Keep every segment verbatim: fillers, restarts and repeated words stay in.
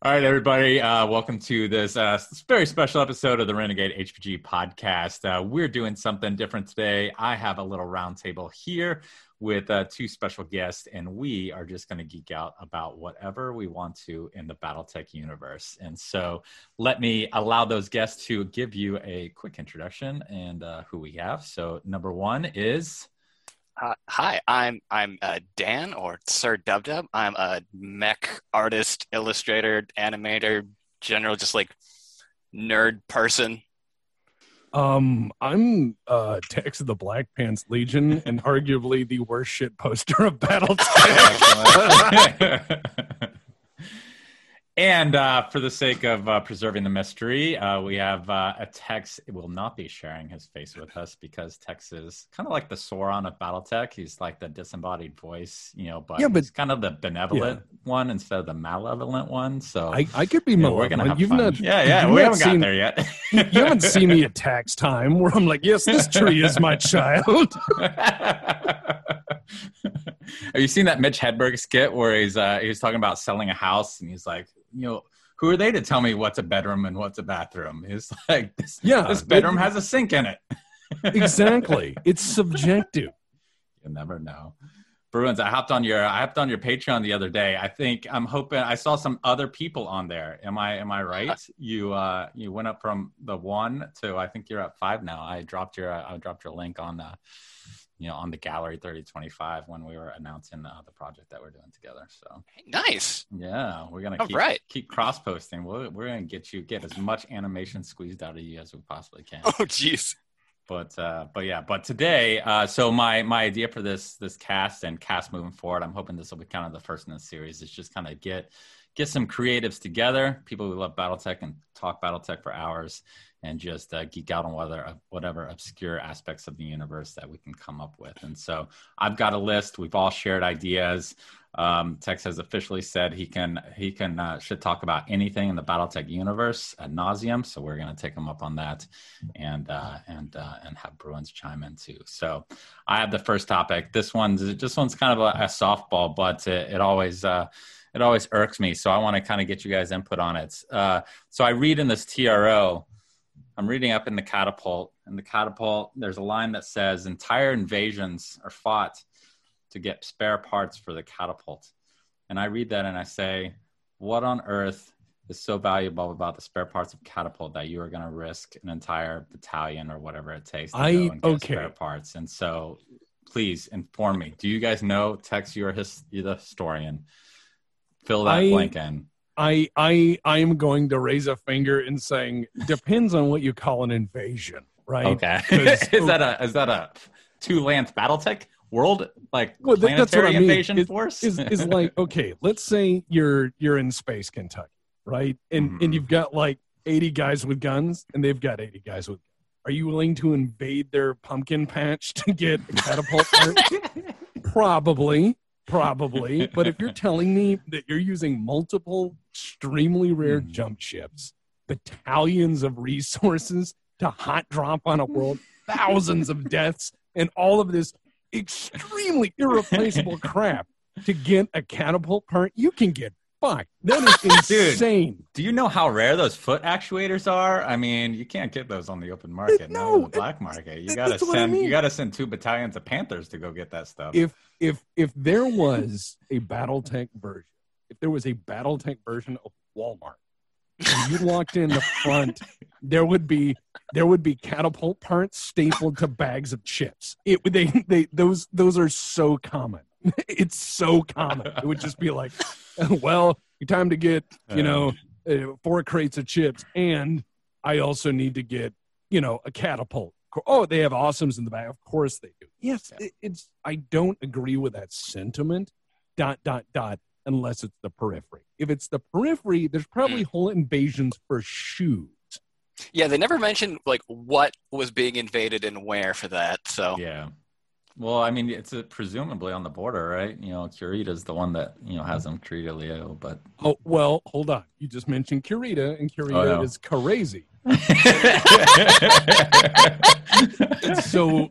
All right, everybody. Uh, welcome to this uh, very special episode of the Renegade H P G podcast. Uh, we're doing something different today. I have a little roundtable here with uh, two special guests, and we are just going to geek out about whatever we want to in the BattleTech universe. And so let me allow those guests to give you a quick introduction and uh, who we have. So number one is... Uh, hi, I'm I'm uh, Dan, or Sir Dub Dub. I'm a mech artist, illustrator, animator, general, just like nerd person. Um, I'm uh, Tex of the Black Pants Legion, and arguably the worst shit poster of BattleTech. And uh, for the sake of uh, preserving the mystery, uh, we have uh, a Tex. It will not be sharing his face with us because Tex is kind of like the Sauron of BattleTech. He's like the disembodied voice, you know, but, yeah, but he's kind of the benevolent yeah. one instead of the malevolent one. So I, I could be yeah, malevolent. We're gonna have You've fun. Not, yeah, yeah, we haven't seen, got there yet. You haven't seen me at tax time where I'm like, yes, this tree is my child. Have you seen that Mitch Hedberg skit where he's uh, he's talking about selling a house and he's like, you know, who are they to tell me what's a bedroom and what's a bathroom? It's like, this, yeah, this bedroom it, has a sink in it. Exactly. It's subjective. You'll never know. Bruins, I hopped on your I hopped on your Patreon the other day. I think I'm hoping I saw some other people on there. Am I am I right? You uh you went up from the one to I think you're at five now. I dropped your I dropped your link on the you know, on the Gallery thirty twenty-five when we were announcing uh, the project that we're doing together. So nice. Yeah, we're gonna All keep right. keep cross posting. We're we're gonna get you get as much animation squeezed out of you as we possibly can. Oh, jeez. But uh, but yeah, but today, uh, so my my idea for this this cast and cast moving forward, I'm hoping this will be kind of the first in the series. Is just kind of get get some creatives together, people who love BattleTech and talk BattleTech for hours, and just uh, geek out on whether whatever obscure aspects of the universe that we can come up with. And so I've got a list. We've all shared ideas. Um, Tex has officially said he can he can uh, should talk about anything in the BattleTech universe ad nauseum. So we're going to take him up on that, and uh, and uh, and have Bruins chime in too. So I have the first topic. This one's this one's kind of a, a softball, but it, it always. Uh, It always irks me, so I want to kind of get you guys' input on it. Uh, so I read in this T R O, I'm reading up in the Catapult. In the Catapult, there's a line that says, entire invasions are fought to get spare parts for the catapult. And I read that and I say, what on earth is so valuable about the spare parts of Catapult that you are going to risk an entire battalion or whatever it takes to I, go and get okay. spare parts? And so please inform me. Do you guys know, Tex, you're, his, you're the historian. Fill that I, blank in. I I I am going to raise a finger in saying depends on what you call an invasion, right? Okay. is that a is that a two lands BattleTech world like well, planetary that's what I mean. invasion it, force? Is is like okay, let's say you're you're in space Kentucky, right? And mm-hmm. and you've got like eighty guys with guns, and they've got eighty guys with. Are you willing to invade their pumpkin patch to get a catapult? Probably. Probably, but if you're telling me that you're using multiple extremely rare mm. jump ships, battalions of resources to hot drop on a world, thousands of deaths, and all of this extremely irreplaceable crap to get a catapult part, you can get fucked. That is insane. Dude, do you know how rare those foot actuators are? I mean, you can't get those on the open market, no, on the black market. You gotta send I mean. you gotta send two battalions of Panthers to go get that stuff. If if if there was a BattleTech version, if there was a BattleTech version of Walmart, and you walked in the front, there would be there would be catapult parts stapled to bags of chips. It they they those those are so common. It's so common. It would just be like, well, time to get, you know, uh, four crates of chips, and I also need to get, you know, a catapult. Oh, they have awesomes in the back. Of course they do. Yes, it, it's. I don't agree with that sentiment. Dot dot dot. Unless it's the periphery. If it's the periphery, there's probably whole invasions for shoes. Yeah, they never mentioned like what was being invaded and where for that. So yeah. Well, I mean, it's a, presumably on the border, right? You know, Kurita's the one that, you know, has them treated Leo, but... Oh, well, hold on. You just mentioned Kurita, and Kurita oh, no. is crazy. so That's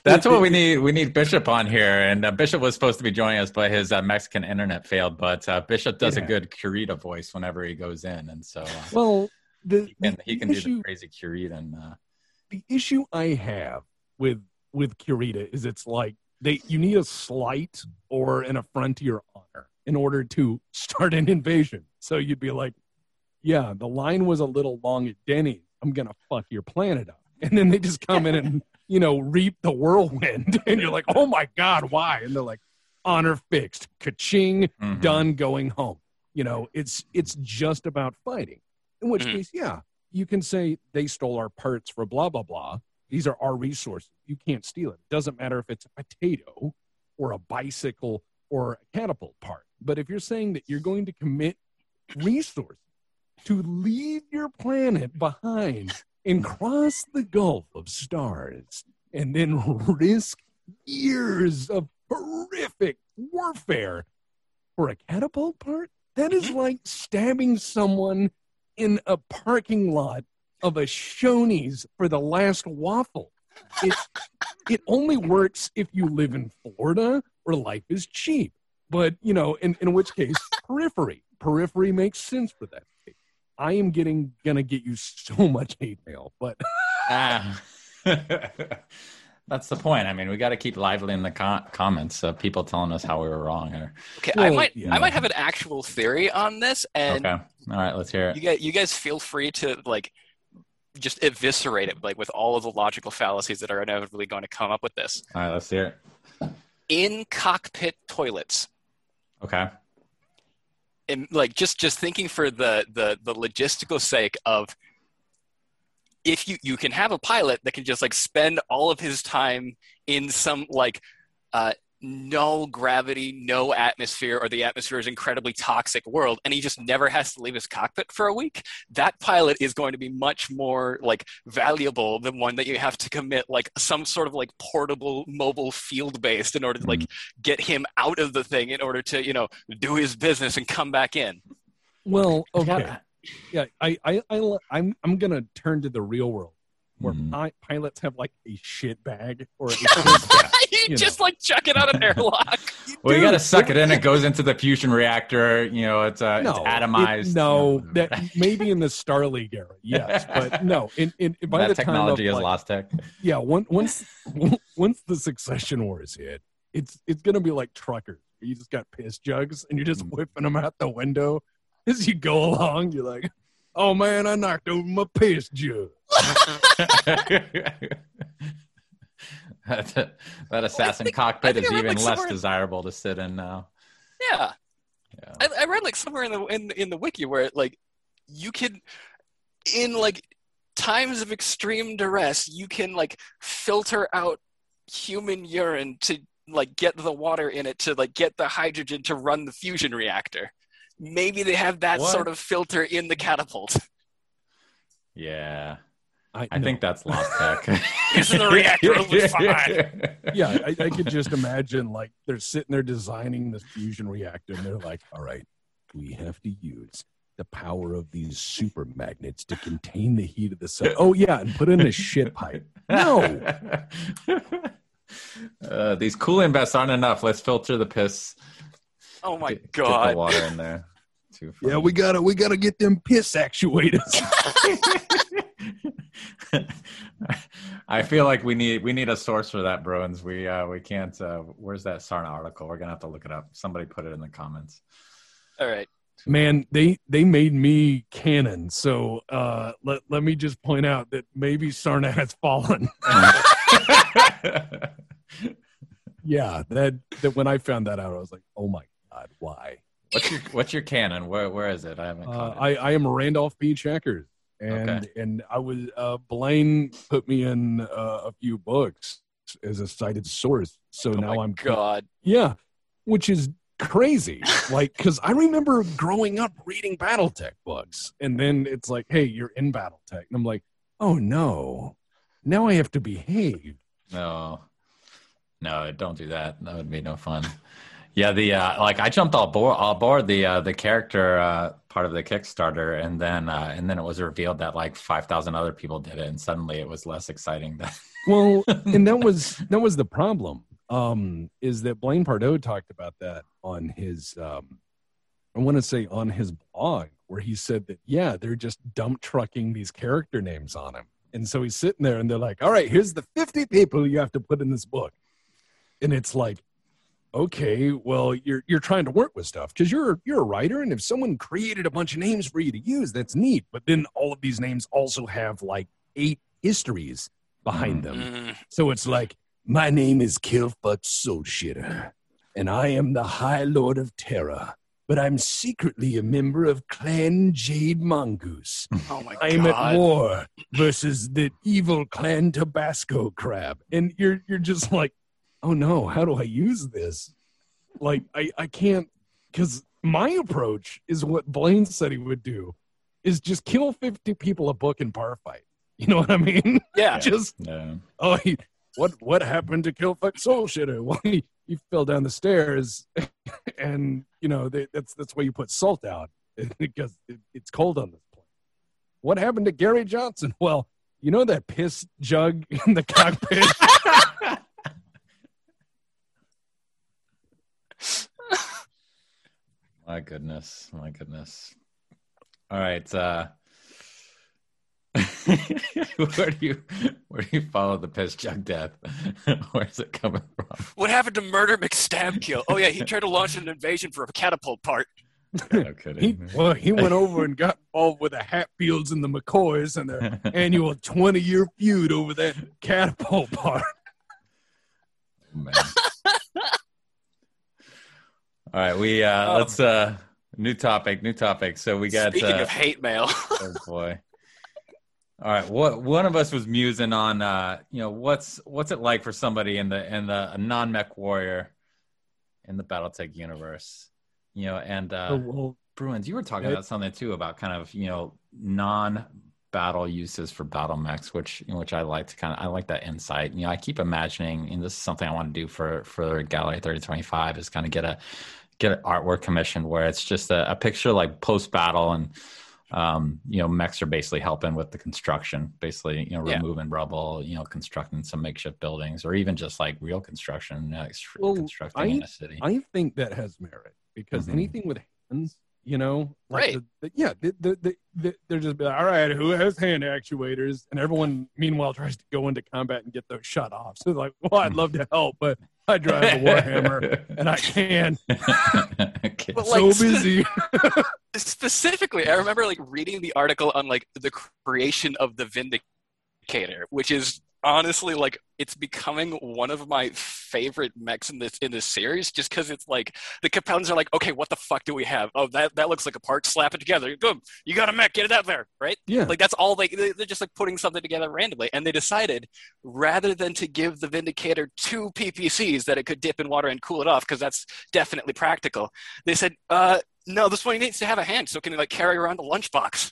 That's what we need. We need Bishop on here, and uh, Bishop was supposed to be joining us, but his uh, Mexican internet failed. But uh, Bishop does yeah. a good Kurita voice whenever he goes in, and so uh, well, the, he can, the he can issue, do the crazy Kurita. And uh, the issue I have with with Kurita is it's like they you need a slight or an affront to your honor in order to start an invasion. So you'd be like, yeah, the line was a little long at Denny's. I'm gonna fuck your planet up, and then they just come in and. you know, reap the whirlwind. And you're like, oh my God, why? And they're like, honor fixed, ka-ching, mm-hmm. done, going home. You know, it's it's just about fighting. In which mm-hmm. case, yeah, you can say they stole our parts for blah, blah, blah. These are our resources. You can't steal it. It doesn't matter if it's a potato or a bicycle or a catapult part. But if you're saying that you're going to commit resources to leave your planet behind and cross the gulf of stars and then risk years of horrific warfare for a catapult part, that is like stabbing someone in a parking lot of a Shoney's for the last waffle. It, it only works if you live in Florida or life is cheap. But, you know, in, in which case, periphery. Periphery makes sense for that. I am getting gonna get you so much hate mail, but ah, that's the point. I mean, we got to keep lively in the com- comments of people telling us how we were wrong. Or okay, well, I might yeah. I might have an actual theory on this, and okay, all right, let's hear it. You guys, you guys feel free to like just eviscerate it, like with all of the logical fallacies that are inevitably going to come up with this. All right, let's hear it. In cockpit toilets. Okay. And like just, just thinking for the, the, the logistical sake of if you, you can have a pilot that can just like spend all of his time in some like uh, no gravity, no atmosphere, or the atmosphere is incredibly toxic world, and he just never has to leave his cockpit for a week, that pilot is going to be much more like valuable than one that you have to commit like some sort of like portable mobile field based in order to like get him out of the thing in order to, you know, do his business and come back in. Well, okay. Yeah, I, I, I, I'm, I'm going to turn to the real world where mm. pi- pilots have like a shit bag or a shit bag. you, you just know. Like chuck it out of airlock. Well, Dude, you got to suck it in. It goes into the fusion reactor. You know, it's uh, no, it's atomized. It, no, you know. that maybe in the Starleague era, yes, but no. In, in by that the technology time of, is like, lost tech. Yeah, one, once once the succession wars hit, it's it's gonna be like truckers. You just got piss jugs and you're just whipping them out the window as you go along. You're like, oh man, I knocked over my piss jug. that, that assassin think, cockpit is even like less desirable to sit in now. Yeah, yeah. I, I read like somewhere in the in, in the wiki where it, like you can, in like times of extreme duress, you can like filter out human urine to like get the water in it to like get the hydrogen to run the fusion reactor. Maybe they have that what? sort of filter in the catapult. Yeah. I, I no. think that's lost tech. Isn't the reactor will be fine? Yeah, I, I could just imagine like they're sitting there designing this fusion reactor and they're like, all right, we have to use the power of these super magnets to contain the heat of the sun. Oh yeah, and put in a shit pipe. No. Uh, these cooling vests aren't enough. Let's filter the piss. Oh my get, god! Get the water in there. Too funny. Yeah, we gotta we gotta get them piss actuators. I feel like we need we need a source for that, Bruins. We uh, we can't. Uh, where's that Sarna article? We're gonna have to look it up. Somebody put it in the comments. All right, man. They they made me canon, so uh, let let me just point out that maybe Sarna has fallen. Yeah, that that when I found that out, I was like, oh my god, why? What's your what's your canon? Where where is it? I haven't. Uh, I I am Randolph B. Checkers, and okay. and I was uh, Blaine put me in uh, a few books as a cited source, so oh now my I'm God, yeah, which is crazy. Like, because I remember growing up reading BattleTech books, and then it's like, hey, you're in BattleTech, and I'm like, oh no, now I have to behave. No, no, don't do that. That would be no fun. Yeah, the uh, like I jumped all board, all board the uh, the character uh, part of the Kickstarter, and then uh, and then it was revealed that like five thousand other people did it, and suddenly it was less exciting. Than... Well, and that was that was the problem. Um, is that Blaine Pardoe talked about that on his, um, I want to say on his blog, where he said that yeah, they're just dump trucking these character names on him, and so he's sitting there, and they're like, all right, here's the fifty people you have to put in this book, and it's like, okay, well, you're you're trying to work with stuff because you're you're a writer, and if someone created a bunch of names for you to use, that's neat. But then all of these names also have like eight histories behind them, Mm. so it's like, my name is Killfoot Soulshitter, and I am the High Lord of Terror, but I'm secretly a member of Clan Jade Mongoose. Oh my I'm god! at war versus the evil Clan Tabasco Crab, and you're you're just like, oh no, how do I use this? Like, I, I can't, because my approach is what Blaine said he would do, is just kill fifty people a book in bar fight. You know what I mean? Yeah. Just, Yeah. oh, he, what what happened to Killfuck Soulshitter? Well, he, he fell down the stairs, and, you know, they, that's that's why you put salt out, because it, it's cold on this plane. What happened to Gary Johnson? Well, you know that piss jug in the cockpit? My goodness, my goodness. All right, uh, where do you where do you follow the piss jug death? Where's it coming from? What happened to Murder McStabkill? Oh yeah, he tried to launch an invasion for a catapult part. No kidding. He, well, he went over and got involved with the Hatfields and the McCoys and their annual twenty-year feud over that catapult part. Oh, man. All right, we uh, Um, let's uh, new topic, new topic. So we got Speaking uh, of hate mail, oh boy. All right, what one of us was musing on, uh, you know, what's what's it like for somebody in the in the a non-mech warrior in the BattleTech universe, you know, and uh, Oh, well, Bruins, you were talking it- about something too about kind of, you know, non-battle uses for battle mechs, which you know, which I like to kind of I like that insight. You know, I keep imagining, and this is something I want to do for for Gallery thirty twenty-five, is kind of get a get an artwork commissioned where it's just a, a picture like post-battle, and um, you know, mechs are basically helping with the construction, basically, you know, Yeah. removing rubble, you know, constructing some makeshift buildings, or even just like real construction, uh, Well, constructing I- in a city. I think that has merit because Mhm. anything with hands, you know, like Right. the, the, yeah, the, the, the, the, they're just be like, all right, who has hand actuators? And everyone, meanwhile, tries to go into combat and get those shut off. So they're like, well, I'd love to help, but I drive the Warhammer and I can. Okay. But, So like, busy. specifically, I remember like reading the article on like the creation of the Vindicator, which is honestly like it's becoming one of my favorite mechs in this in this series, just because it's like the compounds are like, okay, what the fuck do we have? Oh, that that looks like a part. Slap it together. Boom, you got a mech. Get it out there, right? Yeah. Like that's all they they're just like putting something together randomly, and they decided rather than to give the Vindicator two P P Cs that it could dip in water and cool it off, because that's definitely practical. They said, uh, no, this one needs to have a hand so it can like carry around a lunchbox.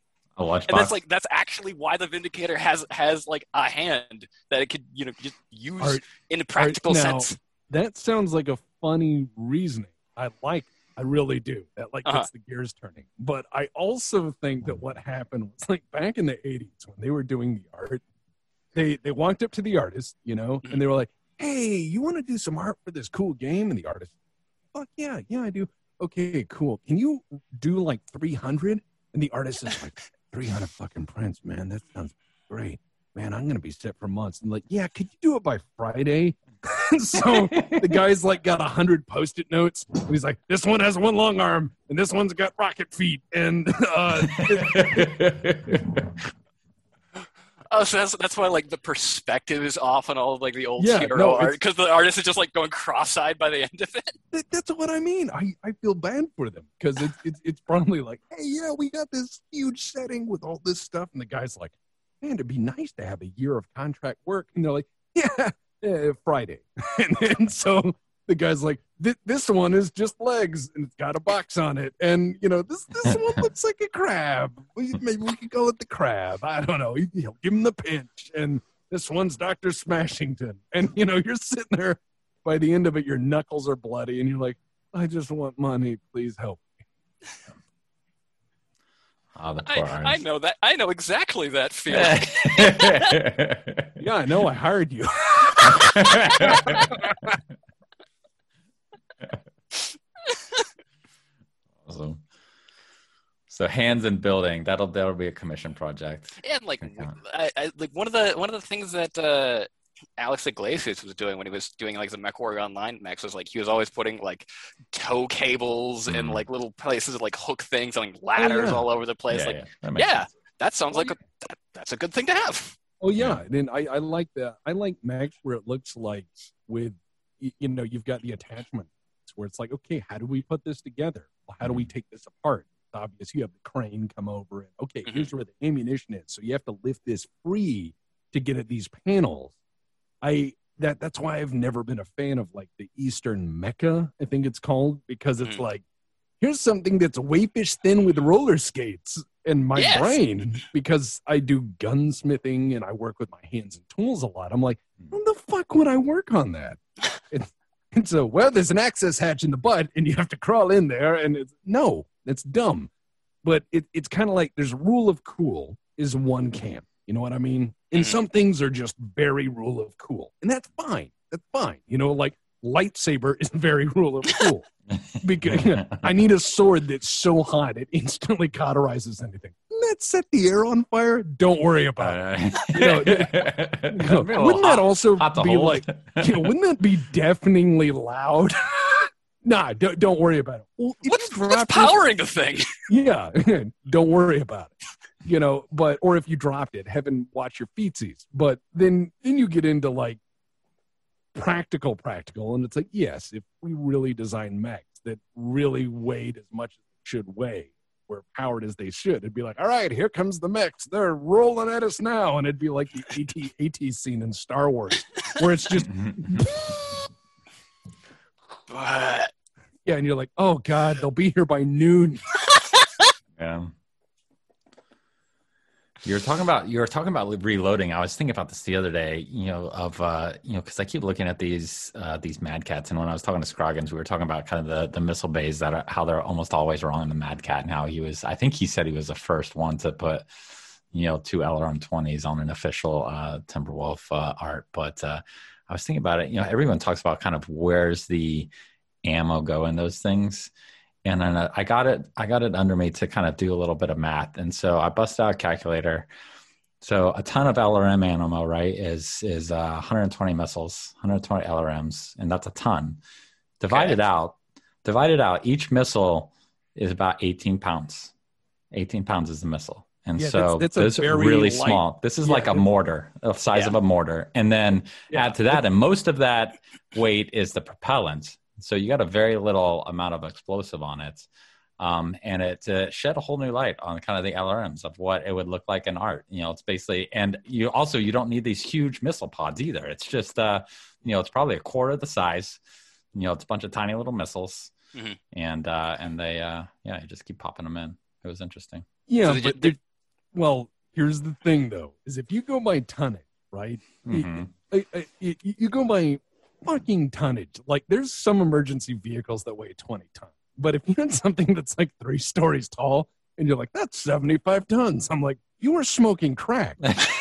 A lunchbox. And that's like that's actually why the Vindicator has has like a hand that it could you know just use Are- in a practical now- sense. That sounds like a funny reasoning. I like it. I really do. That like Uh-huh. gets the gears turning. But I also think that what happened was like back in the eighties when they were doing the art, they they walked up to the artist, you know, and they were like, hey, you want to do some art for this cool game? And the artist, fuck yeah, yeah, I do. Okay, cool. Can you do like three hundred? And the artist is like, three hundred fucking prints, man. That sounds great. Man, I'm going to be set for months. And like, yeah, could you do it by Friday? So the guy's like got a hundred post-it notes. And he's like, this one has one long arm and this one's got rocket feet. And uh, Oh, so that's that's why like the perspective is off on all of like the old Yeah, hero no, art, it's- because the artist is just like going cross-eyed by the end of it. th- that's what I mean. I, I feel bad for them because it's, it's, it's probably like, hey, yeah, we got this huge setting with all this stuff. And the guy's like, man, it'd be nice to have a year of contract work. And they're like, yeah, yeah Friday. And then so the guy's like, "Th- this one is just legs and it's got a box on it. And, you know, this this one looks like a crab. We, maybe we could call it the crab. I don't know. You know, give him the pinch. And this one's Doctor Smashington. And, you know, you're sitting there by the end of it, your knuckles are bloody and you're like, I just want money. Please help me. Oh, the poor I, arms. I know that. I know exactly that feeling. Yeah, I know. I hired you. Awesome. So hands in building, that'll that'll be a commission project. And like, Okay. I, I, like one of the one of the things that uh, Alex Iglesias was doing when he was doing like the MechWarrior Online mechs was like he was always putting like tow cables Mhm. and like little places to like hook things and like ladders yeah. all over the place. Yeah, like, yeah, that makes yeah, sense. that sounds like a that, that's a good thing to have. Oh yeah, and I, I like that. I like mechs where it looks like with y- you know you've got the attachment where it's like, okay, how do we put this together? Well, how do we take this apart? It's obvious you have the crane come over and okay, Mhm. here's where the ammunition is. So you have to lift this free to get at these panels. I that that's why I've never been a fan of like the Eastern Mecca, I think it's called, because it's Mhm. like here's something that's waifish thin with roller skates. In my Yes. brain, because I do gunsmithing and I work with my hands and tools a lot. I'm like, how the fuck would I work on that? And, and so, well, there's an access hatch in the butt, and you have to crawl in there. And it's no, it's dumb. But it, it's kind of like there's rule of cool is one camp. You know what I mean? And Mhm. some things are just very rule of cool, and that's fine. That's fine. You know, like lightsaber is very rule of cool. Because I need a sword that's so hot it instantly cauterizes anything. Let's set the air on fire. Don't worry about it. You know, You know, wouldn't that also hot to be hold. like, you know, wouldn't that be deafeningly loud? Nah, don't, don't worry about it. Well, if What's, you what's dropped it- powering the thing? yeah, don't worry about it. You know, but or if you dropped it, heaven watch your feetsies. But then then you get into like practical, practical, and it's like, yes, if we really design mechs that really weighed as much as they should weigh, were powered as they should, it'd be like, all right, here comes the mechs. They're rolling at us now. And it'd be like the AT AT scene in Star Wars, where it's just But yeah, and you're like, oh God, they'll be here by noon. Yeah. You're talking about you're talking about reloading. I was thinking about this the other day, you know, of uh, you know, because I keep looking at these uh, these Mad Cats, and when I was talking to Scroggins, we were talking about kind of the the missile bays that are, how they're almost always wrong in the Mad Cat, and how he was. I think he said he was the first one to put, you know, two L R M twenties on an official uh, Timberwolf uh, art. But uh, I was thinking about it. You know, everyone talks about kind of where's the ammo go in those things. And then uh, I got it, I got it under me to kind of do a little bit of math. And so I busted out a calculator. So a ton of L R M ammo, right, is, is uh, one hundred twenty missiles, one hundred twenty L R Ms. And that's a ton. Divided Okay. out, divided out, each missile is about eighteen pounds. eighteen pounds is the missile. And Yeah, so that's- that's a those are very really light- small. This is Yeah, like a that's- mortar, the size Yeah. of a mortar. And then Yeah. add to that, and most of that weight is the propellant. So you got a very little amount of explosive on it. Um, and it uh, shed a whole new light on kind of the L R Ms of what it would look like in art. You know, it's basically, and you also, you don't need these huge missile pods either. It's just, uh, you know, it's probably a quarter of the size. You know, it's a bunch of tiny little missiles. Mhm. And, uh, and they, uh, yeah, you just keep popping them in. It was interesting. Yeah, So they but ju- there- well, here's the thing though, is if you go by tonnage, right? You- Mhm. I- I- you, you go by fucking tonnage. Like there's some emergency vehicles that weigh twenty tons. But if you had something that's like three stories tall and you're like, that's seventy-five tons, I'm like, you were smoking crack.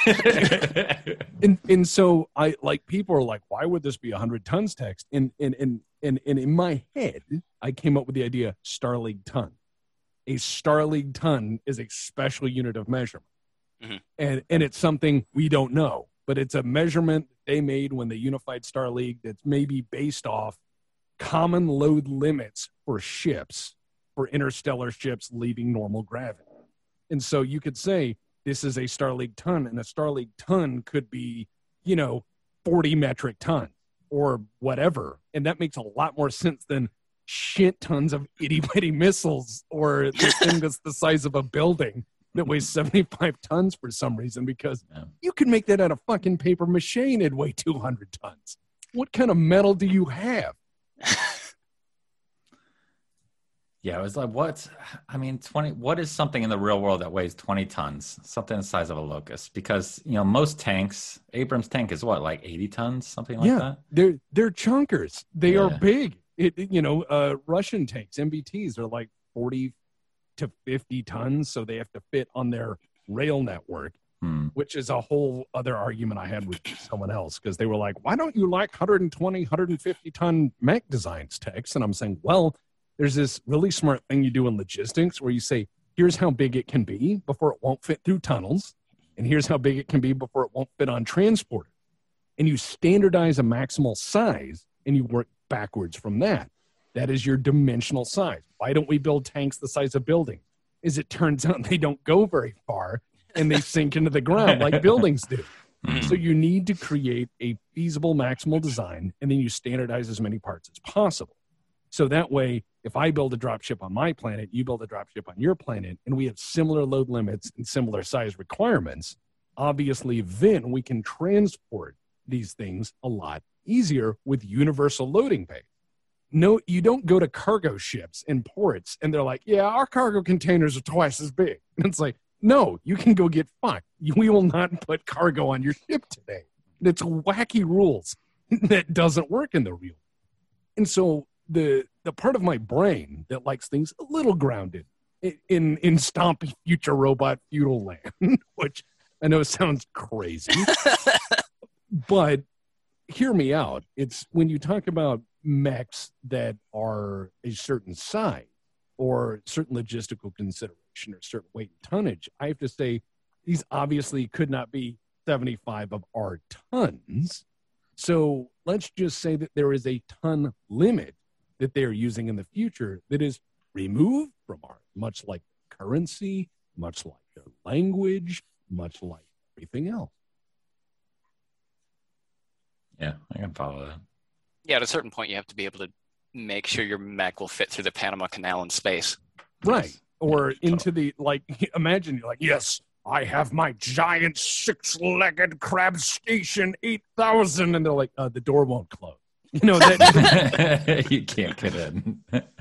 and and so I like people are like, why would this be one hundred tons text? And and and and, and in my head, I came up with the idea Star League ton. A Star League ton is a special unit of measurement. Mhm. And and it's something we don't know, but it's a measurement they made when they unified Star League that's maybe based off common load limits for ships, for interstellar ships leaving normal gravity. And so you could say this is a Star League ton, and a Star League ton could be, you know, forty metric tons or whatever. And that makes a lot more sense than shit tons of itty bitty missiles or this thing that's the size of a building that weighs seventy-five tons for some reason, because Yeah. you could make that out of fucking paper mache and it'd weigh two hundred tons. What kind of metal do you have? Yeah, it was like, what? I mean, twenty. What is something in the real world that weighs twenty tons? Something the size of a locust? Because you know, most tanks, Abrams tank is what, like eighty tons, something like yeah, that. they're they're chunkers. They are Yeah. big. It, it- you know, uh, Russian tanks, M B Ts, are like forty, to fifty tons, so they have to fit on their rail network, Hmm. which is a whole other argument I had with someone else, because they were like, why don't you like one twenty, one fifty ton mech designs, Tex? And I'm saying, well, there's this really smart thing you do in logistics where you say, here's how big it can be before it won't fit through tunnels, and here's how big it can be before it won't fit on transporters. And you standardize a maximal size, and you work backwards from that. That is your dimensional size. Why don't we build tanks the size of buildings? As it turns out, they don't go very far, and they sink into the ground like buildings do. So you need to create a feasible maximal design, and then you standardize as many parts as possible. So that way, if I build a dropship on my planet, you build a dropship on your planet, and we have similar load limits and similar size requirements, obviously then we can transport these things a lot easier with universal loading bay. No, you don't go to cargo ships in ports and they're like, yeah, our cargo containers are twice as big. And it's like, no, you can go get fucked. We will not put cargo on your ship today. It's wacky rules that doesn't work in the real. And so the the part of my brain that likes things a little grounded in in, in stompy future robot feudal land, which I know sounds crazy, but hear me out. It's when you talk about mechs that are a certain size or certain logistical consideration or certain weight and tonnage, I have to say these obviously could not be seventy-five of our tons. So let's just say that there is a ton limit that they're using in the future that is removed from ours, much like currency, much like their language, much like everything else. Yeah, I can follow that. Yeah, at a certain point, you have to be able to make sure your mech will fit through the Panama Canal in space. Right. Or into the, like, imagine you're like, yes, I have my giant six-legged crab station eight thousand. And they're like, uh, the door won't close. You know, that you can't get in.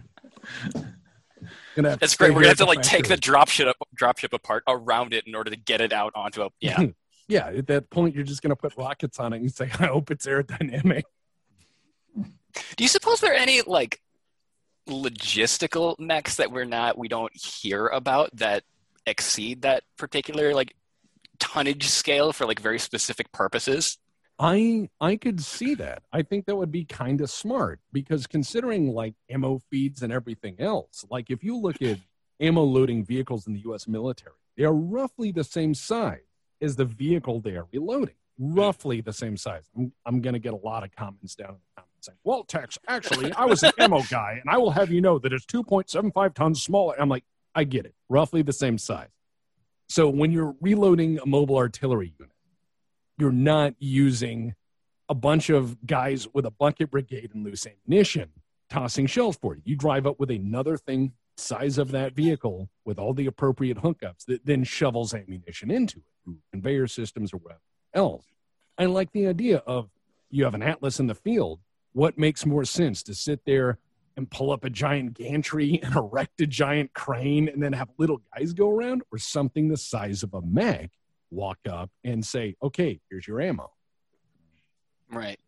That's great. We're going to have to, like, take the dropship dropship apart around it in order to get it out onto a, yeah. Yeah, at that point, you're just going to put rockets on it and say, I hope it's aerodynamic. Do you suppose there are any, like, logistical mechs that we're not, we don't hear about that exceed that particular, like, tonnage scale for, like, very specific purposes? I I could see that. I think that would be kind of smart, because considering, like, ammo feeds and everything else, like, if you look at ammo loading vehicles in the U S military, they are roughly the same size as the vehicle they are reloading. Roughly the same size. I'm, I'm going to get a lot of comments down in the comments saying, well, Tex, actually, I was an ammo guy, and I will have you know that it's two point seven five tons smaller. I'm like, I get it. Roughly the same size. So when you're reloading a mobile artillery unit, you're not using a bunch of guys with a bucket brigade and loose ammunition tossing shells for you. You drive up with another thing size of that vehicle with all the appropriate hookups that then shovels ammunition into it through conveyor systems or whatever else. I like the idea of you have an Atlas in the field. What makes more sense, to sit there and pull up a giant gantry and erect a giant crane and then have little guys go around, or something the size of a mech walk up and say, okay, here's your ammo? Right.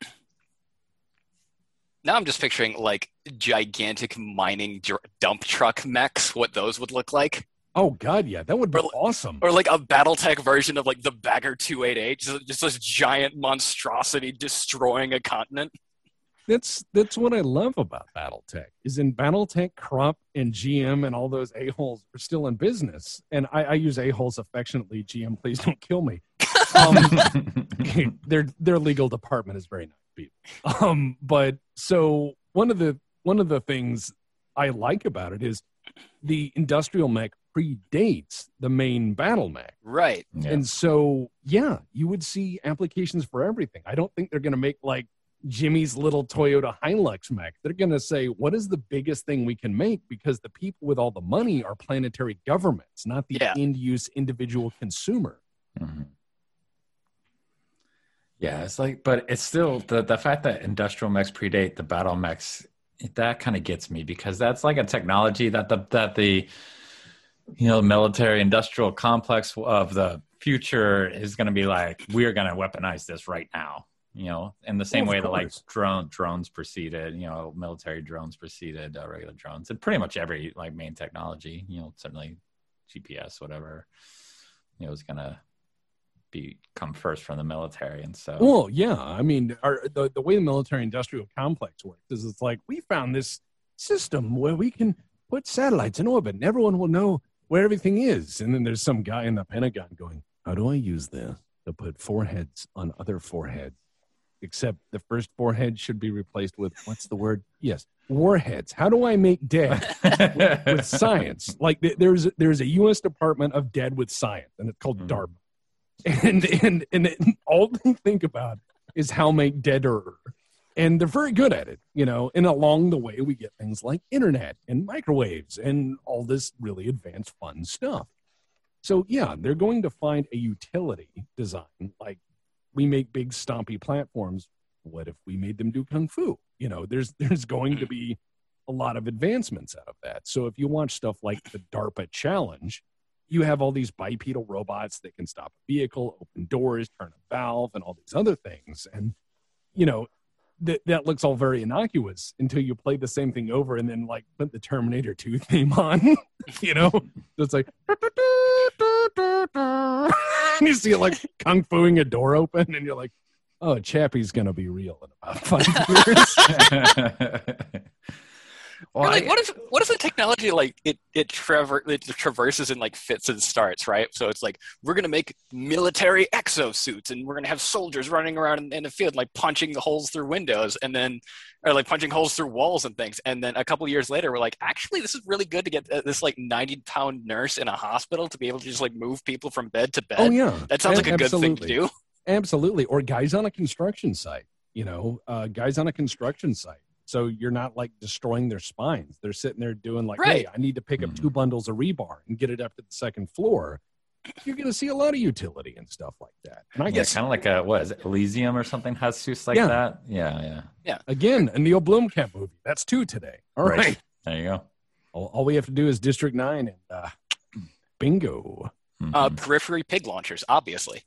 Now I'm just picturing, like, gigantic mining dr- dump truck mechs, what those would look like. Oh, God, yeah. That would be or, awesome. Or, like, a Battletech version of, like, the Bagger two eighty-eight, just, just this giant monstrosity destroying a continent. That's that's what I love about Battletech, is in Battletech, Krupp and G M and all those a-holes are still in business. And I, I use a-holes affectionately. G M, please don't kill me. Um, their their legal department is very nice people. Um, but so one of the one of the things I like about it is the industrial mech predates the main battle mech. Right. Yeah. And so, yeah, you would see applications for everything. I don't think they're going to make, like, Jimmy's little Toyota Hilux mech. They're going to say, what is the biggest thing we can make? Because the people with all the money are planetary governments, not the yeah. end-use individual consumer. Mm-hmm. Yeah, it's like, but it's still, the, the fact that industrial mechs predate the battle mechs, that kind of gets me, because that's like a technology that the, that the, you know, military industrial complex of the future is going to be like, we're going to weaponize this right now. You know, in the same Well, way of that like course. drone drones preceded, you know, military drones preceded uh, regular drones, and pretty much every like main technology. You know, certainly G P S, whatever, you know, is gonna be come first from the military, and so. Well, yeah. I mean, our, the the way the military-industrial complex works is it's like we found this system where we can put satellites in orbit, and everyone will know where everything is. And then there's some guy in the Pentagon going, "How do I use this to put foreheads on other foreheads? Except the first forehead should be replaced with what's the word? Yes, warheads. How do I make dead with, with science? Like th- there's there's a U S Department of Dead with Science, and it's called Mhm. DARPA. And and and it, all they think about is how make deader, and they're very good at it, you know. And along the way, we get things like internet and microwaves and all this really advanced, fun stuff. So yeah, they're going to find a utility design like. We make big stompy platforms. What if we made them do kung fu? You know, there's there's going to be a lot of advancements out of that. So if you watch stuff like the DARPA Challenge, you have all these bipedal robots that can stop a vehicle, open doors, turn a valve, and all these other things. And you know, that that looks all very innocuous until you play the same thing over and then like put the Terminator two theme on. You know, so it's like. And you see it like kung fuing a door open, and you're like, "Oh, Chappie's gonna be real in about five years." Or Well, like, I- what if what if the technology like it it, traver- it traverses in like fits and starts, right? So it's like we're gonna make military exosuits, and we're gonna have soldiers running around in, in the field like punching the holes through windows, and then or like punching holes through walls and things. And then a couple of years later, we're like, actually, this is really good to get uh, this like ninety pound nurse in a hospital to be able to just like move people from bed to bed. Oh yeah, That sounds A- like a good thing to absolutely. do. Absolutely, or guys on a construction site. You know, uh, guys on a construction site. So you're not like destroying their spines. They're sitting there doing like, Right. "Hey, I need to pick up Mhm. two bundles of rebar and get it up to the second floor." You're going to see a lot of utility and stuff like that. And I yeah, guess kind of like a what is it, Elysium or something has suits like Yeah. that. Yeah, yeah. again, a Neil Blomkamp movie. That's two today. All right. Right. There you go. All, all we have to do is District Nine and uh, bingo. Uh, Mhm. periphery pig launchers, obviously.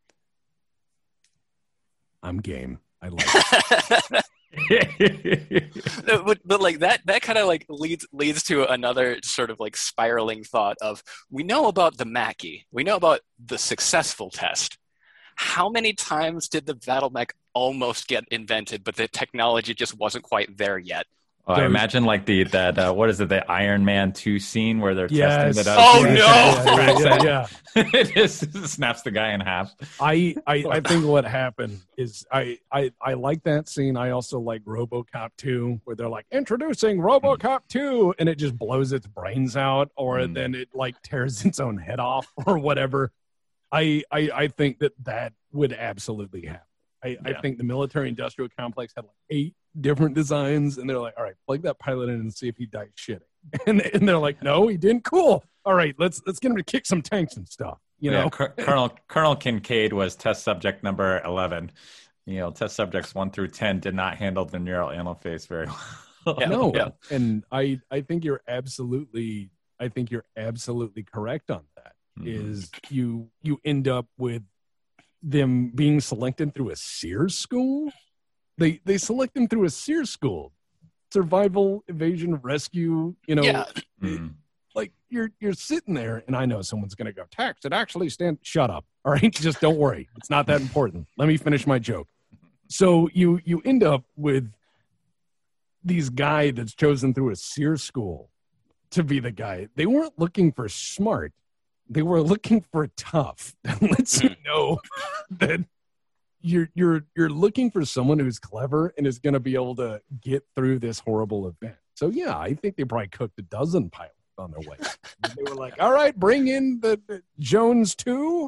I'm game. I like it. No, but, but like that that kind of like leads leads to another sort of like spiraling thought of we know about the Mackie, we know about the successful test. How many times did the Battlemech almost get invented, but the technology just wasn't quite there yet? Oh, I Those- imagine like the that uh, what is it, the Iron Man two scene where they're Yes. testing the Oh, Yes, no! Yeah, yeah, yeah, yeah. it just snaps the guy in half. I, I I think what happened is I, I I like that scene. I also like RoboCop two, where they're like introducing RoboCop two, and it just blows its brains out, or Mm. then it like tears its own head off, or whatever. I I, I think that that would absolutely happen. I, I Yeah. think the military industrial complex had like eight different designs, and they're like, all right, plug that pilot in and see if he dies shitting. And and they're like, no, he didn't. Cool. All right, let's let's get him to kick some tanks and stuff. You Yeah, know. Col- Colonel Colonel Kincaid was test subject number eleven. You know, test subjects one through ten did not handle the neural interface very well. Yeah. No, Yeah. and I I think you're absolutely I think you're absolutely correct on that. Mhm. Is you you end up with them being selected through a Sears school. They they select them through a Sears school, survival, evasion, rescue. You know, Yeah. Mhm. like you're you're sitting there, and I know someone's going to go tax. It actually stand. Shut up. All right, just don't worry. It's not that important. Let me finish my joke. So you you end up with these guy that's chosen through a Sears school to be the guy. They weren't looking for smart. They were looking for tough. That lets you know that you're you're you're looking for someone who's clever and is going to be able to get through this horrible event. So yeah, I think they probably cooked a dozen pilots on their way. And they were like, "All right, bring in the, the Jones two."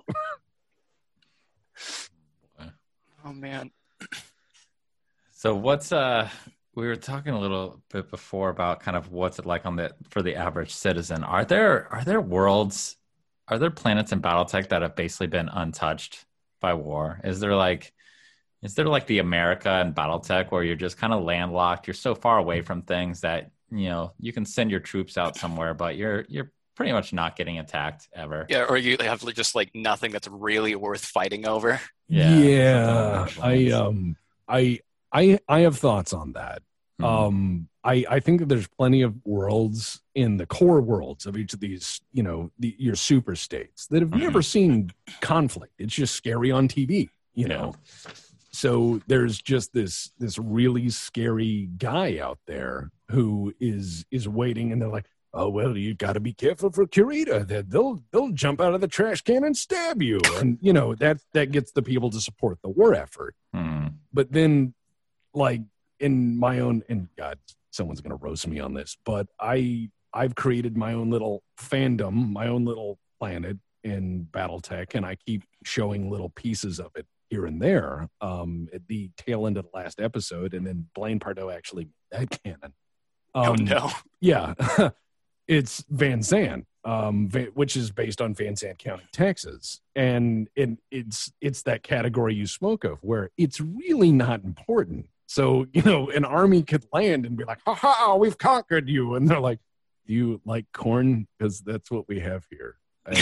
Oh man. So what's uh we were talking a little bit before about kind of what's it like on the for the average citizen. Are there are there worlds, are there planets in BattleTech that have basically been untouched by war? Is there like is there like the America and BattleTech where you're just kind of landlocked? You're so far away from things that, you know, you can send your troops out somewhere, but you're you're pretty much not getting attacked ever. Yeah, or you have just like nothing that's really worth fighting over. Yeah, Yeah, something along I those lines. um, I I I have thoughts on that. Mhm. Um, I I think that there's plenty of worlds in the core worlds of each of these, you know, the, your super states that have Mhm. never seen conflict. It's just scary on T V, you Yeah. know. So there's just this this really scary guy out there who is is waiting, and they're like, oh well, you got to be careful for Kurita. That they'll they'll jump out of the trash can and stab you, and you know that that gets the people to support the war effort. Mhm. But then, like in my own, and God, someone's gonna roast me on this, but I I've created my own little fandom, my own little planet in BattleTech, and I keep showing little pieces of it here and there. Um, at the tail end of the last episode, and then Blaine Pardo actually made that canon. Um, Oh no. Yeah, it's Van Zandt, um, Va- which is based on Van Zandt County, Texas, and it, it's it's that category you spoke of, where it's really not important. So you know, an army could land and be like, "Ha ha, we've conquered you," and they're like, "Do you like corn? Because that's what we have here."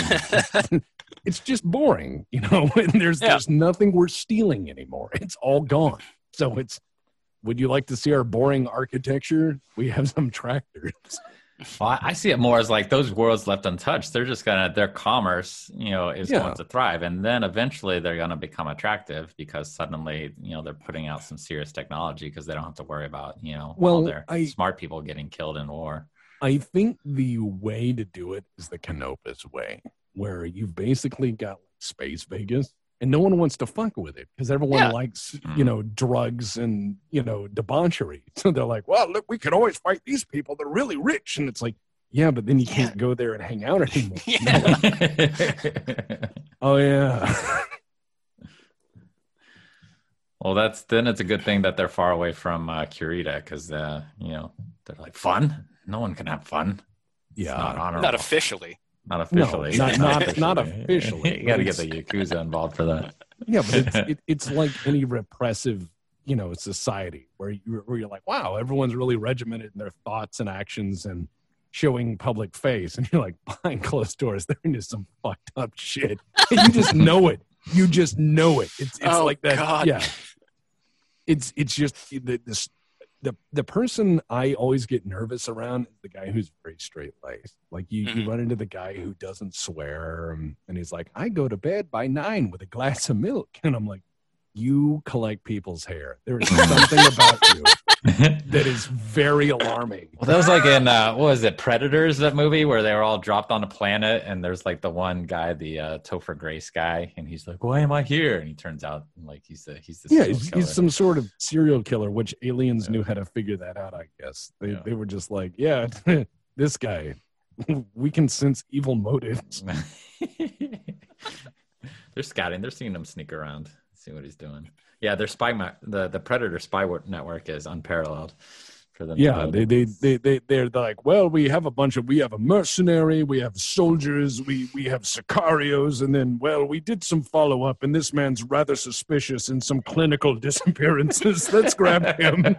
And it's just boring, you know. And there's Yeah. there's nothing we're stealing anymore. It's all gone. So it's. Would you like to see our boring architecture? We have some tractors. Well, I I see it more as like those worlds left untouched. They're just gonna their commerce, you know, is Yeah. going to thrive, and then eventually they're gonna become attractive because suddenly, you know, they're putting out some serious technology because they don't have to worry about, you know, all Well, their I- smart people getting killed in war. I think the way to do it is the Canopus way, where you've basically got Space Vegas, and no one wants to fuck with it because everyone Yeah. likes, Mhm. you know, drugs and, you know, debauchery. So they're like, well, look, we can always fight these people. They're really rich. And it's like, yeah, but then you can't go there and hang out anymore. Yeah. Oh, yeah. Well, that's then it's a good thing that they're far away from uh, Kurita because uh, you know they're like fun. No one can have fun. It's Yeah. not honorable. Not officially. Not No, officially. not- not- not officially. You got to get the Yakuza involved for that. Yeah, but it's, it, it's like any repressive, you know, society where, you, where you're like, wow, everyone's really regimented in their thoughts and actions and showing public face. And you're like, behind closed doors, they're into some fucked up shit. And you just know it. You just know it. It's, it's Oh, like that. God. Yeah. It's, it's just the, this, the, the person I always get nervous around is the guy who's very straight laced. Like you, you Mhm. run into the guy who doesn't swear, and, and he's like, I go to bed by nine with a glass of milk. And I'm like, you collect people's hair. There is something about you that is very alarming. Well, that was like in uh, what was it, Predators? That movie where they were all dropped on a planet, and there's like the one guy, the uh, Topher Grace guy, and he's like, "Why am I here?" And he turns out like he's the he's the Yeah, serial he's, killer. he's some sort of serial killer, which aliens Yeah. knew how to figure that out, I guess. They, Yeah. they were just like, yeah, this guy, we can sense evil motives. They're scouting. They're seeing him sneak around, see what he's doing. Yeah, their spy ma- the the Predator spy wo- network is unparalleled for them. to Yeah, build. they, they, they, they, they're like, well, we have a bunch of, we have a mercenary, we have soldiers, we, we have sicarios, and then, well, we did some follow up, and this man's rather suspicious in some clinical disappearances. Let's grab him.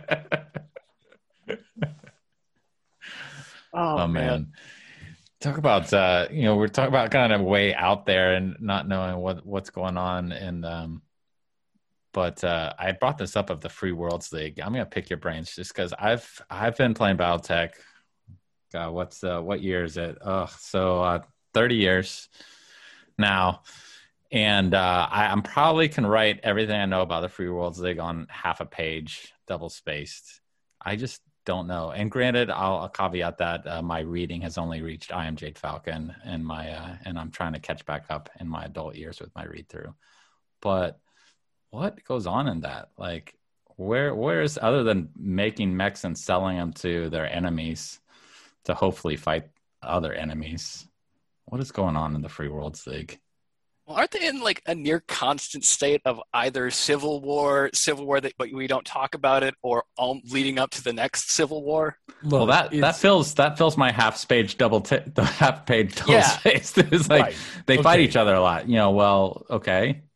Oh, man. Talk about uh, you know, we're talking about kind of way out there and not knowing what what's going on, and um, but uh, I brought this up of the Free Worlds League. I'm gonna pick your brains just because I've I've been playing BattleTech. God, what's uh, what year is it? Oh, so uh, thirty years now, and uh, I, I'm probably can write everything I know about the Free Worlds League on half a page, double spaced. I just don't know. And granted, I'll, I'll caveat that uh, my reading has only reached I Am Jade Falcon, and my uh, and I'm trying to catch back up in my adult years with my read through. But what goes on in that? Like, where where is other than making mechs and selling them to their enemies to hopefully fight other enemies? What is going on in the Free Worlds League? Well, aren't they in like a near constant state of either civil war, civil war that but we don't talk about it, or all leading up to the next civil war? Well, that that it's- fills that fills my half page double t- the half page double Yeah. spaced. It's like Right. they fight Okay. each other a lot. You know, well, okay.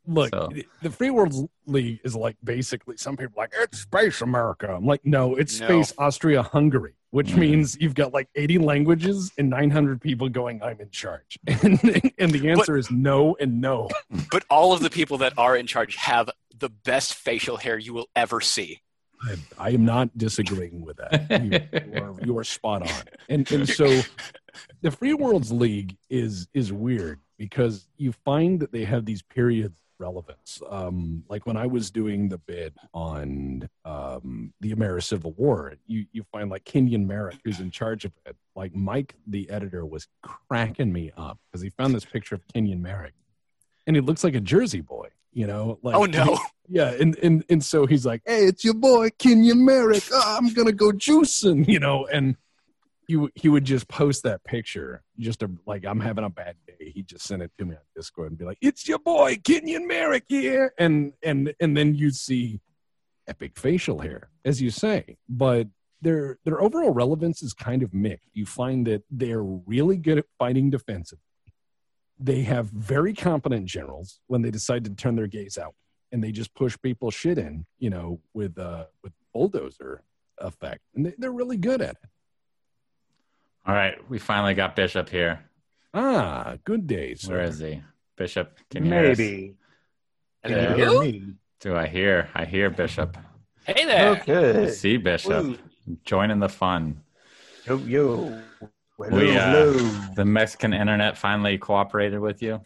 Look, So- the Free World League is like basically some people are like it's Space America. I'm like, no, it's No. Space Austria-Hungary, which Mhm. means you've got like eighty languages and nine hundred people going, I'm in charge. And, and the answer is no and no. But all of the people that are in charge have the best facial hair you will ever see. I, I am not disagreeing with that. You, you, are, you are spot on. And and so the Free Worlds League is is weird because you find that they have these periods of relevance. Um, like when I was doing the bid on um, the American Civil War, you you find like Kenyon Merrick, who's in charge of it. Like Mike, the editor, was cracking me up because he found this picture of Kenyon Merrick, and he looks like a Jersey boy. You know, like Oh, no. yeah, and, and and so he's like, "Hey, it's your boy Kenyon Merrick. Oh, I'm gonna go juicing," you know. And he w- he would just post that picture, just to, like, I'm having a bad day. He just sent it to me on Discord and be like, "It's your boy Kenyon Merrick here," and and and then you see epic facial hair, as you say, but their their overall relevance is kind of mixed. You find that they're really good at fighting defensively. They have very competent generals when they decide to turn their gaze out, and they just push people shit in, you know, with uh with bulldozer effect, and they, they're really good at it. All right, we finally got Bishop here. Ah, good day, sir. Where is he? Bishop, can you hear us? Maybe. Can Yeah. you hear me? Do I hear? I hear Bishop. Hey there. I Okay. see Bishop. Woo. Joining the fun. Yo, yo. Hello, We, uh, hello. The Mexican internet finally cooperated with you.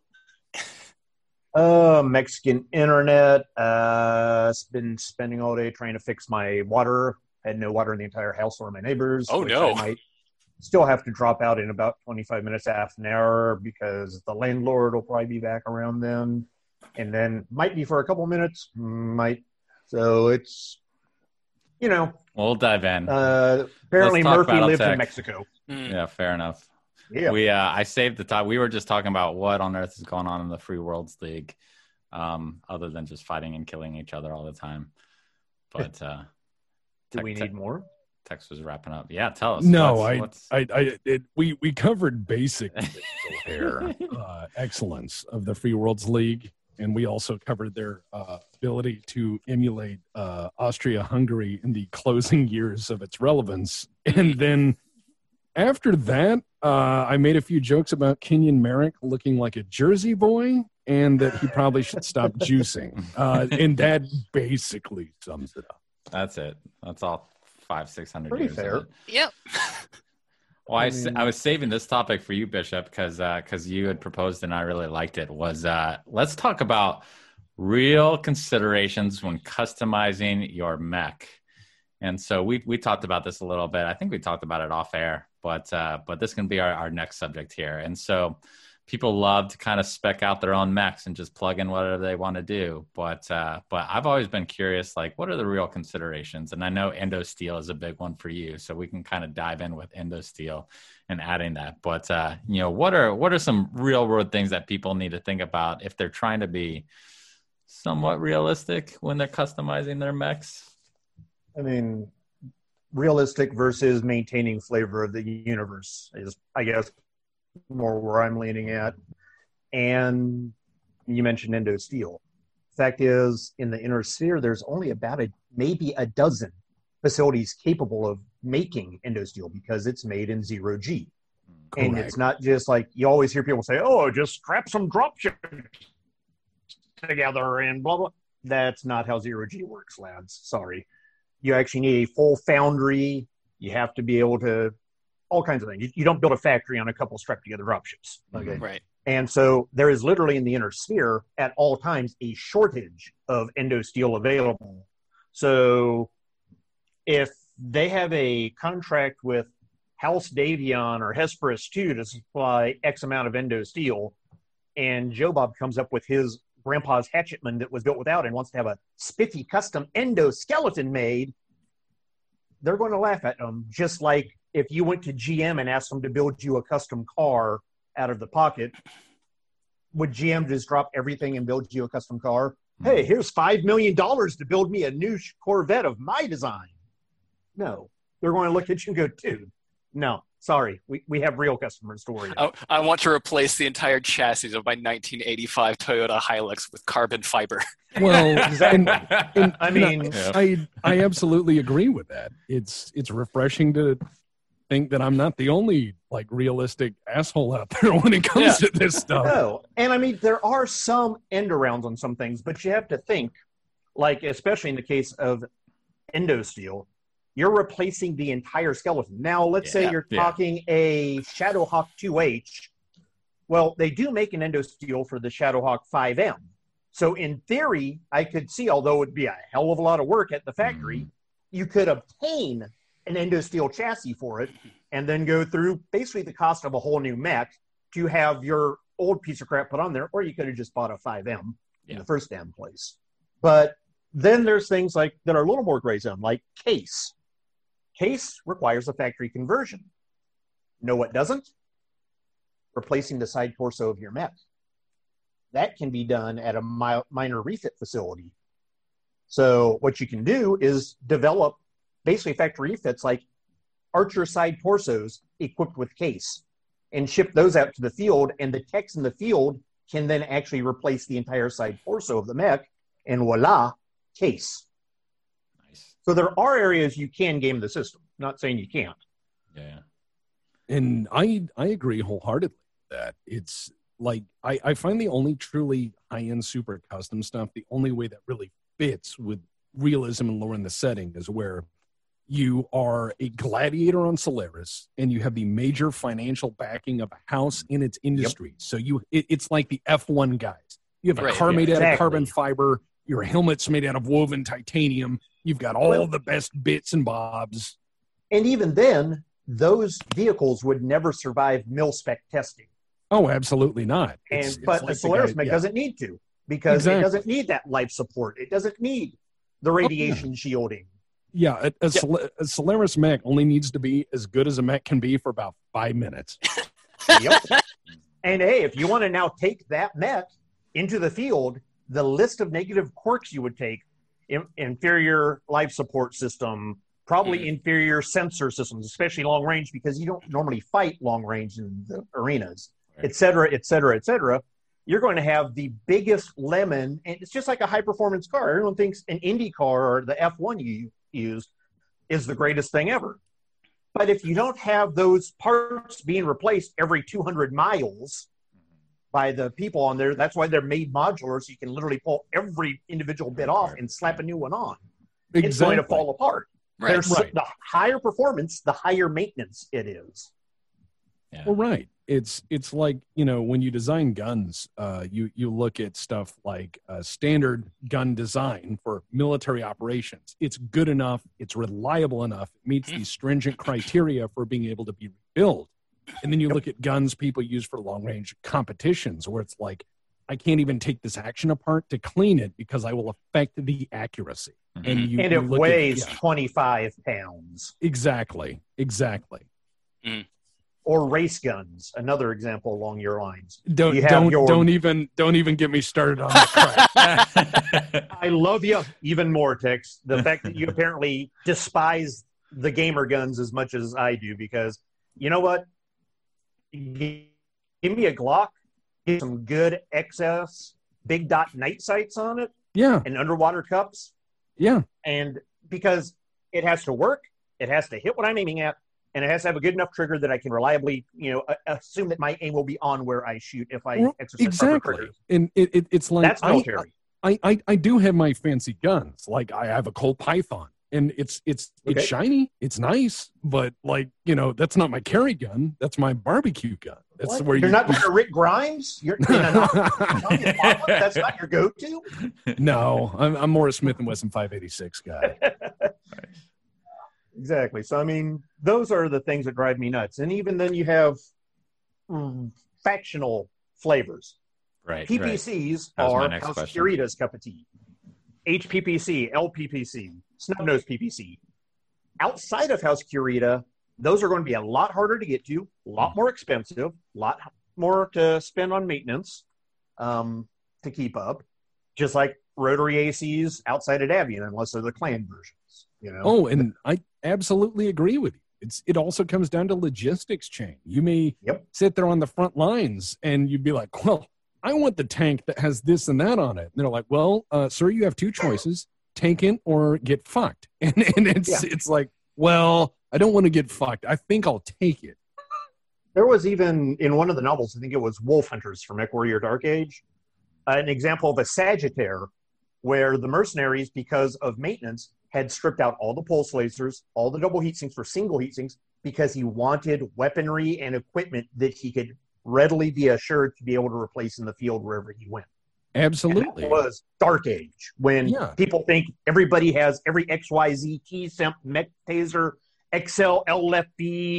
Uh, Mexican internet. Uh, it's been spending all day trying to fix my water. Had no water in the entire house or my neighbors. Oh, which no. I might still have to drop out in about twenty-five minutes, half an hour, because the landlord will probably be back around then. And then might be for a couple minutes. Might. So it's, you know, We'll dive in. uh, apparently talk Murphy lives Battletech. in Mexico. Mm. Yeah, fair enough. Yeah. We uh, I saved the top. We were just talking about what on earth is going on in the Free Worlds League, um, other than just fighting and killing each other all the time. But uh, Do Tech- we Tech- need more? Tex was wrapping up. Yeah, tell us. No, What's- I, what's- I, I, it, we, we covered basic facial hair uh, excellence of the Free Worlds League, and we also covered their uh, ability to emulate uh, Austria-Hungary in the closing years of its relevance. And then after that, uh, I made a few jokes about Kenyon Merrick looking like a Jersey boy, and that he probably should stop juicing. Uh, and that basically sums it up. That's it. That's all five, six hundred Pretty years. of fair. it. Yep. Well, I, I s- mean- I was saving this topic for you, Bishop, because because you had proposed and I really liked it. Was uh, let's talk about real considerations when customizing your mech. And so we we talked about this a little bit. I think we talked about it off air, but uh, but this can be our, our next subject here. And so people love to kind of spec out their own mechs and just plug in whatever they want to do. But uh, but I've always been curious, like, what are the real considerations? And I know Endo Steel is a big one for you, so we can kind of dive in with Endo Steel and adding that. But uh, you know, what are what are some real world things that people need to think about if they're trying to be somewhat realistic when they're customizing their mechs? I mean, realistic versus maintaining flavor of the universe is, I guess, more where I'm leaning at. And you mentioned Endo Steel. Fact is, in the inner sphere, there's only about a maybe a dozen facilities capable of making Endo Steel because it's made in zero G. And Correct. it's not just like you always hear people say, "Oh, just scrap some dropships together and blah blah." That's not how zero G works, lads. Sorry. You actually need a full foundry. You have to be able to, all kinds of things. You, you don't build a factory on a couple strapped together dropships. Okay. Right. And so there is literally in the inner sphere at all times a shortage of Endo Steel available. So if they have a contract with House Davion or Hesperus two to supply X amount of Endo Steel, and Joe Bob comes up with his grandpa's hatchetman that was built without and wants to have a spiffy custom endo skeleton made, they're going to laugh at them. Just like if you went to G M and asked them to build you a custom car out of the pocket, would G M just drop everything and build you a custom car? Hey, here's five million dollars to build me a new Corvette of my design. No. They're going to look at you and go, dude, no, Sorry, we, we have real customers to worry about. I, I want to replace the entire chassis of my nineteen eighty-five Toyota Hilux with carbon fiber. Well, Exactly. and, and, I and mean, I I absolutely agree with that. It's it's refreshing to think that I'm not the only like realistic asshole out there when it comes Yeah. to this stuff. no. And I mean, there are some end arounds on some things, but you have to think, like, especially in the case of EndoSteel, you're replacing the entire skeleton. Now, let's say Yeah. you're Yeah. talking a Shadowhawk two H. Well, they do make an EndoSteel for the Shadowhawk five M. So in theory, I could see, although it would be a hell of a lot of work at the factory, Mhm. you could obtain an EndoSteel chassis for it and then go through basically the cost of a whole new mech to have your old piece of crap put on there, or you could have just bought a five M in Yeah. the first damn place. But then there's things like that are a little more gray zone, like case. Case requires a factory conversion. No, what doesn't? Replacing the side torso of your mech. That can be done at a mi- minor refit facility. So what you can do is develop basically factory refits like Archer side torsos equipped with case and ship those out to the field, and the techs in the field can then actually replace the entire side torso of the mech, and voila, case. Nice. So there are areas you can game the system. Not saying you can't. Yeah. And I I agree wholeheartedly with that. It's like I, I find the only truly high-end super custom stuff, the only way that really fits with realism and lore in the setting is where you are a gladiator on Solaris and you have the major financial backing of a house in its industry. So you it, it's like the F one guys. You have a Right, car yeah, made out exactly. of carbon fiber, your helmet's made out of woven titanium, you've got all Well- the best bits and bobs. And even then, those vehicles would never survive mil-spec testing. Oh, absolutely not. And It's- it's but like a the Solaris guy- mech yeah. doesn't need to, because Exactly. it doesn't need that life support. It doesn't need the radiation shielding. Yeah, a, a, Sol- a Solaris mech only needs to be as good as a mech can be for about five minutes. Yep. And hey, if you want to now take that mech into the field, the list of negative quirks you would take, in, inferior life support system, probably Mhm. inferior sensor systems, especially long range, because you don't normally fight long range in the arenas, Right. et cetera, et cetera, et cetera. You're going to have the biggest lemon, and it's just like a high performance car. Everyone thinks an Indy car or the F one you use is the greatest thing ever. But if you don't have those parts being replaced every two hundred miles by the people on there, that's why they're made modular, so you can literally pull every individual bit off and slap a new one on. It's going to fall apart. Right. There's Right. the higher performance, the higher maintenance it is. Yeah. Well, right. It's it's like, you know, when you design guns, uh, you you look at stuff like uh, standard gun design for military operations. It's good enough. It's reliable enough. It meets these stringent criteria for being able to be rebuilt. And then you look at guns people use for long range competitions, where it's like, I can't even take this action apart to clean it because I will affect the accuracy. And you And you it look at- weighs yeah, twenty-five pounds. exactly, exactly. Or race guns, another example along your lines. Don't You have don't your- don't even don't even get me started on that crap. I love you even more, Tex. The fact that you apparently despise the gamer guns as much as I do, because you know what? Give me a Glock, get some good X S big dot night sights on it Yeah, and underwater cups, yeah, and because it has to work, it has to hit what I'm aiming at, and it has to have a good enough trigger that I can reliably, you know, a- assume that my aim will be on where I shoot if I Well, exercise proper exactly. triggers. And it, it it's like That's I, military. I, I I do have my fancy guns. Like I have a Colt Python, and it's it's Okay. it's shiny, it's nice, but like you know, that's not my carry gun. That's my barbecue gun. That's What? where You're you. not going to Rick Grimes? You're in a non- That's not your go-to? No, I'm I'm more a Smith and Wesson five eighty-six guy. Exactly. So, I mean, those are the things that drive me nuts. And even then you have mm, factional flavors. Right. P P right. Cs That was my are next House question. Kurita's cup of tea. H P P C, L P P C, Snub-Nosed P P C. Outside of House Kurita, those are going to be a lot harder to get to, a lot more expensive, a lot more to spend on maintenance um, to keep up, just like rotary A Cs outside of Avian, unless they're the clan versions. You know? Oh, and I absolutely agree with you. It's it also comes down to logistics chain. You may Yep. sit there on the front lines and you'd be like, well, I want the tank that has this and that on it. And they're like, well, uh, sir, you have two choices, tank it or get fucked. And, and it's Yeah. it's like, well, I don't want to get fucked. I think I'll take it. There was even in one of the novels, I think it was Wolf Hunters from MechWarrior Dark Age, an example of a Sagittaire where the mercenaries, because of maintenance, had stripped out all the pulse lasers, all the double heat sinks for single heat sinks, because he wanted weaponry and equipment that he could readily be assured to be able to replace in the field wherever he went. Absolutely. And that was Dark Age, when Yeah. people think everybody has every X Y Z T-Semp, Mech Taser, X L, L F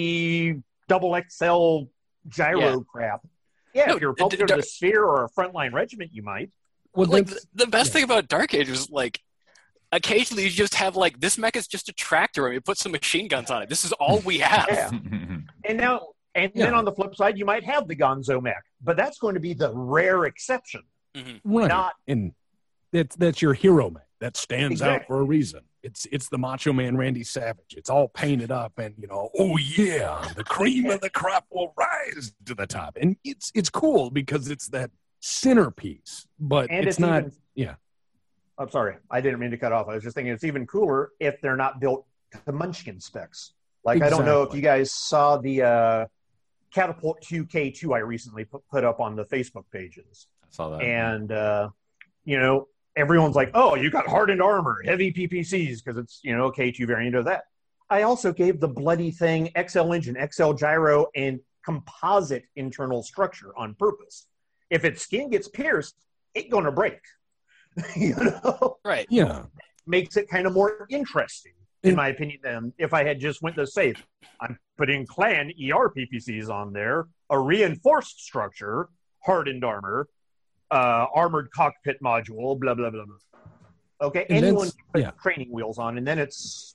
B, double X L gyro Yeah. crap. Yeah, No, if you're a d- Republican d- of the Sphere or a frontline regiment, you might. Well, like that's- the, the best yeah. thing about Dark Age was like occasionally you just have like this mech is just a tractor and we put some machine guns on it. This is all we have. Yeah. And now, and then Yeah. on the flip side, you might have the Gonzo mech, but that's going to be the rare exception. Right. Not- and that's that's your hero man that stands out Exactly. for a reason. It's it's the Macho Man Randy Savage. It's all painted up and you know, oh yeah, the cream of the crop will rise to the top. And it's it's cool because it's that centerpiece, but And it's, it's, not even, yeah. I'm sorry, I didn't mean to cut off. I was just thinking it's even cooler if they're not built to Munchkin specs. Like, I don't know if Exactly. you guys saw the uh, Catapult two K two I recently put, put up on the Facebook pages. I saw that. And, uh, you know, everyone's like, oh, you got hardened armor, heavy P P Cs, because it's, you know, a K two variant of that. I also gave the bloody thing X L engine, X L gyro, and composite internal structure on purpose. If its skin gets pierced, it's going to break. you know? Right. Yeah. Makes it kind of more interesting, in And- my opinion, than if I had just went the safe. I'm putting clan E R P P Cs on there, a reinforced structure, hardened armor, uh, armored cockpit module, blah, blah, blah, blah. Okay, And anyone that's- can put yeah. training wheels on, and then it's,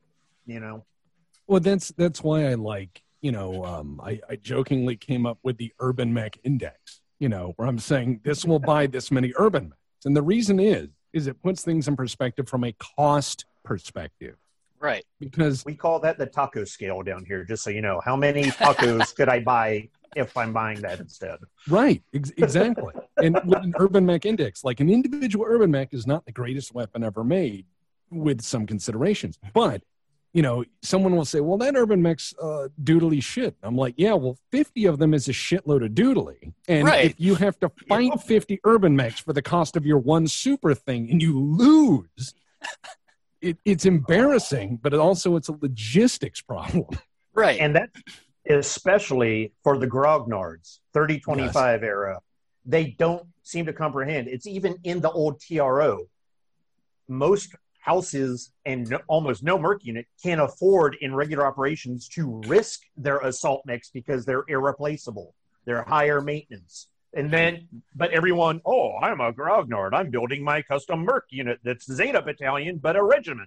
you know, Well, that's that's why I like, you know, um, I, I jokingly came up with the Urban Mech Index, you know, where I'm saying this will buy this many Urban Mechs. And the reason is, is it puts things in perspective from a cost perspective. Right. Because, we call that the taco scale down here, just so you know. How many tacos could I buy if I'm buying that instead? right, ex- exactly. And with an Urban Mech Index, like an individual Urban Mech is not the greatest weapon ever made with some considerations. But, you know, someone will say, well, that Urban Mech's uh, doodly shit. I'm like, yeah, well, fifty of them is a shitload of doodly. And Right. if you have to fight fifty Urban Mechs for the cost of your one super thing and you lose, it, it's embarrassing, but it also it's a logistics problem. Right. And that, especially for the grognards, thirty twenty-five era, they don't seem to comprehend. It's even in the old T R O. Most houses and no, almost no merc unit can afford in regular operations to risk their assault mechs because they're irreplaceable. They're higher maintenance. And then, but everyone, oh, I'm a grognard. I'm building my custom merc unit that's Zeta Battalion, but a regiment.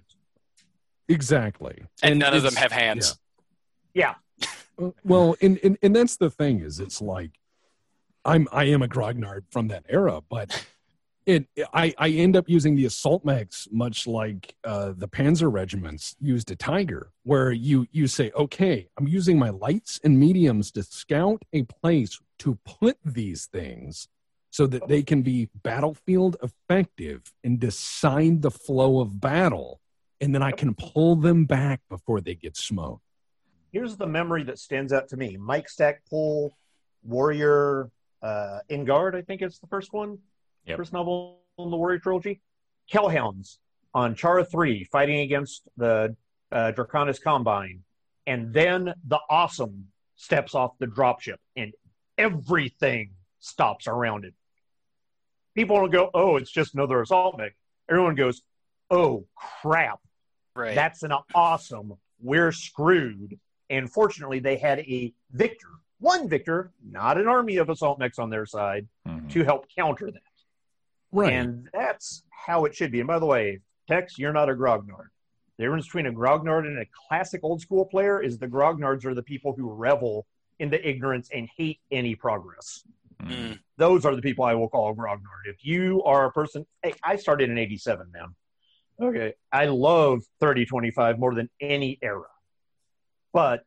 Exactly. and none of them it's- have hands. Yeah. Uh, Well, and, and and that's the thing is it's like I'm I am a grognard from that era, but it I I end up using the assault mechs much like uh, the Panzer regiments used a Tiger, where you you say, okay, I'm using my lights and mediums to scout a place to put these things so that they can be battlefield effective and decide the flow of battle, and then I can pull them back before they get smoked. Here's the memory that stands out to me. Mike Stackpole, Warrior, uh, In Guard, I think it's the first one. Yep. First novel in the Warrior trilogy. Hellhounds on Chara three fighting against the uh, Draconis Combine. And then the Awesome steps off the dropship and everything stops around it. People don't go, oh, it's just another assault mech. Everyone goes, oh, crap. Right. That's an Awesome. We're screwed. And fortunately, they had a Victor, one Victor, not an army of assault mechs on their side, Mhm. to help counter that. Right. And that's how it should be. And by the way, Tex, you're not a grognard. The difference between a grognard and a classic old school player is the grognards are the people who revel in the ignorance and hate any progress. Mhm. Mm. Those are the people I will call a grognard. If you are a person, hey, I started in eighty-seven, man. Okay. I love thirty twenty-five more than any era. but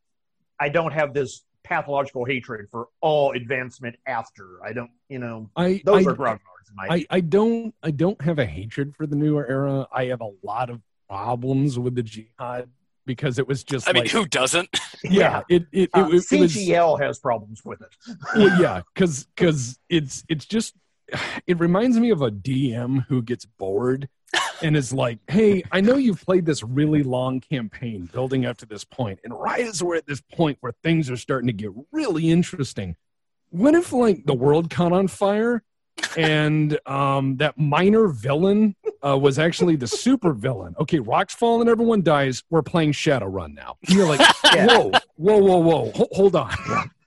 I don't have this pathological hatred for all advancement after. I don't, you know, I, those I, are grognards in my I, I don't I don't have a hatred for the newer era. I have a lot of problems with the jihad because it was just I mean, like, who doesn't? yeah, it it, it, uh, it, it was C G L has problems with it. well, yeah, because because it's it's just it reminds me of a D M who gets bored and is like, hey, I know you've played this really long campaign building up to this point, and right as we're at this point where things are starting to get really interesting, what if like the world caught on fire and um, that minor villain uh, was actually the super villain? Okay, rocks fall and everyone dies. We're playing Shadowrun now. And you're like, Yeah. whoa, whoa, whoa, whoa, Ho- hold on.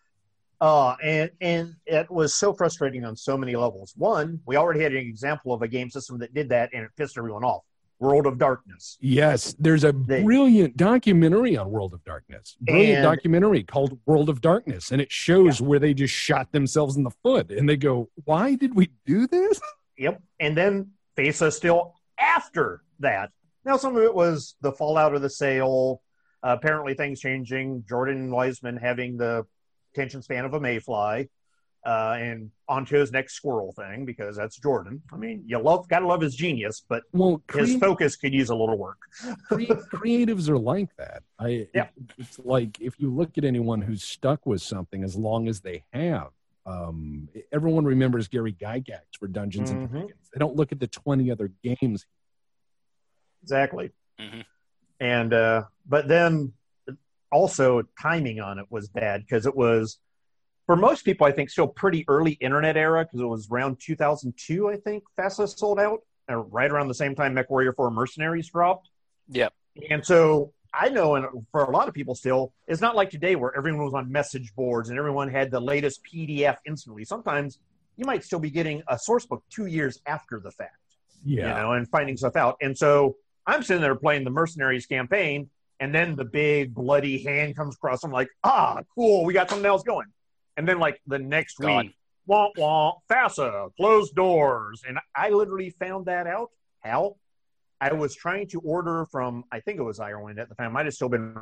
Uh, and and it was so frustrating on so many levels. One, we already had an example of a game system that did that, and it pissed everyone off. World of Darkness. Yes, there's a They- brilliant documentary on World of Darkness. Brilliant And- documentary called World of Darkness, and it shows where they just shot themselves in the foot, and they go, "Why did we do this?" Yep. And then FESA still after that. Now, some of it was the fallout of the sale, uh, apparently things changing, Jordan Wiseman having the attention span of a mayfly, uh, and onto his next squirrel thing, because that's Jordan. I mean, you love, gotta love his genius, but Well, his crea- focus could use a little work. crea- creatives are like that. I, Yeah. it's like if you look at anyone who's stuck with something as long as they have. Um, everyone remembers Gary Gygax for Dungeons and Mhm. Dragons. They don't look at the twenty other games. Exactly. Mhm. And, uh, but then also timing on it was bad because it was, for most people, I think, still pretty early internet era because it was around two thousand two, I think, FASA sold out, uh, right around the same time MechWarrior four Mercenaries dropped. Yep. And so I know, and for a lot of people still, it's not like today where everyone was on message boards and everyone had the latest P D F instantly. Sometimes you might still be getting a source book two years after the fact, Yeah. you know, and finding stuff out. And so I'm sitting there playing the Mercenaries campaign, and then the big bloody hand comes across. I'm like, ah, cool, we got something else going. And then, like, the next Gone. week, wah, wah, FASA, closed doors. And I literally found that out. How? I was trying to order from, I think it was Ireland at the time, might have still been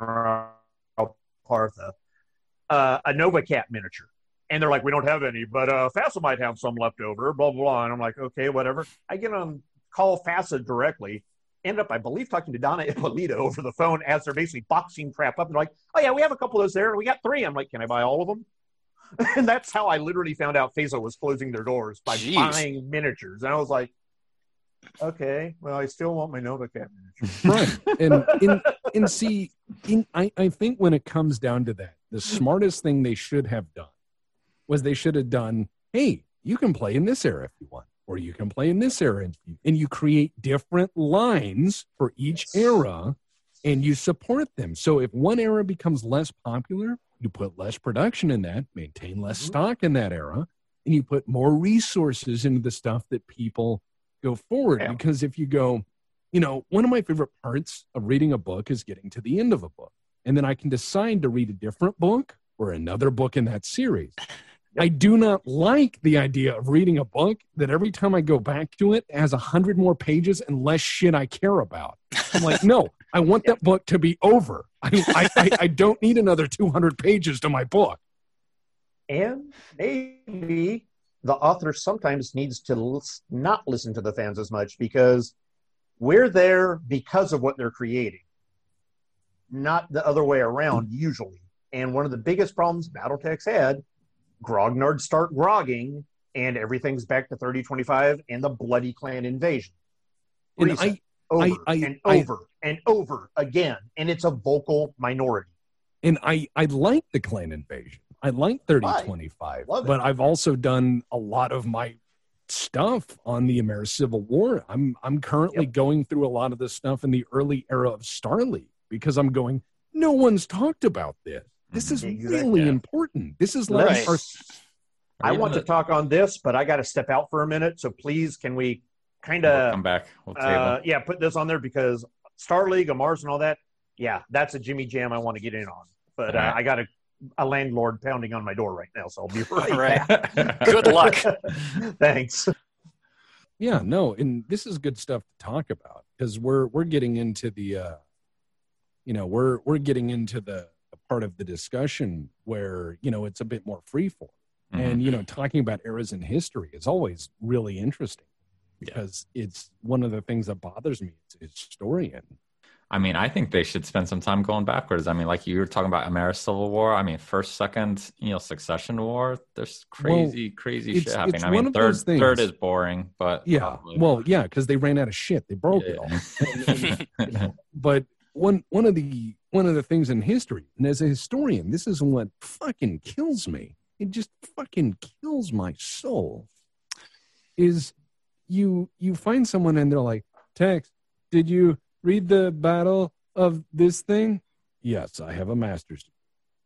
Partha, uh, a Nova Cat miniature. And they're like, we don't have any, but uh, FASA might have some left over, blah, blah, blah. And I'm like, okay, whatever. I get on call FASA directly. End up, I believe, talking to Donna Ippolito over the phone as they're basically boxing crap up. And they're like, oh, yeah, we have a couple of those there, and we got three. I'm like, can I buy all of them? And that's how I literally found out FASA was closing their doors, by Jeez. buying miniatures. And I was like, okay, well, I still want my Nova Cat miniature. Right. And in and see, in, I, I think when it comes down to that, the smartest thing they should have done was they should have done, hey, you can play in this era if you want, or you can play in this era, and you, and you create different lines for each era, and you support them. So if one era becomes less popular, you put less production in that, maintain less Mhm. stock in that era, and you put more resources into the stuff that people go forward. Yeah. Because if you go, you know, one of my favorite parts of reading a book is getting to the end of a book. And then I can decide to read a different book or another book in that series. I do not like the idea of reading a book that every time I go back to it has a hundred more pages and less shit I care about. I'm like, no, I want that book to be over. I, I, I, I don't need another two hundred pages to my book. And maybe the author sometimes needs to lis- not listen to the fans as much because we're there because of what they're creating, not the other way around usually. And one of the biggest problems Battletech's had, grognards start grogging and everything's back to thirty twenty-five and the bloody clan invasion. And Reset. I, over I- I- and I- over and over again. And it's a vocal minority. And I, I like the clan invasion. I like thirty twenty-five, Love it. but I've also done a lot of my stuff on the American Civil War. I'm I'm currently Yep. going through a lot of the stuff in the early era of Starleague because I'm going, no one's talked about this. This is Exactly. really Yeah. important. This is like Right. our I Are want you to talk on this, but I got to step out for a minute. So please, can we kind We'll of come back. We'll table. Uh, yeah, put this on there because Star League, Mars, and all that. Yeah, that's a Jimmy Jam I want to get in on. But uh, All right. I got a, a landlord pounding on my door right now, so I'll be right All right. back. Good luck. Thanks. yeah, no, and this is good stuff to talk about because we're we're getting into the uh you know, we're we're getting into the, the part of the discussion where, you know, it's a bit more freeform. Mm-hmm. And, you know, talking about eras in history is always really interesting because yeah. it's one of the things that bothers me as a historian. I mean, I think they should spend some time going backwards. I mean, like you were talking about America's Civil War. I mean, first, second, you know, Succession War. There's crazy, well, crazy shit happening. I mean, third, third is boring, but yeah, probably. well, yeah, because they ran out of shit. They broke yeah. it all. and, and, you know, but one one of the one of the things in history, and as a historian, this is what fucking kills me. It just fucking kills my soul. Is you you find someone and they're like, Tex, did you read the battle of this thing? Yes, I have a master's degree.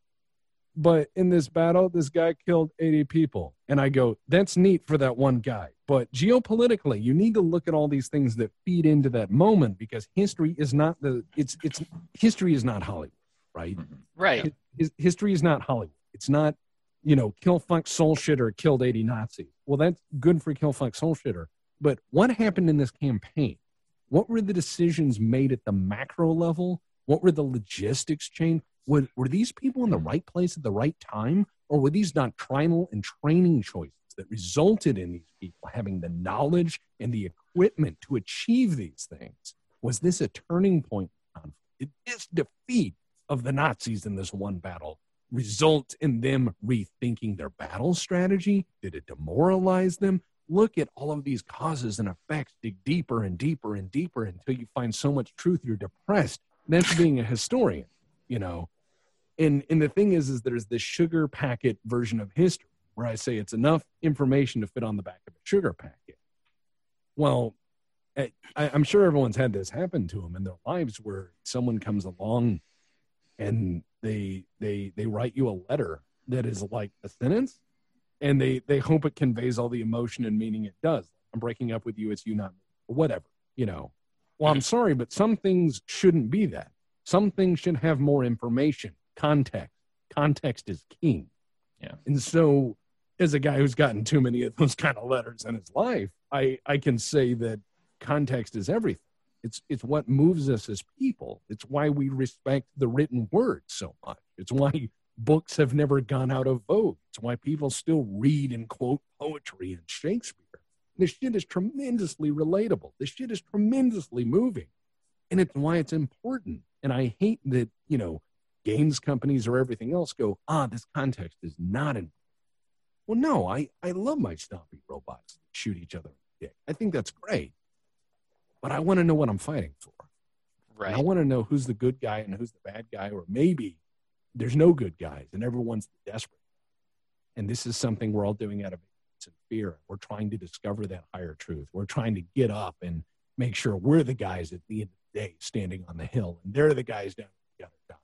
But in this battle, this guy killed eighty people. And I go, that's neat for that one guy. But geopolitically, you need to look at all these things that feed into that moment because history is not the, it's, it's, history is not Hollywood, right? Right. His, history is not Hollywood. It's not, you know, Kill Fuck Soul Shitter killed eighty Nazis. Well, that's good for Kill Fuck Soul Shitter. But what happened in this campaign? What were the decisions made at the macro level? What were the logistics chain? Were, were these people in the right place at the right time? Or were these doctrinal and training choices that resulted in these people having the knowledge and the equipment to achieve these things? Was this a turning point in conflict? Did this defeat of the Nazis in this one battle result in them rethinking their battle strategy? Did it demoralize them? Look at all of these causes and effects, dig deeper and deeper and deeper until you find so much truth you're depressed. That's being a historian, you know. And and the thing is, is there's this sugar packet version of history where I say it's enough information to fit on the back of a sugar packet. Well, I, I'm sure everyone's had this happen to them in their lives where someone comes along and they they they write you a letter that is like a sentence. And they, they hope it conveys all the emotion and meaning it does. I'm breaking up with you, it's you, not me, or whatever, you know. Well, I'm sorry, but some things shouldn't be that. Some things should have more information, context. Context is king. Yeah. And so, as a guy who's gotten too many of those kind of letters in his life, I, I can say that context is everything. It's it's what moves us as people. It's why we respect the written word so much. It's why books have never gone out of vogue. It's why people still read and quote poetry and Shakespeare. This shit is tremendously relatable. This shit is tremendously moving. And it's why it's important. And I hate that, you know, games companies or everything else go, ah, this context is not important. Well, no, I, I love my stompy robots that shoot each other in the dick. I think that's great. But I want to know what I'm fighting for. Right. And I want to know who's the good guy and who's the bad guy, or maybe there's no good guys and everyone's desperate. And this is something we're all doing out of ignorance and fear. We're trying to discover that higher truth. We're trying to get up and make sure we're the guys at the end of the day standing on the hill and they're the guys down the other side.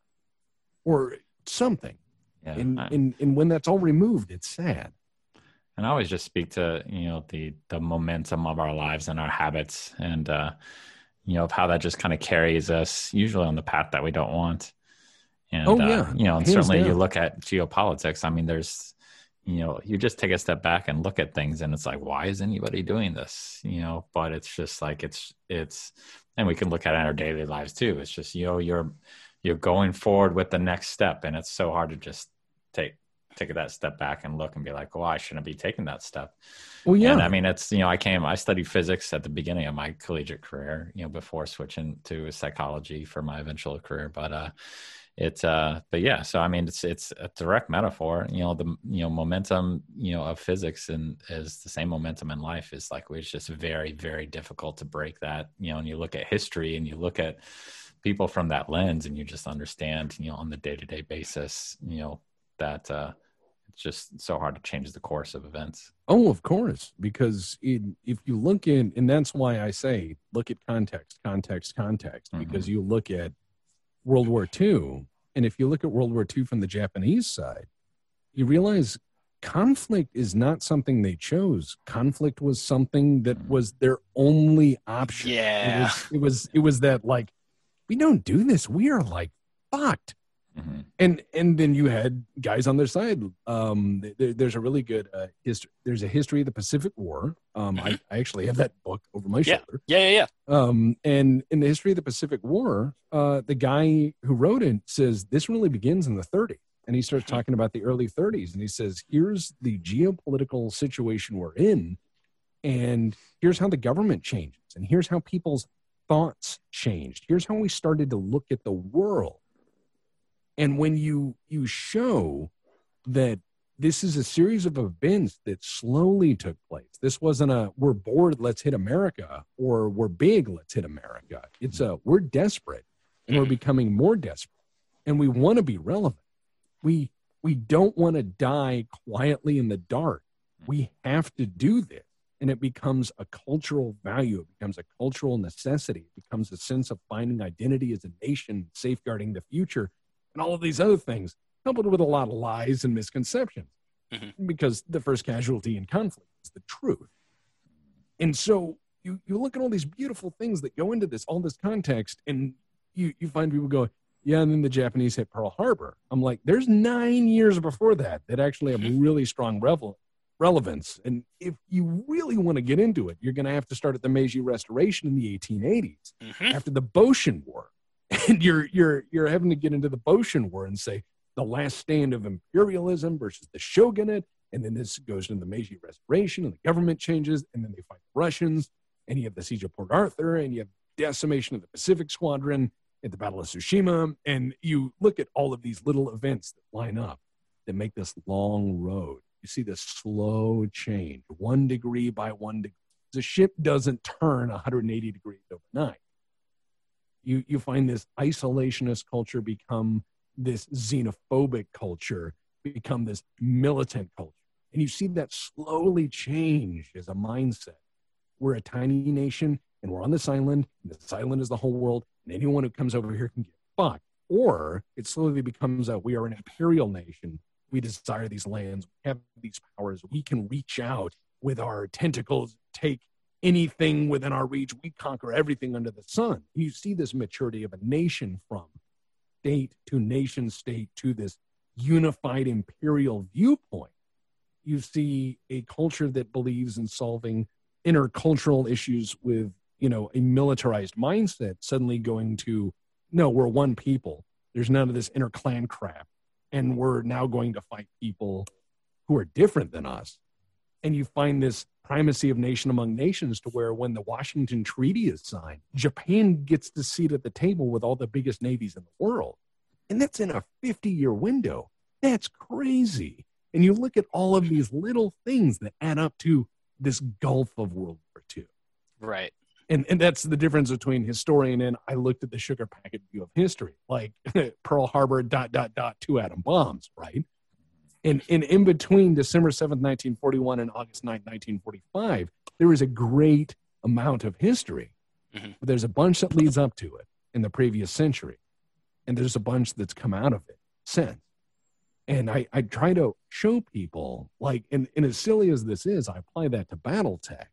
Or something. Yeah, and, I, and, and when that's all removed, it's sad. And I always just speak to, you know, the the momentum of our lives and our habits and, uh, you know, of how that just kind of carries us usually on the path that we don't want. And, oh, yeah. uh, you know, and Hands certainly down. you look at geopolitics. I mean, there's, you know, you just take a step back and look at things and it's like, why is anybody doing this? You know, but it's just like, it's, it's, and we can look at it in our daily lives too. It's just, you know, you're, you're going forward with the next step. And it's so hard to just take, take that step back and look and be like, well, I shouldn't be taking that step. Well, yeah. And I mean, it's, you know, I came, I studied physics at the beginning of my collegiate career, you know, before switching to psychology for my eventual career. But, uh, It's uh, but yeah. So I mean, it's it's a direct metaphor. You know, the you know momentum, you know, of physics and is the same momentum in life. Is like it's just very very difficult to break that. You know, and you look at history and you look at people from that lens, and you just understand, you know, on the day to day basis, you know, that uh, it's just so hard to change the course of events. Oh, of course, because it, if you look in, and that's why I say look at context, context, context, Mm-hmm. because you look at World War Two, and if you look at World War Two from the Japanese side, you realize conflict is not something they chose. Conflict was something that was their only option. Yeah. It was, it was, it was that like, we don't do this. We are like fucked. Mm-hmm. And and then you had guys on their side. Um, there, there's a really good uh, history. There's a history of the Pacific War. Um, Mm-hmm. I, I actually have that book over my Yeah. shoulder. Yeah, yeah, yeah. Um, and in the history of the Pacific War, uh, the guy who wrote it says this really begins in the thirties. And he starts talking about the early thirties. And he says, here's the geopolitical situation we're in. And here's how the government changes. And here's how people's thoughts changed. Here's how we started to look at the world. And when you you show that this is a series of events that slowly took place, this wasn't a we're bored, let's hit America, or we're big, let's hit America. It's a we're desperate and we're becoming more desperate and we want to be relevant. We we don't want to die quietly in the dark. We have to do this. And it becomes a cultural value. It becomes a cultural necessity. It becomes a sense of finding identity as a nation, safeguarding the future, and all of these other things, coupled with a lot of lies and misconceptions. Mm-hmm. Because the first casualty in conflict is the truth. And so you, you look at all these beautiful things that go into this, all this context, and you, you find people go, yeah, and then the Japanese hit Pearl Harbor. I'm like, there's nine years before that that actually have really strong revel- relevance. And if you really want to get into it, you're going to have to start at the Meiji Restoration in the eighteen eighties, mm-hmm. after the Boshin War. And you're you're you're having to get into the Boshin War and say the last stand of imperialism versus the shogunate, and then this goes into the Meiji Restoration, and the government changes, and then they fight the Russians, and you have the siege of Port Arthur, and you have decimation of the Pacific Squadron at the Battle of Tsushima, and you look at all of these little events that line up that make this long road. You see this slow change, one degree by one degree. The ship doesn't turn one hundred eighty degrees overnight. You you find this isolationist culture become this xenophobic culture, become this militant culture. And you see that slowly change as a mindset. We're a tiny nation, and we're on this island, and this island is the whole world, and anyone who comes over here can get fucked. Or it slowly becomes a, we are an imperial nation. We desire these lands. We have these powers. We can reach out with our tentacles, take anything within our reach. We conquer everything under the sun. You see this maturity of a nation from state to nation state to this unified imperial viewpoint. You see a culture that believes in solving intercultural issues with, you know, a militarized mindset suddenly going to, no, we're one people. There's none of this interclan crap. And we're now going to fight people who are different than us. And you find this primacy of nation among nations to where when the Washington Treaty is signed, Japan gets the seat at the table with all the biggest navies in the world. And that's in a fifty-year window. That's crazy. And you look at all of these little things that add up to this gulf of World War Two. Right. And and that's the difference between historian and I looked at the sugar packet view of history, like Pearl Harbor, dot, dot, dot, two atom bombs, right? And, and in between December seventh, nineteen forty-one and August ninth, nineteen forty-five, there is a great amount of history. Mm-hmm. But there's a bunch that leads up to it in the previous century. And there's a bunch that's come out of it since. And I, I try to show people, like, and, and as silly as this is, I apply that to Battletech,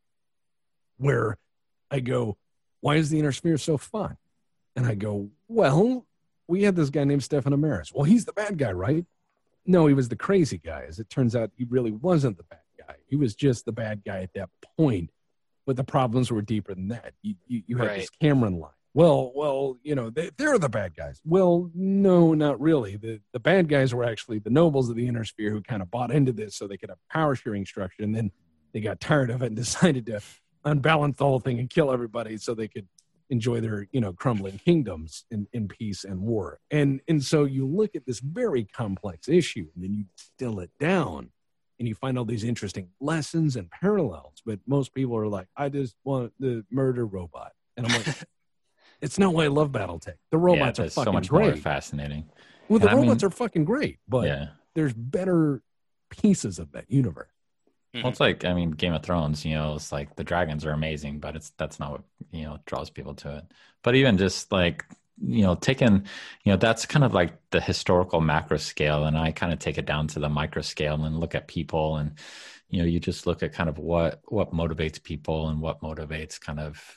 where I go, why is the inner sphere so fun? And I go, well, we had this guy named Stefan Amaris. Well, he's the bad guy, right? No, he was the crazy guy. As it turns out, he really wasn't the bad guy. He was just the bad guy at that point. But the problems were deeper than that. You, you, you had right. this Cameron line. Well, well, you know, they, they're the bad guys. Well, no, not really. The the bad guys were actually the nobles of the inner sphere who kind of bought into this so they could have power sharing structure. And then they got tired of it and decided to unbalance the whole thing and kill everybody so they could enjoy their, you know, crumbling kingdoms in, in peace and war. And and so you look at this very complex issue and then you distill it down and you find all these interesting lessons and parallels. But most people are like, I just want the murder robot. And I'm like, it's not why I love Battletech. The robots yeah, are fucking so much great. More fascinating. Well, the and robots I mean, are fucking great, but yeah. there's better pieces of that universe. Well, it's like, I mean, Game of Thrones, you know, it's like the dragons are amazing, but it's that's not what, you know, draws people to it. But even just like, you know, taking, you know, that's kind of like the historical macro scale. And I kind of take it down to the micro scale and look at people. And, you know, you just look at kind of what, what motivates people and what motivates kind of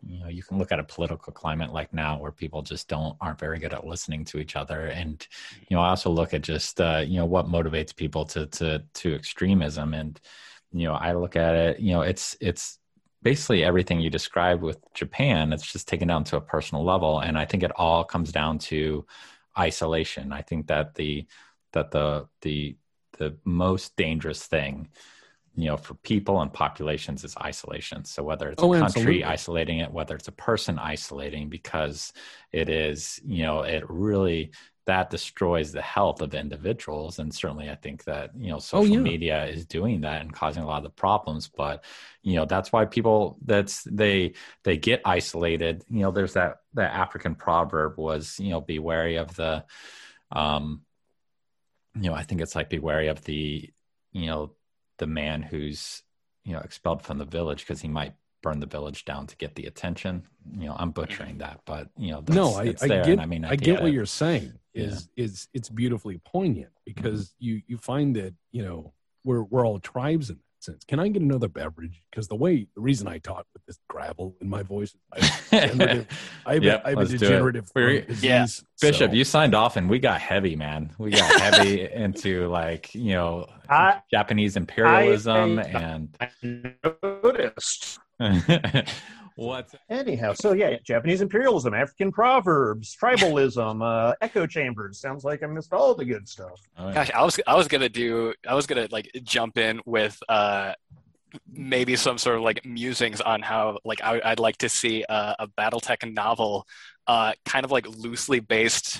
you know, you can look at a political climate like now where people just don't aren't very good at listening to each other. And, you know, I also look at just, uh, you know, what motivates people to, to, to extremism. And, you know, I look at it, you know, it's, it's basically everything you described with Japan. It's just taken down to a personal level. And I think it all comes down to isolation. I think that the, that the, the, the most dangerous thing, you know, for people and populations is isolation. So whether it's Oh, a country absolutely. isolating it, whether it's a person isolating, because it is, you know, it really, that destroys the health of individuals. And certainly I think that, you know, social yeah. media is doing that and causing a lot of the problems. But, you know, that's why people, that's, they, they get isolated. You know, there's that, that African proverb was, you know, be wary of the, um, you know, I think it's like be wary of the, you know, the man who's, you know, expelled from the village because he might burn the village down to get the attention. You know, I'm butchering that, but you know, that's, no, I, it's I there. get, And I mean, I, I get get what it. you're saying is, is it's beautifully poignant because you, you find that, you know, we're, we're all tribes in that sense. Can I get another beverage? Because the way, the reason I talk with this gravel in my voice, I have, degenerative, I have, Yep, a, I have a let's do it. degenerative We're- throat Yeah. disease. Bishop, so- you signed off and we got heavy, man. We got heavy into like, you know, I- Japanese imperialism I- and I noticed. what's Anyhow, so yeah, Japanese imperialism, African proverbs, tribalism, uh, echo chambers. Sounds like I missed all the good stuff. oh, yeah. Gosh, I was I was gonna do I was gonna like jump in with uh maybe some sort of like musings on how like I, I'd like to see a, a BattleTech novel, uh, kind of like loosely based,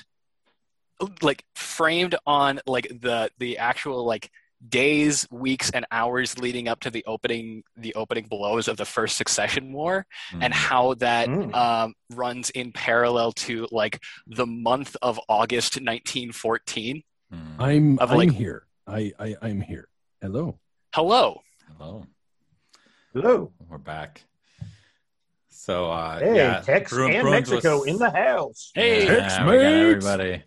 like framed on like the the actual like days, weeks, and hours leading up to the opening the opening blows of the First Succession War, and how that Mm. um, runs in parallel to like the month of August nineteen fourteen. Mm. I'm, of, I'm like- here. I, I, I'm here. Hello. Hello. Hello, Hello. we're back. So, uh, Hey, yeah, Tex Bruin- and Bruins Mexico was- in the house. Hey, yeah, Tex, we got mates. everybody.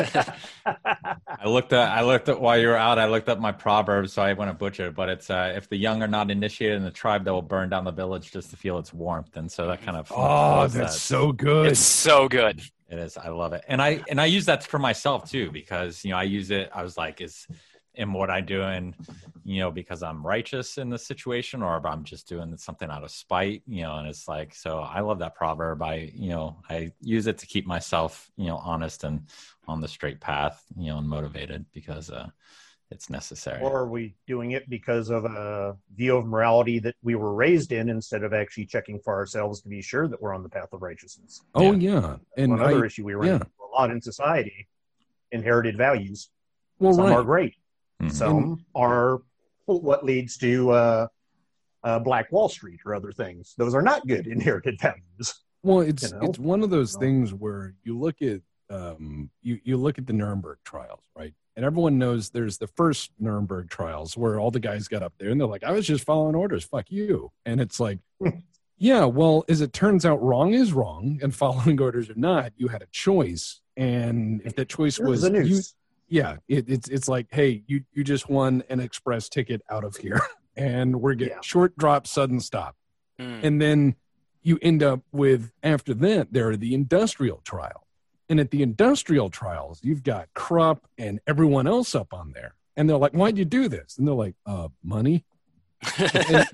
I looked at, I looked at while you were out. I looked up my proverbs, so I want to butcher it. But it's uh, if the young are not initiated in the tribe, they will burn down the village just to feel its warmth. And so that kind of Oh, flows that's that. so good. It's so good. It is. I love it, and I and I use that for myself too because you know I use it. I was like, is am what I doing, you know, because I'm righteous in the situation, or if I'm just doing something out of spite, you know? And it's like, so I love that proverb. I you know I use it to keep myself, you know, honest and on the straight path, you know, and motivated because uh, it's necessary. Or are we doing it because of a view of morality that we were raised in instead of actually checking for ourselves to be sure that we're on the path of righteousness? oh yeah. And One other I, issue we run yeah. into a lot in society, inherited values. well, Some right. are great. Mhm. Some are what leads to uh, uh, Black Wall Street or other things. Those are not good inherited values. Well, it's you know? it's one of those No. things where you look at um, you you look at the Nuremberg trials, right? And everyone knows there's the first Nuremberg trials where all the guys got up there and they're like, "I was just following orders, fuck you." And it's like, yeah, well, as it turns out, wrong is wrong, and following orders or not, you had a choice, and if that choice Here's was the you, news. yeah, it, it's it's like, hey, you you just won an express ticket out of here, and we're getting Yeah. short drop, sudden stop. Mm. And then you end up with, after that, there are the industrial trial. And at the industrial trials, you've got Krupp and everyone else up on there. And they're like, why'd you do this? And they're like, uh, money. And,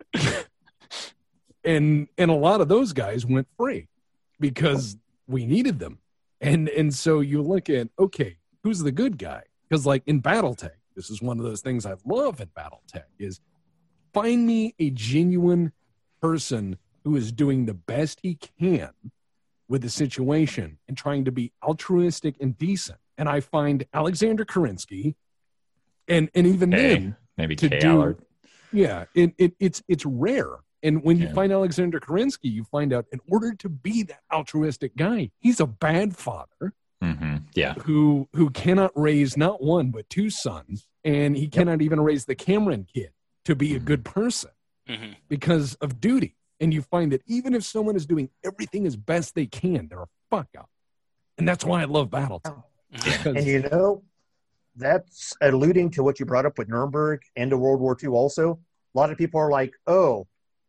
and, and a lot of those guys went free because we needed them. And, and so you look at, okay, who's the good guy? Because like in BattleTech, this is one of those things I love in BattleTech is find me a genuine person who is doing the best he can with the situation and trying to be altruistic and decent. And I find Alexander Kerensky, and and even Hey, then, maybe to Kay do- Allard. yeah, it, it it's it's rare. And when you Yeah. find Alexander Kerensky, you find out in order to be that altruistic guy, he's a bad father hmm Yeah. who who cannot raise not one but two sons, and he cannot even raise the Cameron kid to be a good person Mhm. because of duty. And you find that even if someone is doing everything as best they can, they're a fuck up. And that's why I love BattleTech. And you know, that's alluding to what you brought up with Nuremberg and to World War Two also. A lot of people are like, oh,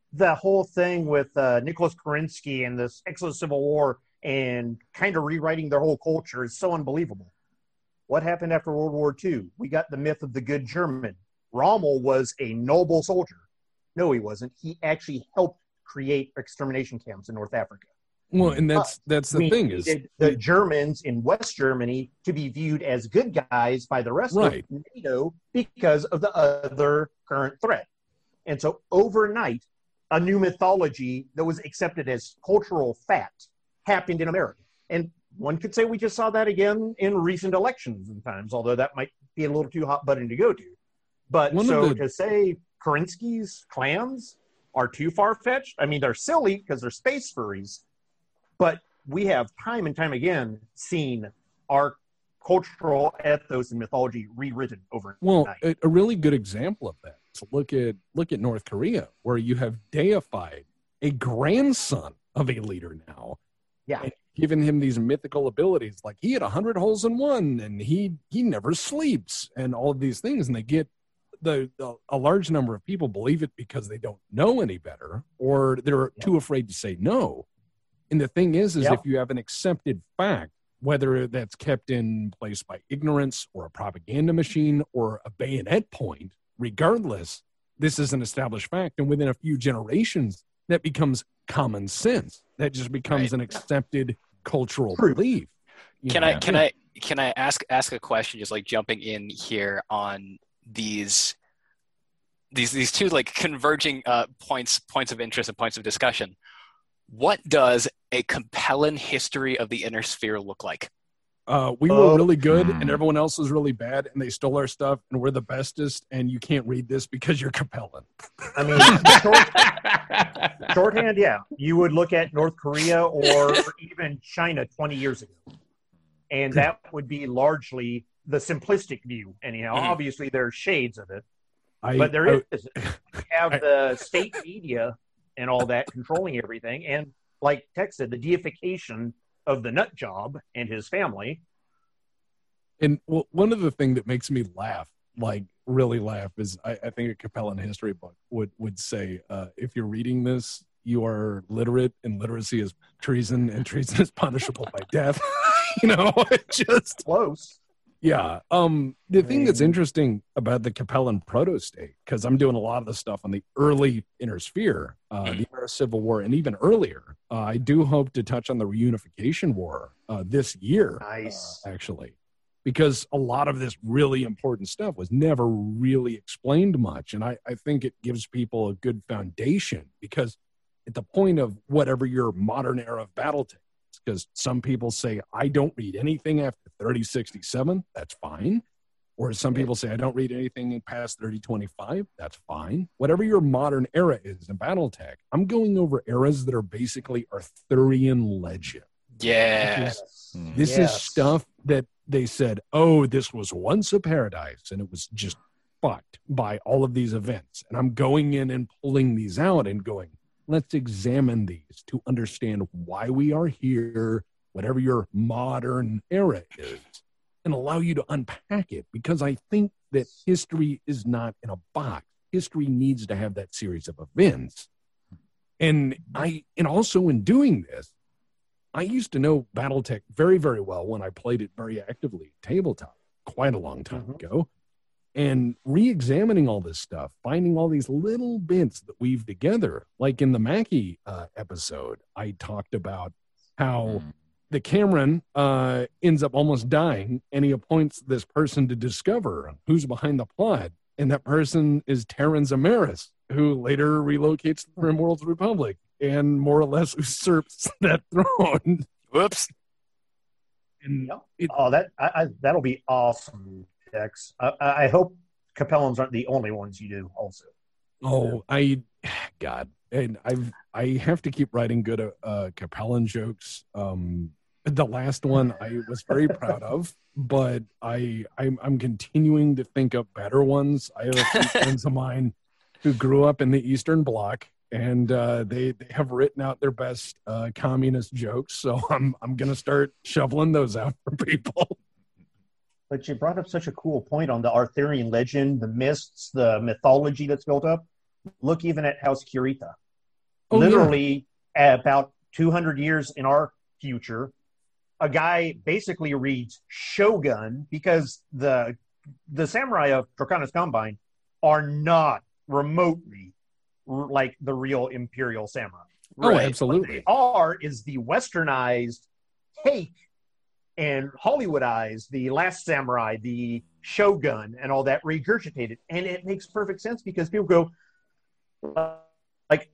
the whole thing with uh, Nicholas Kerensky and this Exo-Civil War and kind of rewriting their whole culture is so unbelievable. What happened after World War Two? We got the myth of the good German. Rommel was a noble soldier. No, he wasn't. He actually helped create extermination camps in North Africa. Well, and that's that's the we thing is the Germans in West Germany to be viewed as good guys by the rest right. of NATO because of the other current threat. And so overnight, a new mythology that was accepted as cultural fact happened in America. And one could say we just saw that again in recent elections and times, although that might be a little too hot button to go to. But One so the... to say Kerensky's clans are too far-fetched, I mean, they're silly because they're space furries, but we have time and time again seen our cultural ethos and mythology rewritten over. Well, a, a really good example of that. So look at look at North Korea, where you have deified a grandson of a leader now, yeah, and given him these mythical abilities, like he had a hundred holes in one, and he he never sleeps, and all of these things, and they get the, the a large number of people believe it because they don't know any better, or they're yeah. too afraid to say no. And the thing is, is yeah. if you have an accepted fact, whether that's kept in place by ignorance or a propaganda machine or a bayonet point, regardless, this is an established fact. And within a few generations, that becomes common sense. That just becomes right. an accepted cultural belief. You Can know? I can I can I ask ask a question, just like jumping in here on these these these two like converging uh, points points of interest and points of discussion? What does a compelling history of the inner sphere look like? Uh, we were really good and everyone else was really bad and they stole our stuff and we're the bestest and you can't read this because you're compelling. I mean, short, shorthand, yeah. You would look at North Korea or even China twenty years ago. And that would be largely the simplistic view. Anyhow, mm-hmm. obviously there are shades of it. I, but there I, is. You have I, the state media and all that controlling everything. And like Tex said, the deification of the nut job and his family. And well, one of the things that makes me laugh, like really laugh, is I, I think a Capellan history book would, would say, uh, if you're reading this, you are literate and literacy is treason and treason is punishable by death. You know, just close. Yeah. Um, the thing that's interesting about the Capellan proto-state, because I'm doing a lot of the stuff on the early inner sphere, uh, the Inner Civil War, and even earlier, uh, I do hope to touch on the reunification war uh, this year, nice. uh, actually, because a lot of this really important stuff was never really explained much. And I, I think it gives people a good foundation because at the point of whatever your modern era of battletech, because some people say, I don't read anything after thirty sixty-seven, that's fine. Or some people say, I don't read anything past thirty twenty-five, that's fine. Whatever your modern era is in Battletech, I'm going over eras that are basically Arthurian legend. Yeah. This, is, this yes. is stuff that they said, oh, this was once a paradise, and it was just fucked by all of these events. And I'm going in and pulling these out and going, let's examine these to understand why we are here, whatever your modern era is, and allow you to unpack it. Because I think that history is not in a box. History needs to have that series of events. And I, and also in doing this, I used to know Battletech very, very well when I played it very actively tabletop quite a long time mm-hmm. ago. And re-examining all this stuff, finding all these little bits that weave together. Like in the Mackie uh, episode, I talked about how mm. the Cameron uh, ends up almost dying, and he appoints this person to discover who's behind the plot. And that person is Terran Zamaris, who later relocates to the Rimworld's Republic and more or less usurps that throne. Whoops. And it, oh, that I, I, that'll be awesome. X. I, I hope Capellans aren't the only ones you do also. Oh, I, God, and I've, I have to keep writing good uh, Capellan jokes. Um, the last one I was very proud of, but I, I'm, I'm continuing to think of better ones. I have a few friends of mine who grew up in the Eastern Bloc, and uh, they, they have written out their best uh, communist jokes. So I'm, I'm going to start shoveling those out for people. But you brought up such a cool point on the Arthurian legend, the myths, the mythology that's built up. Look even at House Kurita. Oh, literally about two hundred years in our future, a guy basically reads Shogun because the the samurai of Draconis Combine are not remotely like the real Imperial samurai. Oh, Right. absolutely. What they are is the westernized take and Hollywoodized the Last Samurai, the Shogun, and all that regurgitated. And it makes perfect sense because people go, uh, like,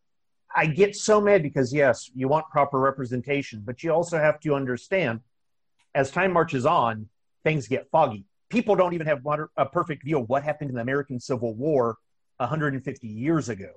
I get so mad because, yes, you want proper representation, but you also have to understand, as time marches on, things get foggy. People don't even have a perfect view of what happened in the American Civil War one hundred fifty years ago.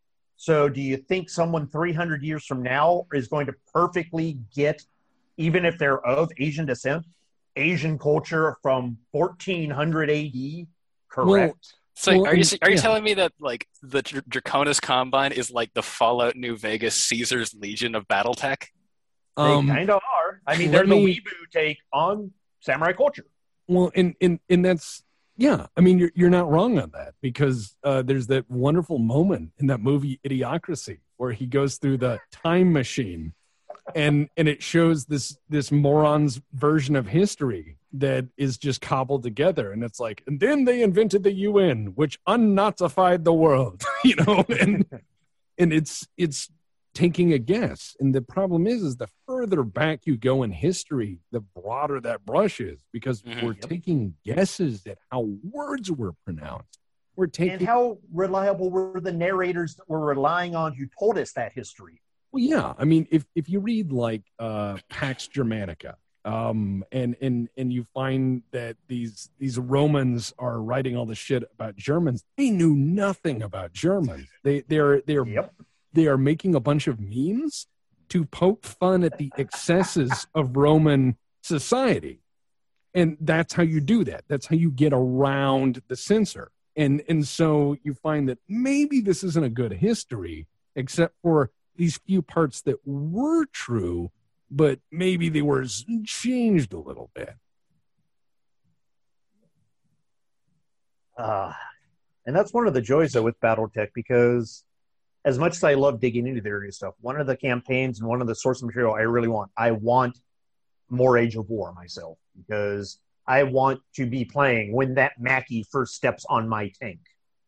So do you think someone three hundred years from now is going to perfectly get, even if they're of Asian descent, Asian culture from fourteen hundred A D? Correct. Well, So Well, are you and- are you yeah. telling me that like the Dr- Draconis Combine is like the Fallout New Vegas Caesar's Legion of BattleTech? They Um, kind of are. I mean, let they're the me- weeboo take on samurai culture. Well, and and and that's yeah. I mean, you're you're not wrong on that because uh, there's that wonderful moment in that movie Idiocracy where he goes through the time machine, and and it shows this this moron's version of history that is just cobbled together, and it's like, and then they invented the U N, which unnazified the world, you know, and and it's it's taking a guess. And the problem is, is the further back you go in history, the broader that brush is, because Mhm. we're Yep. taking guesses at how words were pronounced. We're And taking, how reliable were the narrators that we're relying on who told us that history? well, yeah. I mean, if if you read like uh, Pax Germanica, um, and and and you find that these these Romans are writing all this shit about Germans, they knew nothing about Germans. They they're they're Yep. they are making a bunch of memes to poke fun at the excesses of Roman society. And that's how you do that. That's how you get around the censor. And and so you find that maybe this isn't a good history, except for these few parts that were true, but maybe they were s- changed a little bit. Uh, and that's one of the joys, though, with BattleTech, because as much as I love digging into the area stuff, one of the campaigns and one of the source material I really want, I want more Age of War myself, because I want to be playing when that Mackie first steps on my tank.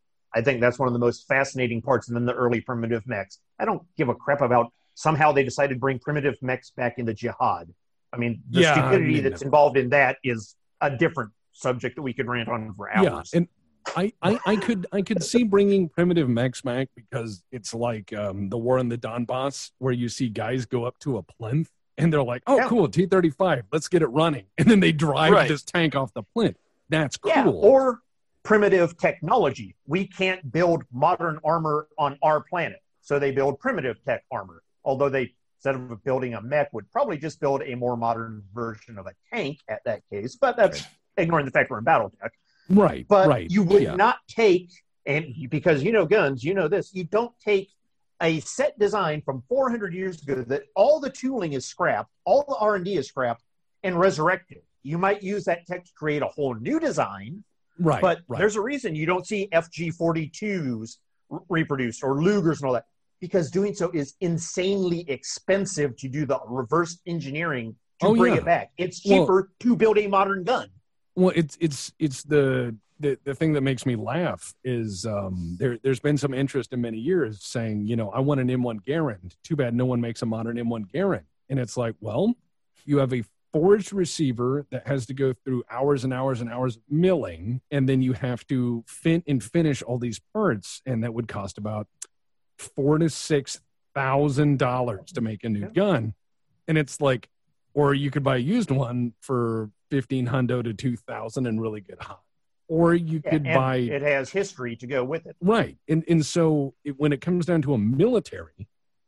I think that's one of the most fascinating parts, and then the early primitive mechs. I don't give a crap about somehow they decided to bring primitive mechs back into Jihad. I mean, the Yeah, I stupidity mean, that's involved in that is a different subject that we could rant on for hours. Yeah, and I, I, I could I could see bringing primitive mechs back because it's like um, the war in the Donbass where you see guys go up to a plinth and they're like, oh, Yeah. cool, T thirty-five, let's get it running. And then they drive Right. this tank off the plinth. That's cool. Yeah, or primitive technology. We can't build modern armor on our planet, so they build primitive tech armor. Although they, instead of building a mech, would probably just build a more modern version of a tank at that case. But that's ignoring the fact we're in BattleTech. right, But right. you would yeah. not take, and because you know guns, you know this, you don't take a set design from four hundred years ago that all the tooling is scrapped, all the R and D is scrapped, and resurrected. You might use that tech to create a whole new design, right, but right. there's a reason you don't see F G forty-twos r- reproduced or Lugers and all that, because doing so is insanely expensive to do the reverse engineering to Oh, bring yeah. it back. It's Well- cheaper to build a modern gun. Well, it's it's it's the the, the thing that makes me laugh is um, there there's been some interest in many years saying, you know, I want an M one Garand. Too bad no one makes a modern M one Garand. And it's like, well, you have a forged receiver that has to go through hours and hours and hours of milling, and then you have to fin and finish all these parts, and that would cost about four to six thousand dollars to make a new Yeah. gun. And it's like, or you could buy a used one for fifteen hundo to two thousand and really get hot. Or you Yeah, could and buy it has history to go with it. right. And and so it, when it comes down to a military,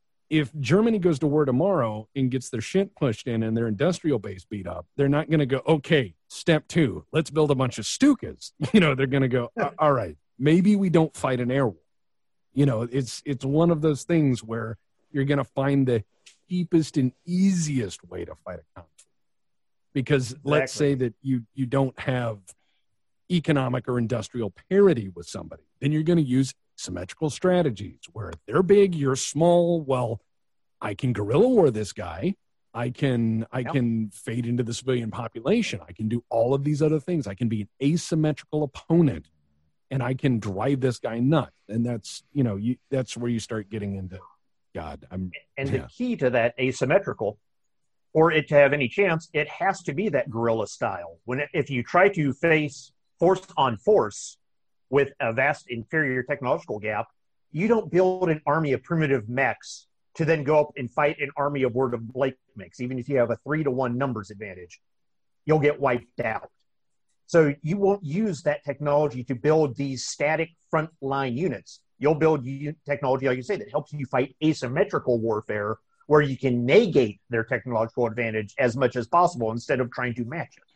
if Germany goes to war tomorrow and gets their shit pushed in and their industrial base beat up, they're not going to go, okay, step two, let's build a bunch of Stukas. You know, they're going to go, "A- all right, maybe we don't fight an air war. You know, it's it's one of those things where you're going to find the cheapest and easiest way to fight a conflict. Because let's Exactly. say that you you don't have economic or industrial parity with somebody, then you're going to use symmetrical strategies where they're big, you're small. Well, I can guerrilla war this guy. I can I Yep. can fade into the civilian population. I can do all of these other things. I can be an asymmetrical opponent, and I can drive this guy nuts. And that's you know you that's where you start getting into God. I'm And yeah. the key to that asymmetrical, for it to have any chance, it has to be that guerrilla style. When it, if you try to face force on force with a vast inferior technological gap, you don't build an army of primitive mechs to then go up and fight an army of Word of Blake mechs. Even if you have a three to one numbers advantage, you'll get wiped out. So you won't use that technology to build these static frontline units. You'll build u- technology, like you say, that helps you fight asymmetrical warfare, where you can negate their technological advantage as much as possible instead of trying to match it.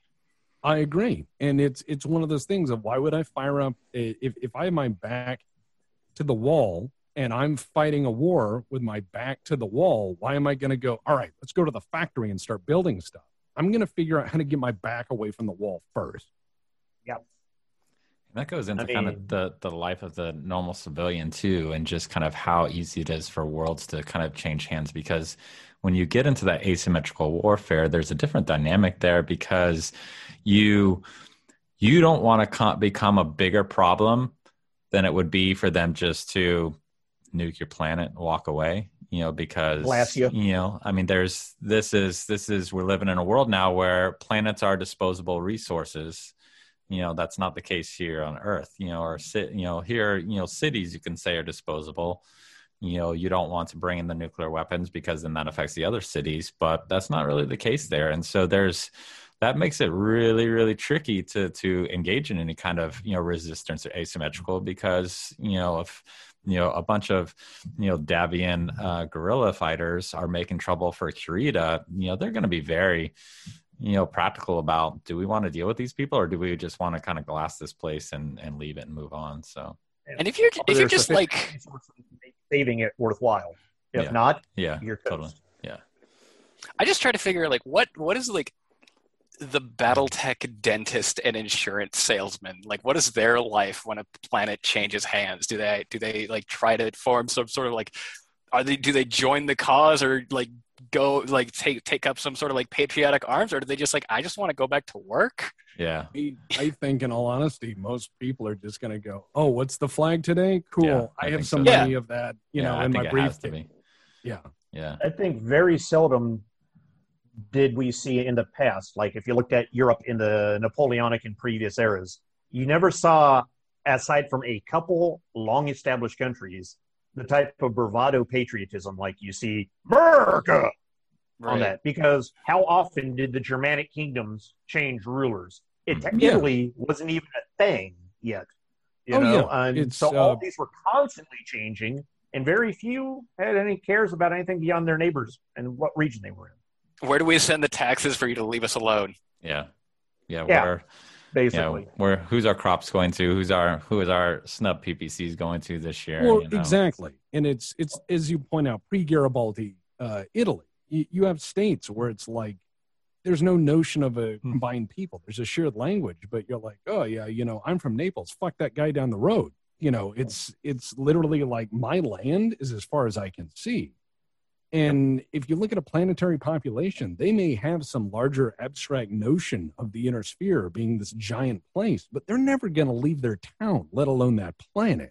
I agree, and it's it's one of those things of why would I fire up if if I have my back to the wall and I'm fighting a war with my back to the wall? Why am I going to go? All right, let's go to the factory and start building stuff. I'm going to figure out how to get my back away from the wall first. Yep. That goes into I kind mean- of the, the life of the normal civilian too, and just kind of how easy it is for worlds to kind of change hands. Because when you get into that asymmetrical warfare, there's a different dynamic there because you you don't want to co- become a bigger problem than it would be for them just to nuke your planet and walk away. You know, because Blast you. you know, I mean, there's this is this is we're living in a world now where planets are disposable resources. You know, that's not the case here on Earth, you know, or, you know, here, you know, cities you can say are disposable. You know, you don't want to bring in the nuclear weapons because then that affects the other cities, but that's not really the case there. And so there's, that makes it really, really tricky to, to engage in any kind of, you know, resistance or asymmetrical because, you know, if, you know, a bunch of, you know, Davian uh, guerrilla fighters are making trouble for Kurita, you know, they're going to be very, you know, practical about, do we want to deal with these people or do we just want to kind of glass this place and, and leave it and move on? So, And if you're Or if you're there's just sufficient like resources to make saving it worthwhile. If Yeah. not, yeah, you're totally. toast. Yeah. I just try to figure like what what is like the BattleTech dentist and insurance salesman, like what is their life when a planet changes hands? Do they do they like try to form some sort of like are they do they join the cause or like go like take take up some sort of like patriotic arms, or do they just like I just want to go back to work? Yeah. I, I think, in all honesty, most people are just going to go, "Oh, what's the flag today? Cool. Yeah, I I have think some so. money of that, you yeah, know, I in think my it has to briefcase." be. Yeah. Yeah. I think very seldom did we see in the past, like if you looked at Europe in the Napoleonic and previous eras, you never saw, aside from a couple long-established countries, the type of bravado patriotism like you see America on that. Because how often did the Germanic kingdoms change rulers? It, Mhm. Yeah. Italy wasn't even a thing yet. You Oh, know, yeah. and It's, so all uh, these were constantly changing, and very few had any cares about anything beyond their neighbors and what region they were in. Where do we send the taxes for you to leave us alone? Yeah. Yeah. Yeah, Where, Basically, you know, where, who's our crops going to? Who's our, who is our snub P P Cs going to this year? Well, you know? exactly. And it's, it's as you point out, pre-Garibaldi uh, Italy, you, you have states where it's like, there's no notion of a Hmm. combined people. There's a shared language, but you're like, oh yeah, you know, I'm from Naples. Fuck that guy down the road. You know, it's it's literally like my land is as far as I can see. And if you look at a planetary population, they may have some larger abstract notion of the inner sphere being this giant place, but they're never going to leave their town, let alone that planet.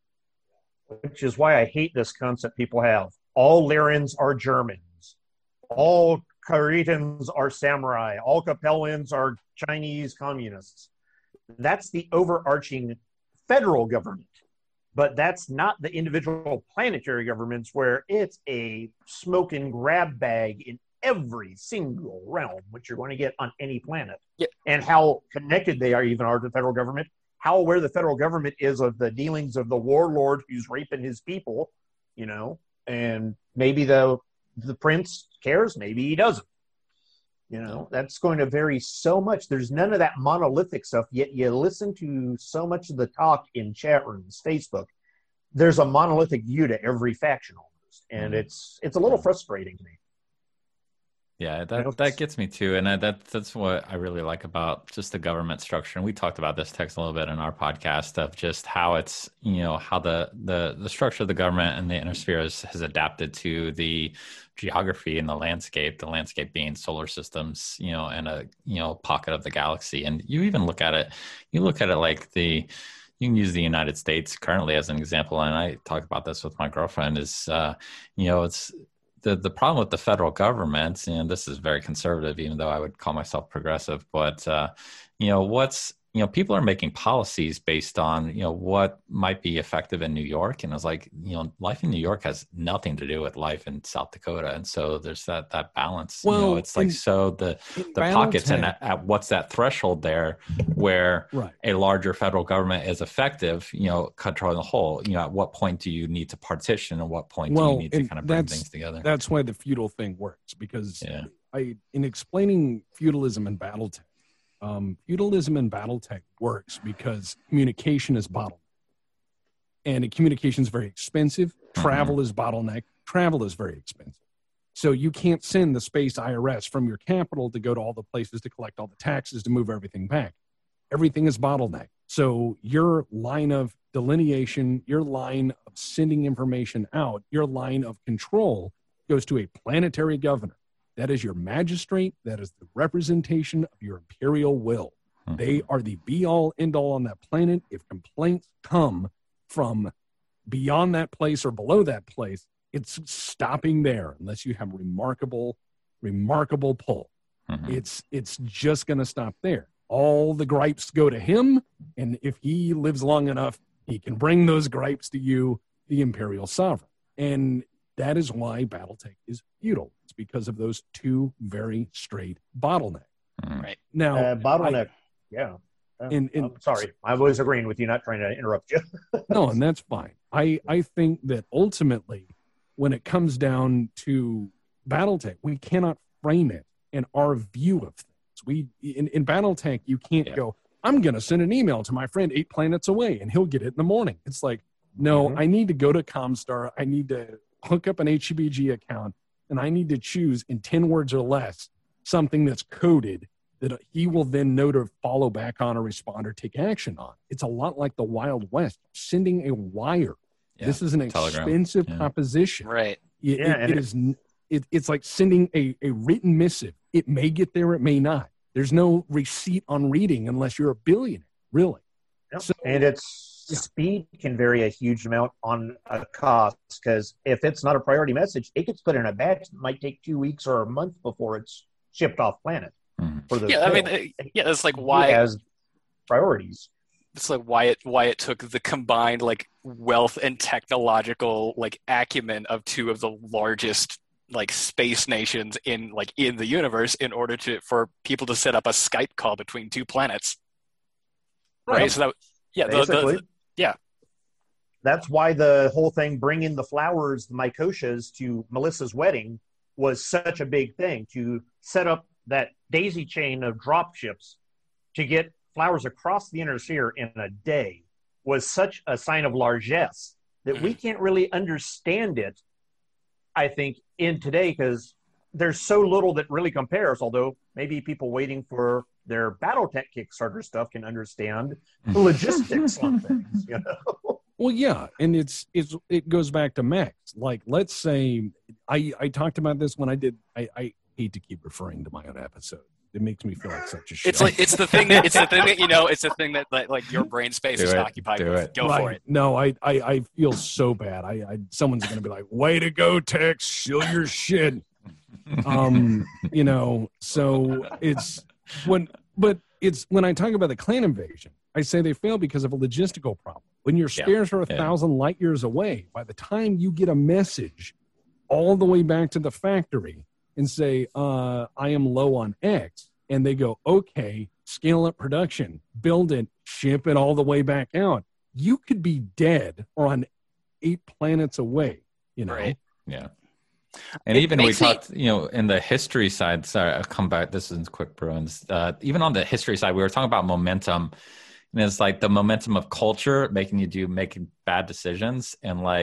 which is why I hate this concept people have. All Lyrans are Germans. All Caritans are samurai. All Capellians are Chinese communists. That's the overarching federal government. But that's not the individual planetary governments where it's a smoke and grab bag in every single realm, which you're going to get on any planet. Yeah. And how connected they are even are to the federal government, how aware the federal government is of the dealings of the warlord who's raping his people, you know, and maybe the the prince cares, maybe he doesn't. You know, that's going to vary so much. There's none of that monolithic stuff, yet you listen to so much of the talk in chat rooms, Facebook. There's a monolithic view to every faction almost, and Mhm. it's it's a little frustrating to me. Yeah, that, You know, that gets me too. And I, that that's what I really like about just the government structure. And we talked about this text a little bit in our podcast of just how it's, you know, how the the, the structure of the government and the inner has, has adapted to the geography and the landscape, the landscape being solar systems, you know, and a, you know, pocket of the galaxy. And you even look at it, you look at it like the, you can use the United States currently as an example. And I talk about this with my girlfriend is, uh, you know, it's, The, the problem with the federal government, and this is very conservative, even though I would call myself progressive, but, uh, you know, what's, you know, people are making policies based on, you know, what might be effective in New York. And I was like, you know, life in New York has nothing to do with life in South Dakota. And so there's that, that balance, Well, you know, it's like, in- so the, the Battletech- pockets and at, at what's that threshold there where Right. a larger federal government is effective, you know, controlling the whole, you know, at what point do you need to partition and what point do Well, you need to and kind of bring that's- things together? That's why the feudal thing works, because Yeah. I, in explaining feudalism and BattleTech, um, feudalism and BattleTech works because communication is bottleneck, and communication is very expensive. Travel is bottleneck. Travel is very expensive. So you can't send the space I R S from your capital to go to all the places to collect all the taxes to move everything back. Everything is bottleneck. So your line of delineation, your line of sending information out, your line of control goes to a planetary governor. That is your magistrate. That is the representation of your imperial will. Mhm. They are the be-all, end-all on that planet. If complaints come from beyond that place or below that place, it's stopping there unless you have remarkable, remarkable pull. Mhm. It's it's just going to stop there. All the gripes go to him, and if he lives long enough, he can bring those gripes to you, the imperial sovereign. And that is why BattleTech is feudal. It's because of those two very straight bottlenecks. Mhm. Right. Now, uh, bottleneck. yeah. Uh, In- in- I'm sorry. I was agreeing with you, not trying to interrupt you. no, and that's fine. I, I think that ultimately, when it comes down to BattleTech, we cannot frame it in our view of things. We in, in BattleTech, you can't Yeah. go, I'm going to send an email to my friend eight planets away, and he'll get it in the morning. It's like, no, Mhm. I need to go to Comstar. I need to hook up an H B G account, and I need to choose in ten words or less something that's coded that he will then know to follow back on or respond or take action on. It's a lot like the Wild West, sending a wire. Yeah. This is an Telegram. expensive Yeah. proposition. Right. It, Yeah, it- and it it- is. n- It, it's like sending a, a written missive. It may get there, it may not. There's no receipt on reading unless you're a billionaire, really. Yep. So- and its Yeah. speed can vary a huge amount on a cost because if it's not a priority message, it gets put in a batch that might take two weeks or a month before it's shipped off planet. Mhm. For the Yeah. I mean, sale. uh, yeah. That's like He why. has priorities. It's like why it why it took the combined like wealth and technological like acumen of two of the largest like space nations in like in the universe in order to for people to set up a Skype call between two planets. Right. Right. So that yeah. The, Basically, the, yeah. That's why the whole thing, bringing the flowers, the mycotias, to Melissa's wedding was such a big thing, to set up that daisy chain of drop ships to get flowers across the inner sphere in a day was such a sign of largesse that we can't really understand it, I think, in today, because there's so little that really compares, although maybe people waiting for their BattleTech Kickstarter stuff can understand the logistics on things, you know? Well, yeah, and it's it's it goes back to Max. Like, let's say I I talked about this when I did. I, I hate to keep referring to my own episode. It makes me feel like such a shit. It's like it's the thing that it's the thing that you know it's the thing that like, like your brain space Do is it. occupied Do with. it. Go Right. for it. No, I, I I feel so bad. I, I someone's gonna be like, "Way to go, Tex! Shill your shit." Um, you know. So it's when, but it's when I talk about the clan invasion, I say they fail because of a logistical problem. When your Yeah. spares are a Yeah. thousand light years away, by the time you get a message all the way back to the factory and say, uh, "I am low on X," and they go, "Okay, scale up production, build it, ship it all the way back out," you could be dead or on eight planets away. You know. Right. Yeah. And It even we makes me- talked, you know, in the history side, sorry, I'll come back. This is quick, Bruins. Uh, even on the history side, we were talking about momentum. And it's like the momentum of culture making you do making bad decisions. And like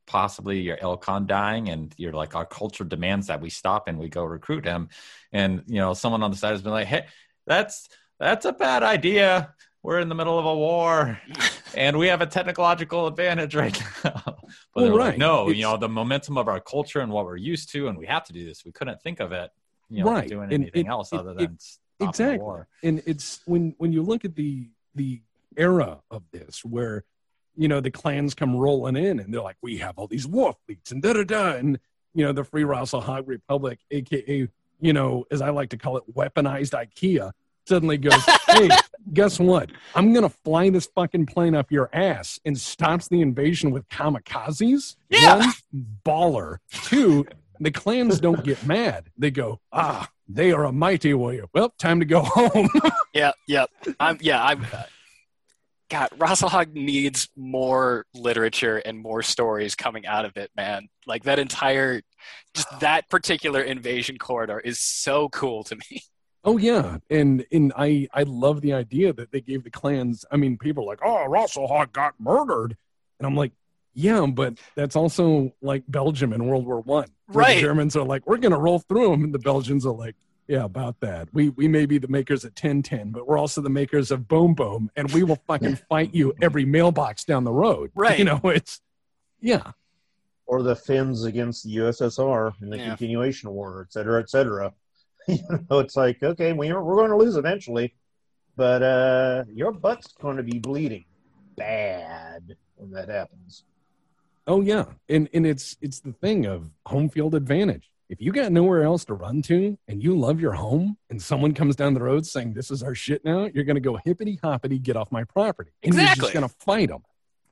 possibly your Elcon dying, and you're like, our culture demands that we stop and we go recruit him. And, you know, someone on the side has been like, hey, that's, that's a bad idea. We're in the middle of a war and we have a technological advantage right now. But Well, they're right. like, no, It's- you know, the momentum of our culture and what we're used to, and we have to do this. We couldn't think of it, you know, Right. doing And anything it- else it- other it- than stopping Exactly. the war. And it's when when you look at the the era of this, where you know the clans come rolling in and they're like, we have all these war fleets and da da da, and you know the Free Russell Hog Republic, aka you know as I like to call it, weaponized IKEA, suddenly goes, hey, guess what? I'm gonna fly this fucking plane up your ass, and stops the invasion with kamikazes. Yeah. One, baller. Two, the clans don't get mad. They go, ah, they are a mighty warrior. Well, time to go home. Yeah, yeah. I'm yeah, I'm uh, God, Rasselhog needs more literature and more stories coming out of it, man. Like that entire just that particular invasion corridor is so cool to me. Oh yeah, and and I I love the idea that they gave the clans. I mean, people are like, oh, Rasselhog got murdered, and I'm like, yeah, but that's also like Belgium in World War One. Right. The Germans are like, we're gonna roll through them, and the Belgians are like, yeah, about that. We we may be the makers of ten ten, but we're also the makers of Boom Boom, and we will fucking fight you every mailbox down the road. Right. You know, it's yeah. Or the Finns against the U S S R in the Yeah. continuation war, et cetera, et cetera. You know, it's like, okay, we are, we're going to lose eventually, but uh, your butt's going to be bleeding bad when that happens. Oh yeah, and and it's it's the thing of home field advantage. If you got nowhere else to run to and you love your home, and someone comes down the road saying this is our shit now, you're gonna go hippity hoppity, get off my property, and you're Exactly. just gonna fight them.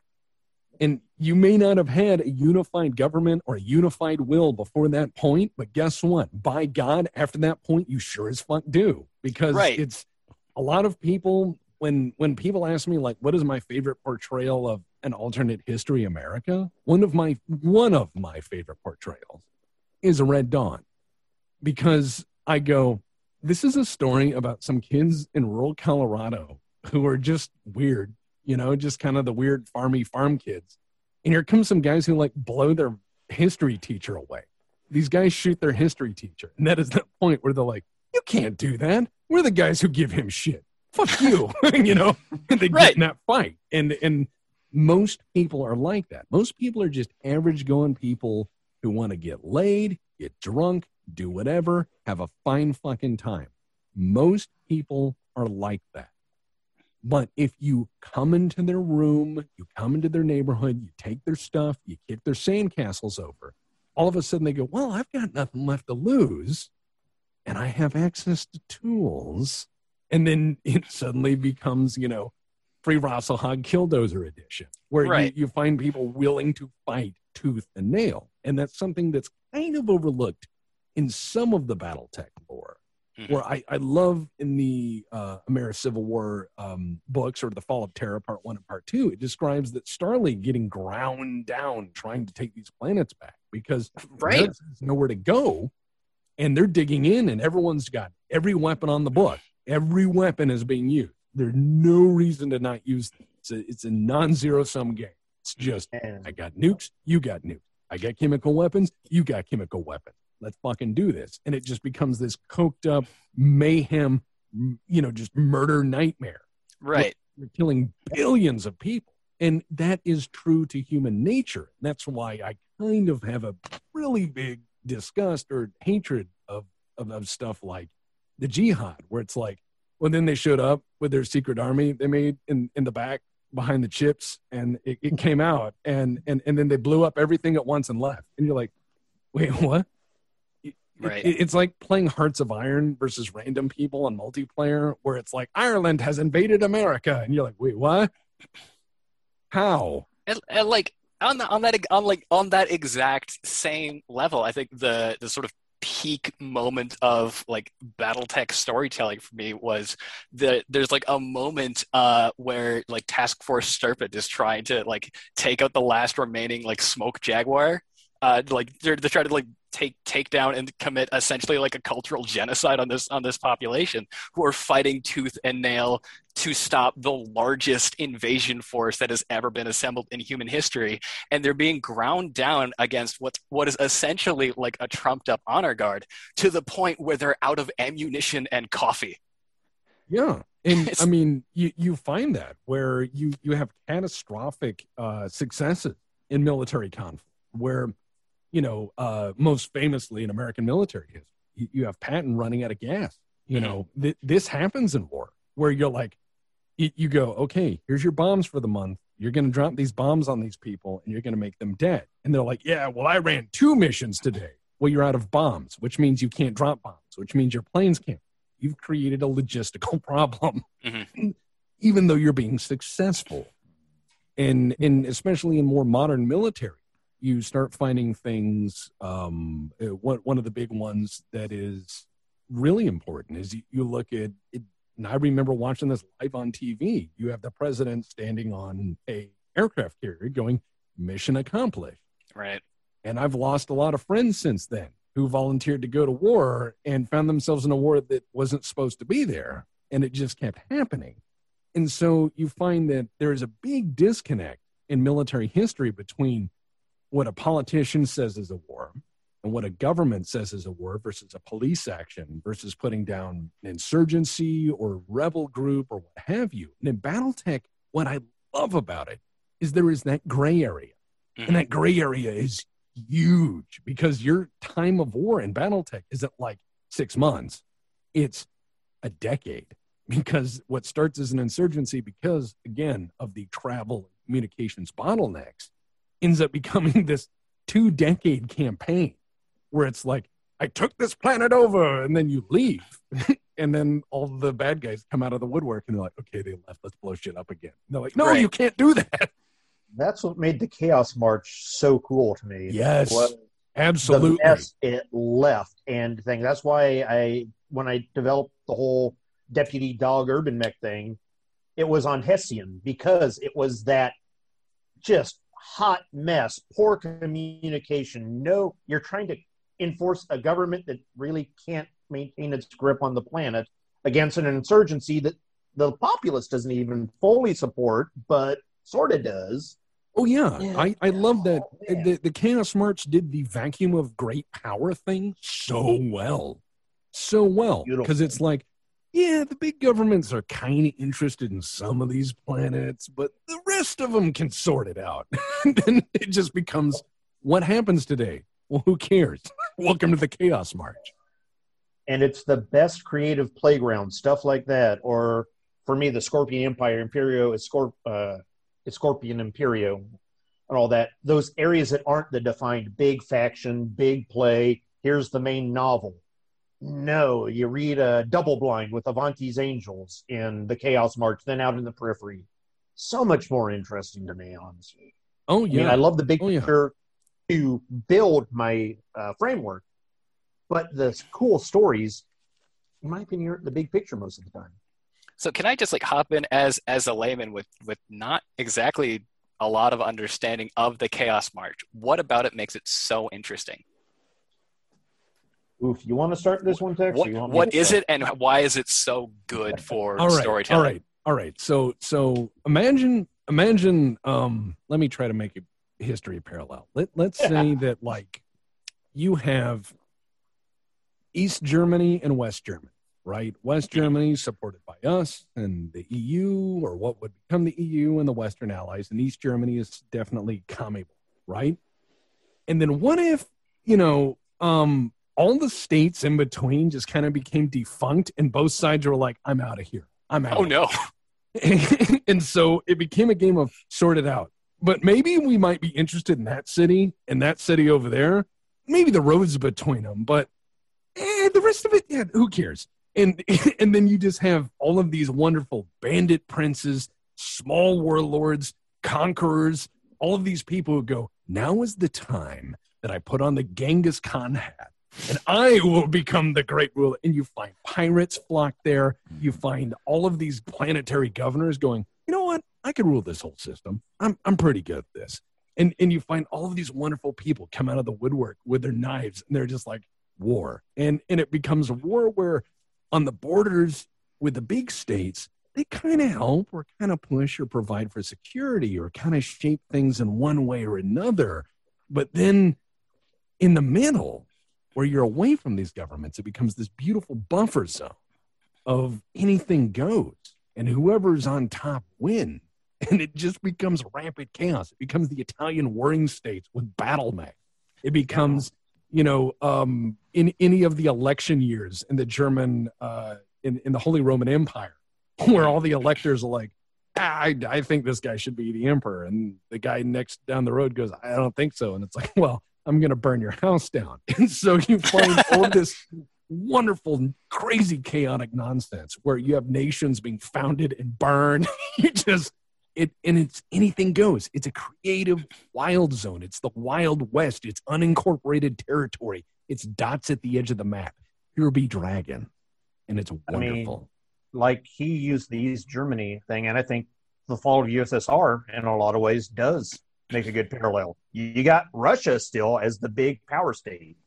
And you may not have had a unified government or a unified will before that point, but guess what? By God, after that point, you sure as fuck do, because Right. it's a lot of people. When when people ask me like, what is my favorite portrayal of an alternate history America? One of my one of my favorite portrayals is Red Dawn, because I go, this is a story about some kids in rural Colorado who are just weird, you know, just kind of the weird farmy farm kids. And here comes some guys who like blow their history teacher away. These guys shoot their history teacher. And that is the point where they're like, you can't do that. We're the guys who give him shit. Fuck you. You know, and they Right. get in that fight. And, and most people are like that. Most people are just average going people who want to get laid, get drunk, do whatever, have a fine fucking time. Most people are like that. But if you come into their room, you come into their neighborhood, you take their stuff, you kick their sandcastles over, all of a sudden they go, well, I've got nothing left to lose, and I have access to tools. And then it suddenly becomes, you know, Free Rasselhog Killdozer edition, where Right. you, you find people willing to fight tooth and nail. And that's something that's kind of overlooked in some of the Battletech lore. Mhm. Where I, I love in the uh, American Civil War um, books, or the Fall of Terra Part One and Part Two, it describes that Starly getting ground down trying to take these planets back because Right. there's nowhere to go, and they're digging in, and everyone's got every weapon on the book. Every weapon is being used. There's no reason to not use them. It's a, it's a non-zero sum game. It's just And I got nukes, you got nukes. I got chemical weapons, you got chemical weapons. Let's fucking do this. And it just becomes this coked up mayhem, m- you know, just murder nightmare. Right. You're killing billions of people. And that is true to human nature. That's why I kind of have a really big disgust or hatred of, of, of stuff like the jihad, where it's like, well, then they showed up with their secret army they made in, in the back behind the chips, and it, it came out, and, and, and then they blew up everything at once and left. And you're like, wait, what? It- Right. it- it's like playing Hearts of Iron versus random people on multiplayer, where it's like Ireland has invaded America, and you're like, wait, what? How? And, and like on the, on that on like on that exact same level, I think the the sort of peak moment of like BattleTech storytelling for me was that there's like a moment uh where like Task Force Serpent is trying to like take out the last remaining like smoke jaguar. Uh, like they're they're trying to like take take down and commit essentially like a cultural genocide on this on this population, who are fighting tooth and nail to stop the largest invasion force that has ever been assembled in human history, and they're being ground down against what what is essentially like a trumped up honor guard, to the point where they're out of ammunition and coffee. Yeah. And I mean, you, you find that where you, you have catastrophic uh, successes in military conflict, where, you know, uh, most famously in American military history, you, you have Patton running out of gas. You Mm-hmm. know, th- this happens in war, where you're like, you, you go, okay, here's your bombs for the month. You're going to drop these bombs on these people and you're going to make them dead. And they're like, yeah, well, I ran two missions today. Well, you're out of bombs, which means you can't drop bombs, which means your planes can't. You've created a logistical problem, Mm-hmm. even though you're being successful. And, and especially in more modern military, you start finding things. Um, uh, one, one of the big ones that is really important is you, you look at it, and I remember watching this live on T V. You have the president standing on a aircraft carrier going, mission accomplished. Right. And I've lost a lot of friends since then who volunteered to go to war and found themselves in a war that wasn't supposed to be there. And it just kept happening. And so you find that there is a big disconnect in military history between what a politician says is a war and what a government says is a war versus a police action versus putting down an insurgency or rebel group or what have you. And in Battletech, what I love about it is there is that gray area. Mm-hmm. And that gray area is huge because your time of war in Battletech isn't like six months. It's a decade, because what starts as an insurgency because, again, of the travel and communications bottlenecks ends up becoming this two-decade campaign where it's like, I took this planet over, and then you leave. And then all the bad guys come out of the woodwork and they're like, okay, they left, let's blow shit up again. And they're like, no, Right. you can't do that. That's what made the Chaos March so cool to me. Yes, was absolutely. the mess it left and thing. That's why I, when I developed the whole Deputy Dog Urban Mech thing, it was on Hessian, because it was that just hot mess, poor communication. No, you're trying to enforce a government that really can't maintain its grip on the planet against an insurgency that the populace doesn't even fully support, but sort of does. Oh, yeah. Yeah. I, I love that. Oh, man. the, the Chaos March did the vacuum of great power thing so well. So well. Beautiful. Because it's like, yeah, the big governments are kind of interested in some of these planets, but the rest of them can sort it out. Then it just becomes, what happens today? Well, who cares? Welcome to the Chaos March. And it's the best creative playground, stuff like that. Or for me, the Scorpion Empire, Imperio, is Scorp, uh, it's Scorpion Imperio, and all that. Those areas that aren't the defined big faction, big play, here's the main novel. No, you read a Double Blind with Avanti's Angels in the Chaos March, then out in the periphery. So much more interesting to me, honestly. Oh, I yeah. mean, I love the big Oh, yeah. picture to build my uh, framework, but the cool stories, in my opinion, are the big picture most of the time. So can I just like hop in as as a layman with with not exactly a lot of understanding of the Chaos March? What about it makes it so interesting? Oof, you want to start this one, Tex? or What you want me what to is start? it, and why is it so good for all right, storytelling? All right. All right. So, so imagine, imagine, um, let me try to make a history parallel. Let, let's say that like you have East Germany and West Germany, right? West Germany supported by us and the E U, or what would become the E U and the Western allies, and East Germany is definitely commie, right? And then what if, you know, um, all the states in between just kind of became defunct and both sides were like, I'm out of here. I'm out. Oh no. And so it became a game of sort it out. But maybe we might be interested in that city and that city over there. Maybe the roads between them, but eh, the rest of it, yeah, who cares? And and then you just have all of these wonderful bandit princes, small warlords, conquerors, all of these people who go, now is the time that I put on the Genghis Khan hat and I will become the great ruler. And you find pirates flock there. You find all of these planetary governors going, you know what? I could rule this whole system. I'm I'm pretty good at this. And and you find all of these wonderful people come out of the woodwork with their knives, and they're just like, war. And and it becomes a war where on the borders with the big states, they kind of help or kind of push or provide for security or kind of shape things in one way or another. But then in the middle, where you're away from these governments, it becomes this beautiful buffer zone of anything goes. And whoever's on top wins. And it just becomes rampant chaos. It becomes the Italian warring states with battle mech. It becomes, you know, um, in any of the election years in the German, uh, in, in the Holy Roman Empire, where all the electors are like, ah, I, I think this guy should be the emperor. And the guy next down the road goes, I don't think so. And it's like, well, I'm going to burn your house down. And so you find all this wonderful, crazy, chaotic nonsense where you have nations being founded and burned. You just... It, and it's anything goes. It's a creative wild zone. It's the Wild West. It's unincorporated territory. It's dots at the edge of the map. Here be dragon. And it's wonderful. I mean, like he used the East Germany thing, and I think the fall of U S S R in a lot of ways does make a good parallel. You got Russia still as the big power state.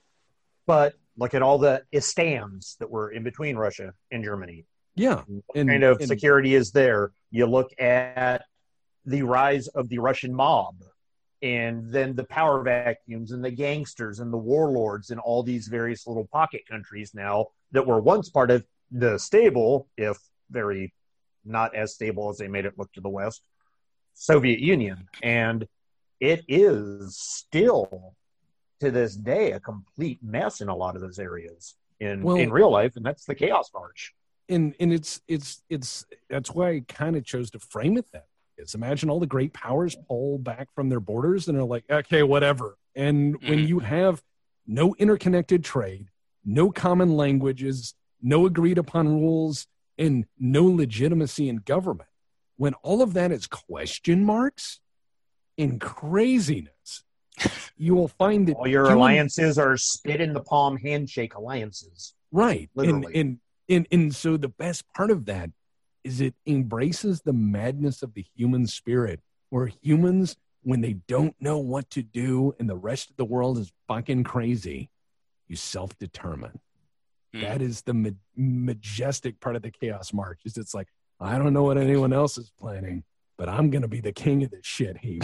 But look at all the Istans that were in between Russia and Germany. Yeah. What and, kind of and, security is there? You look at the rise of the Russian mob and then the power vacuums and the gangsters and the warlords in all these various little pocket countries now that were once part of the stable, if very not as stable as they made it look to the West, Soviet Union. And it is still, to this day, a complete mess in a lot of those areas in, well, in real life, and that's the Chaos March. And and it's it's it's that's why I kind of chose to frame it that is. Imagine all the great powers pull back from their borders and are like, okay, whatever. And when you have no interconnected trade, no common languages, no agreed upon rules, and no legitimacy in government, when all of that is question marks and craziness, you will find that all your human, alliances are spit in the palm handshake alliances. Right. Literally. And, and And, and so the best part of that is it embraces the madness of the human spirit, where humans, when they don't know what to do and the rest of the world is fucking crazy, you self-determine. Mm. That is the ma- majestic part of the Chaos March, is it's like, I don't know what anyone else is planning, but I'm going to be the king of this shit heap.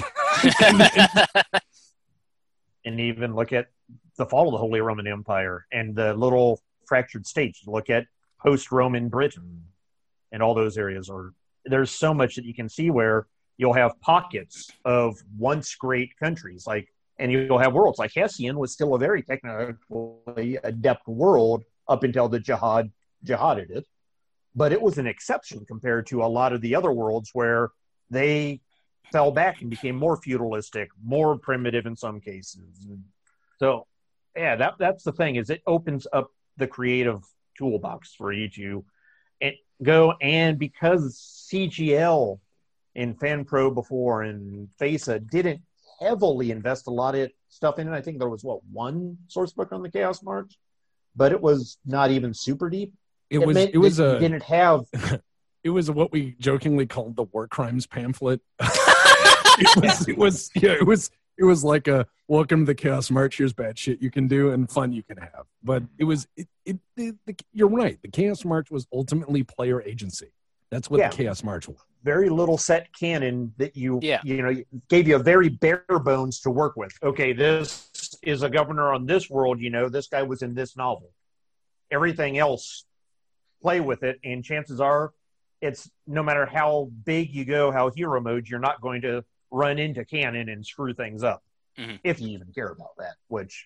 And even look at the fall of the Holy Roman Empire and the little fractured states. Look at post-Roman Britain and all those areas. Are there's so much that you can see where you'll have pockets of once great countries, like, and you'll have worlds like Hessian was still a very technically adept world up until the jihad jihaded it, but it was an exception compared to a lot of the other worlds where they fell back and became more feudalistic, more primitive in some cases. So yeah, that that's the thing, is it opens up the creative toolbox for you to and go. And because C G L and FanPro before and FASA didn't heavily invest a lot of stuff in it, I think there was what one source book on the Chaos March, but it was not even super deep. It, it was it was a didn't have it was what we jokingly called the war crimes pamphlet. it was it was yeah it was it was like a welcome to the Chaos March. Here's bad shit you can do and fun you can have. But it was, it, it, it, the, you're right. The Chaos March was ultimately player agency. That's what yeah. the Chaos March was. Very little set canon that you, yeah. you know, gave you a very bare bones to work with. Okay, this is a governor on this world. You know, this guy was in this novel. Everything else, play with it. And chances are it's no matter how big you go, how hero mode, you're not going to run into canon and screw things up, mm-hmm. if you even care about that, which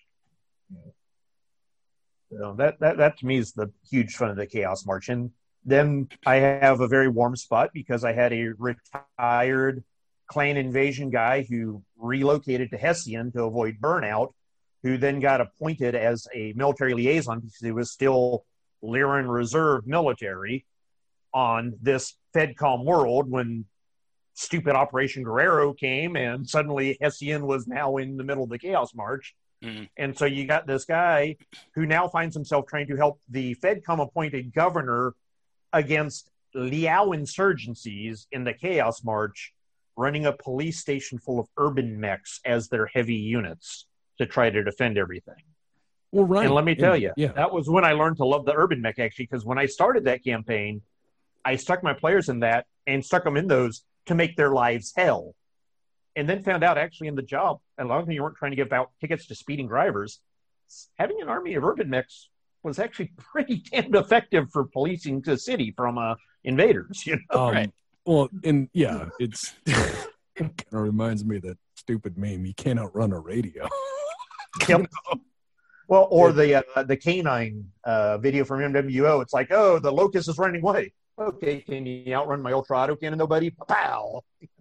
you know, that, that that to me is the huge fun of the Chaos March. And then I have a very warm spot because I had a retired clan invasion guy who relocated to Hessian to avoid burnout, who then got appointed as a military liaison because he was still Lyran Reserve military on this FedCom world when stupid Operation Guerrero came, and suddenly Hessian was now in the middle of the Chaos March. Mm-hmm. And so you got this guy who now finds himself trying to help the FedCom appointed governor against Liao insurgencies in the Chaos March, running a police station full of urban mechs as their heavy units to try to defend everything. Well, right. And let me tell and, you, yeah. that was when I learned to love the urban mech, actually, because when I started that campaign, I stuck my players in that and stuck them in those to make their lives hell. And then found out, actually, in the job, and a lot of you weren't trying to give out tickets to speeding drivers, having an army of urban mechs was actually pretty damn effective for policing the city from uh, invaders, you know? Um, Right. Well, and yeah, it's it kind of reminds me of that stupid meme. You can't outrun a radio. Yep. Well, or the uh, the canine uh, video from M W O. It's like, oh, the locust is running away. Okay, can you outrun my ultra auto cannon, nobody? Pow!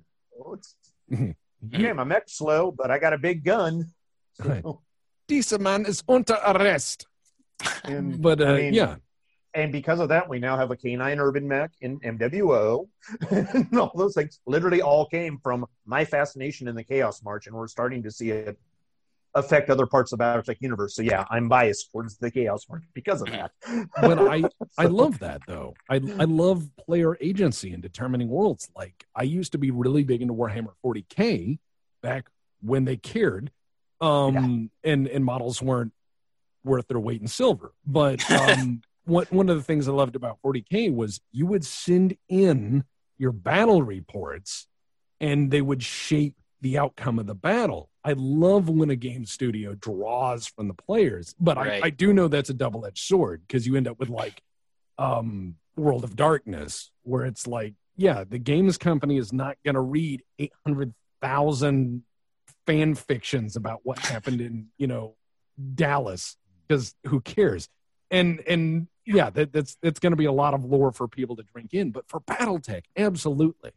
Yeah, my mech's slow, but I got a big gun. Right. So, Dieser man is unter arrest. and, But uh, I mean, yeah, and because of that, we now have a canine urban mech in M W O. And all those things literally all came from my fascination in the Chaos March, and we're starting to see it affect other parts of the Battletech universe. So yeah, I'm biased towards the Chaos March because of that. but I I love that though. I I love player agency in determining worlds. Like I used to be really big into Warhammer forty K back when they cared, um, and and models weren't worth their weight in silver. But um, one one of the things I loved about forty K was you would send in your battle reports, and they would shape the outcome of the battle. I love when a game studio draws from the players, but Right. I, I do know that's a double-edged sword because you end up with like um, World of Darkness, where it's like, yeah, the games company is not going to read eight hundred thousand fan fictions about what happened in, you know, Dallas, because who cares? And and yeah, that, that's that's going to be a lot of lore for people to drink in, but for BattleTech, absolutely.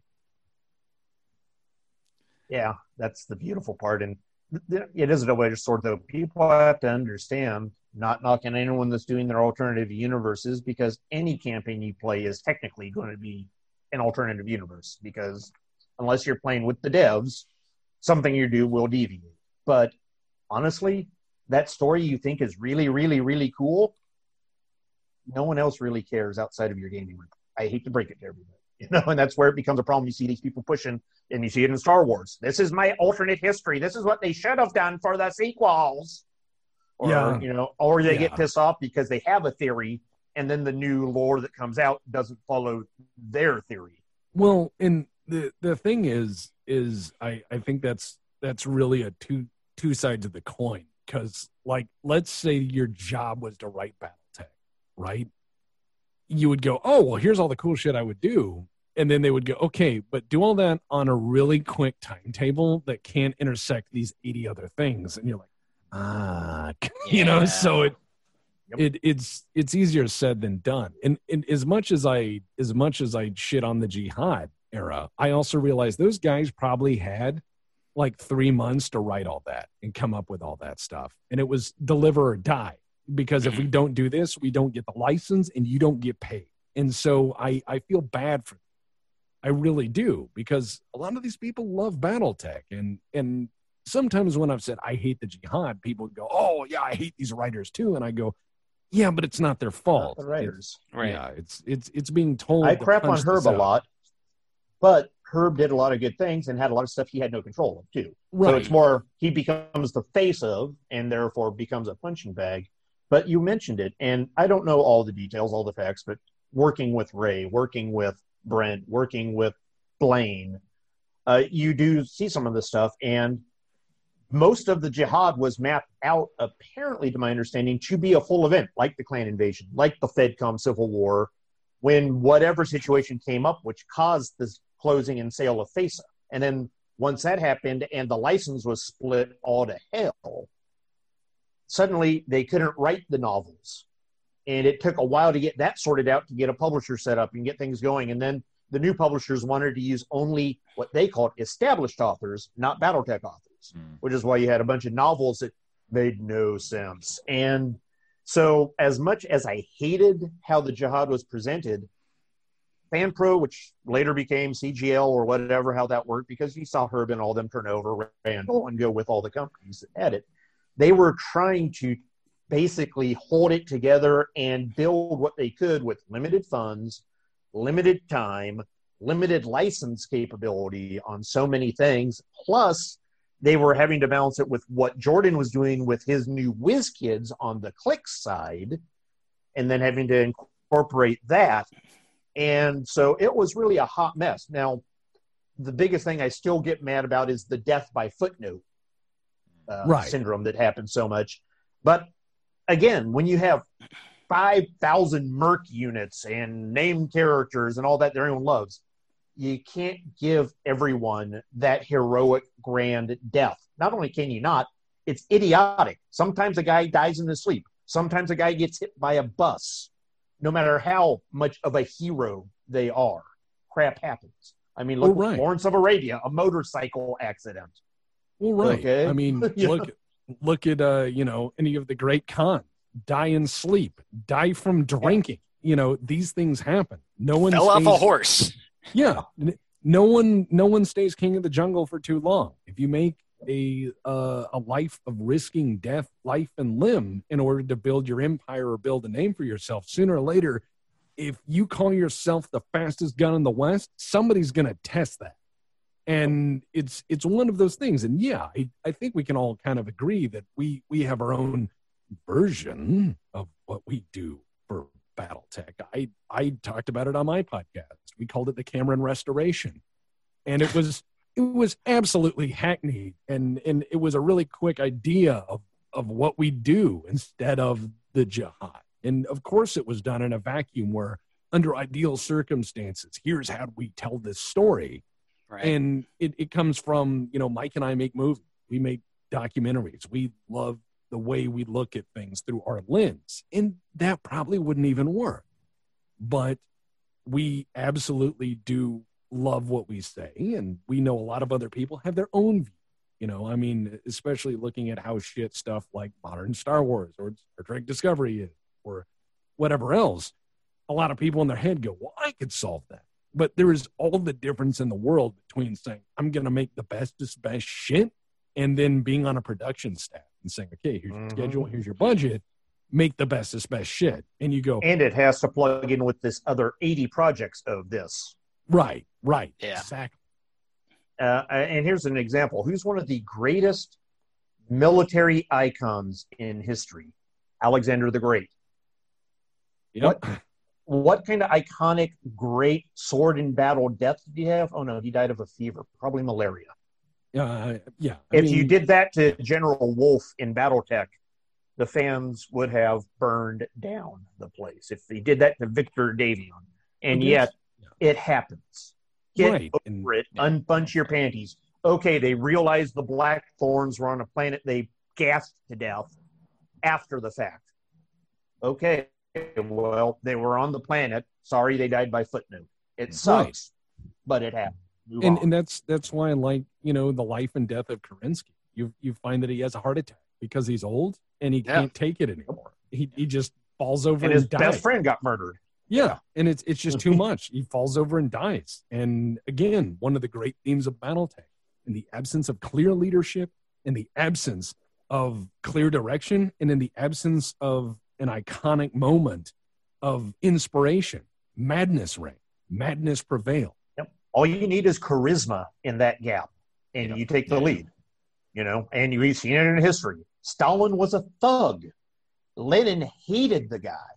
Yeah, that's the beautiful part. And th- it is a double-edged sword, though. People have to understand, not knocking anyone that's doing their alternative universes, because any campaign you play is technically going to be an alternative universe, because unless you're playing with the devs, something you do will deviate. But honestly, that story you think is really, really, really cool, no one else really cares outside of your gaming room. I hate to break it to everybody. You know, and that's where it becomes a problem. You see these people pushing, and you see it in Star Wars. This is my alternate history. This is what they should have done for the sequels. Or, Yeah. you know, or they Yeah. get pissed off because they have a theory, and then the new lore that comes out doesn't follow their theory. Well, and the the thing is, is I I think that's that's really a two two sides of the coin. Because, like, let's say your job was to write BattleTech, right? You would go, oh, well, here's all the cool shit I would do. And then they would go, okay, but do all that on a really quick timetable that can't intersect these eighty other things. And you're like, ah, you know, Yeah. so it, Yep. it it's it's easier said than done. And, and as much as I as much as I shit on the Jihad era, I also realized those guys probably had like three months to write all that and come up with all that stuff. And it was deliver or die. Because if we don't do this, we don't get the license and you don't get paid. And so I, I feel bad for them. I really do, because a lot of these people love BattleTech. And, and sometimes when I've said, I hate the Jihad, people go, oh, yeah, I hate these writers too. And I go, yeah, but it's not their Not fault. the writers. Right. Yeah, it's, it's, it's being told. I to crap on punch Herb this a out. lot, but Herb did a lot of good things and had a lot of stuff he had no control of, too. Right. So it's more, he becomes the face of, and therefore becomes a punching bag. But you mentioned it, and I don't know all the details, all the facts, but working with Ray, working with Brent, working with Blaine, uh, you do see some of this stuff, and most of the Jihad was mapped out, apparently, to my understanding, to be a full event, like the Klan invasion, like the FedCom Civil War, when whatever situation came up, which caused this closing and sale of FASA. And then once that happened and the license was split all to hell, suddenly they couldn't write the novels. And it took a while to get that sorted out, to get a publisher set up and get things going. And then the new publishers wanted to use only what they called established authors, not BattleTech authors, Mm. which is why you had a bunch of novels that made no sense. And so as much as I hated how the Jihad was presented, FanPro, which later became C G L or whatever, how that worked, because you saw Herb and all them turn over Randall and go with all the companies that had it. They were trying to basically hold it together and build what they could with limited funds, limited time, limited license capability on so many things. Plus, they were having to balance it with what Jordan was doing with his new WizKids on the Click side, and then having to incorporate that. And so it was really a hot mess. Now, the biggest thing I still get mad about is the death by footnote uh, right. syndrome that happens so much. But again, when you have five thousand Merc units and named characters and all that their own loves, you can't give everyone that heroic grand death. Not only can you not, it's idiotic. Sometimes a guy dies in his sleep. Sometimes a guy gets hit by a bus. No matter how much of a hero they are, crap happens. I mean, look, well, right. Lawrence of Arabia, a motorcycle accident. Well, right. Okay. I mean, Yeah. look, look at, uh, you know, any of the great Khans. Die in sleep, die from drinking. You know, these things happen. No one fell stays, off a horse. Yeah, no one, no one stays king of the jungle for too long. If you make a uh, a life of risking death, life and limb in order to build your empire or build a name for yourself, sooner or later, if you call yourself the fastest gun in the West, somebody's going to test that. And it's it's one of those things. And yeah, I, I think we can all kind of agree that we we have our own version of what we do for BattleTech. I, I talked about it on my podcast. We called it the Cameron Restoration. And it was it was absolutely hackneyed, and, and it was a really quick idea of, of what we do instead of the jihad. And of course it was done in a vacuum where under ideal circumstances, here's how we tell this story. Right. And it, it comes from, you know, Mike and I make movies. We make documentaries. We love the way we look at things through our lens. And that probably wouldn't even work. But we absolutely do love what we say. And we know a lot of other people have their own view. You know, I mean, especially looking at how shit stuff like modern Star Wars or Star Trek Discovery is, or whatever else. A lot of people in their head go, well, I could solve that. But there is all the difference in the world between saying, I'm going to make the bestest, best shit, and then being on a production staff and saying, okay, here's your Mhm. schedule, here's your budget, make the bestest, best shit. And you go, And it has to plug in with this other eighty projects of this. right, right, Yeah. exactly. Uh, and here's an example. Who's one of the greatest military icons in history? Alexander the Great. Yep. What what kind of iconic, great sword in battle death did he have? Oh, no, he died of a fever, probably malaria. Uh, yeah. I If mean, you did that to General Wolfe in BattleTech, the fans would have burned down the place. If they did that to Victor Davion. And Okay. yet, Yeah. it happens. Get Right. over And- it. Unbunch your panties. Okay, they realized the Black Thorns were on a planet they gassed to death after the fact. Okay, well, they were on the planet. Sorry, they died by footnote. It sucks, but it happened. Move and on. and that's that's why I like, you know, the life and death of Kerensky. You you find that he has a heart attack because he's old and he Yeah. can't take it anymore. He he just falls over and and, his dies. best friend got murdered. Yeah, and it's it's just too much. He falls over and dies. And again, one of the great themes of BattleTech, in the absence of clear leadership, in the absence of clear direction, and in the absence of an iconic moment of inspiration, madness reign, madness prevail. Yep. All you need is charisma in that gap, and Yeah. you take the Yeah. lead. You know, and you've seen it in history. Stalin was a thug. Lenin hated the guy.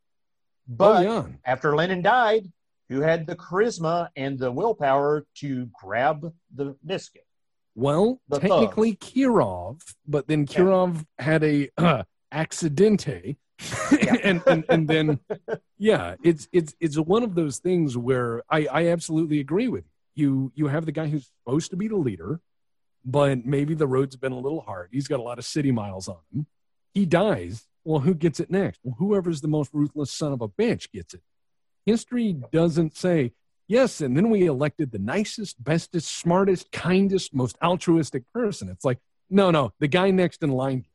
But oh yeah, after Lenin died, who had the charisma and the willpower to grab the biscuit? well, The technically Kirov, but then Kirov had a uh, accidente. and, and and then yeah, it's it's it's one of those things where I, I absolutely agree with you. You you have the guy who's supposed to be the leader, but maybe the road's been a little hard. He's got a lot of city miles on him. He dies. Well, who gets it next? Well, whoever's the most ruthless son of a bitch gets it. History doesn't say, yes, and then we elected the nicest, bestest, smartest, kindest, most altruistic person. It's like, no, no, the guy next in line.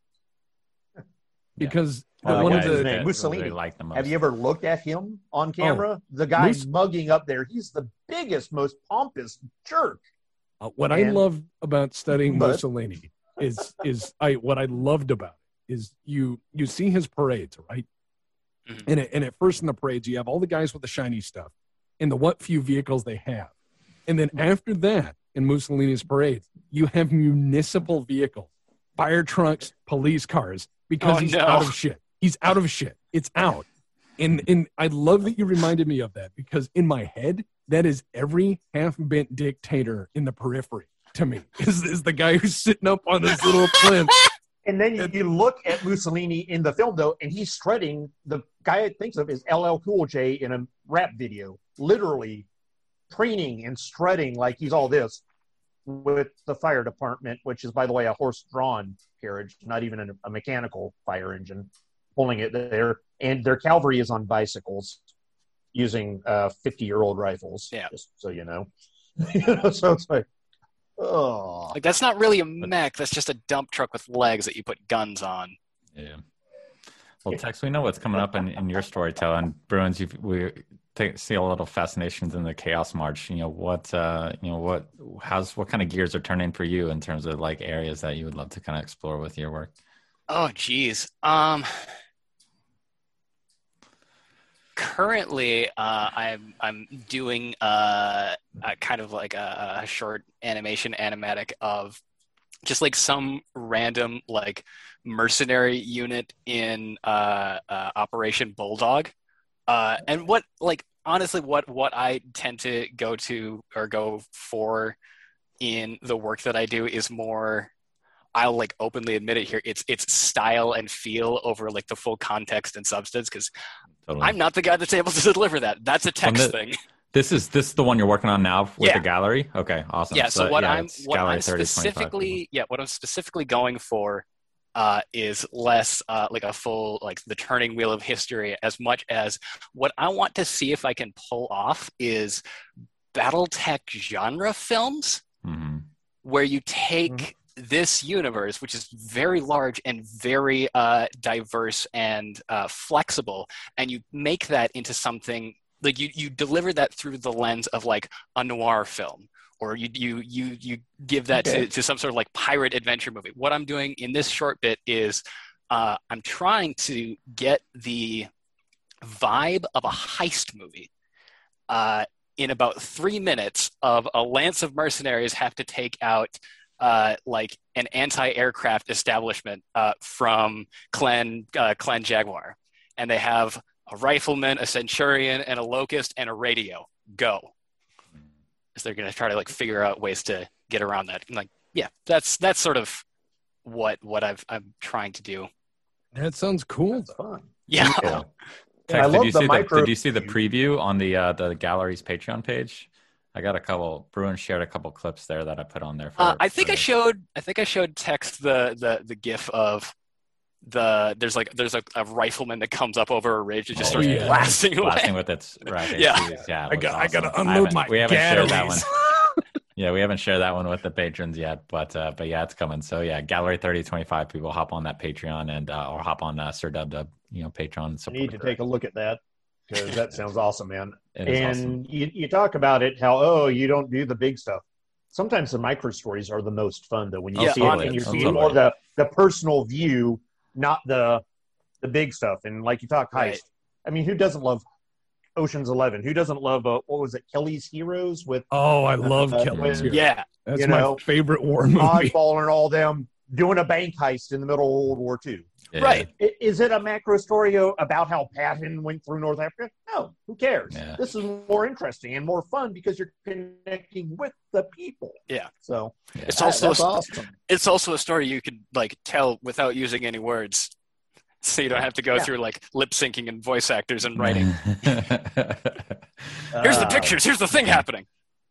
Because Uh, one what's of his the name? Mussolini. Really like the most. Have you ever looked at him on camera? the guy Mus- mugging up there, he's the biggest, most pompous jerk. Uh, what I And- loved about studying But- Mussolini is is I what I loved about it is you you see his parades, right? Mhm. And at, and at first in the parades you have all the guys with the shiny stuff, and the what few vehicles they have. And then after that, in Mussolini's parades, you have municipal vehicles, fire trucks, police cars, because Oh, he's no. out of shit. He's out of shit. It's out. And and I love that you reminded me of that, because in my head, that is every half-bent dictator in the periphery to me, is, is the guy who's sitting up on this little plinth. And then you, you look at Mussolini in the film, though, and he's strutting. The guy I think of is L L Cool J in a rap video, literally preening and strutting like he's all this with the fire department, which is, by the way, a horse-drawn carriage, not even a, a mechanical fire engine pulling it there. And their cavalry is on bicycles using uh, fifty-year-old rifles, Yeah. just so you know. You know, so it's like, oh. Like, that's not really a mech. That's just a dump truck with legs that you put guns on. Yeah. Well, Tex, we know what's coming up in, in your storytelling. Bruins, you've, we take, see a little fascinations in the Chaos March. You know, what, uh, you know, what, how's, what kind of gears are turning for you in terms of like areas that you would love to kind of explore with your work? Oh, geez. Um, currently, uh, I'm I'm doing uh, a kind of like a, a short animation animatic of just like some random like mercenary unit in uh, uh, Operation Bulldog, uh, and what like honestly what what I tend to go to or go for in the work that I do is more. I'll like openly admit it here. It's it's style and feel over like the full context and substance, because Totally. I'm not the guy that's able to deliver that. That's a text the- thing. This is this is the one you're working on now with Yeah. the gallery? Okay, awesome. Yeah. So, what yeah, I'm it's what gallery I'm thirty, twenty-five people. specifically yeah what I'm specifically going for uh, is less uh, like a full like the turning wheel of history, as much as what I want to see if I can pull off is BattleTech genre films Mhm. where you take Mhm. this universe, which is very large and very uh, diverse and uh, flexible, and you make that into something like you you deliver that through the lens of like a noir film, or you you you you give that Okay. to, to some sort of like pirate adventure movie. What I'm doing in this short bit is uh, I'm trying to get the vibe of a heist movie. Uh, in about three minutes of a lance of mercenaries have to take out uh, like an anti-aircraft establishment uh, from Clan uh, Clan Jaguar, and they have a rifleman, a centurion, and a locust, and a radio. Go. So they're going to try to like figure out ways to get around that. And, like, yeah, that's that's sort of what what I've I'm trying to do. That sounds cool. That's fun. Yeah. Yeah. Tex, I did love you the see the, micro- did you see the preview on the uh, the gallery's Patreon page? I got a couple. Bruin shared a couple clips there that I put on there. For, Uh, I think for I the- showed. I think I showed Tex the the the GIF of the there's like there's a, a rifleman that comes up over a ridge and just Oh, starts yeah. blasting away. blasting with its right. Yeah. yeah. it I looks got I got awesome. to unload haven't- my We haven't shared that one. galleries. Yeah, we haven't shared that one with the patrons yet, but uh, but yeah, it's coming. So yeah, Gallery thirty twenty-five people hop on that Patreon and uh, or hop on uh, Sir Dub Dub, you know, Patreon. And I support need to it. take a look at that because that sounds awesome, man. It is And awesome. you, you talk about it, how, oh, you don't do the big stuff. Sometimes the micro stories are the most fun, though, when you Yeah, see totally. it and you're Oh, seeing totally. more the, the personal view, not the the big stuff. And like you talk heist. Right. I mean, who doesn't love Ocean's Eleven? Who doesn't love, uh, what was it, Kelly's Heroes with Oh, I love Uh, Kelly's when- Heroes. Yeah. That's you my know, favorite war movie. Oddball and all them doing a bank heist in the middle of World War Two. Yeah. Right. I- Is it a macro story about how Patton went through North Africa? No, who cares? Yeah. This is more interesting and more fun because you're connecting with the people. Yeah. So Yeah. It's that- also that's a, awesome. it's also a story you could like tell without using any words, so you don't have to go Yeah. through like lip syncing and voice actors and writing. yeah. Here's the Uh, pictures. Here's the thing happening.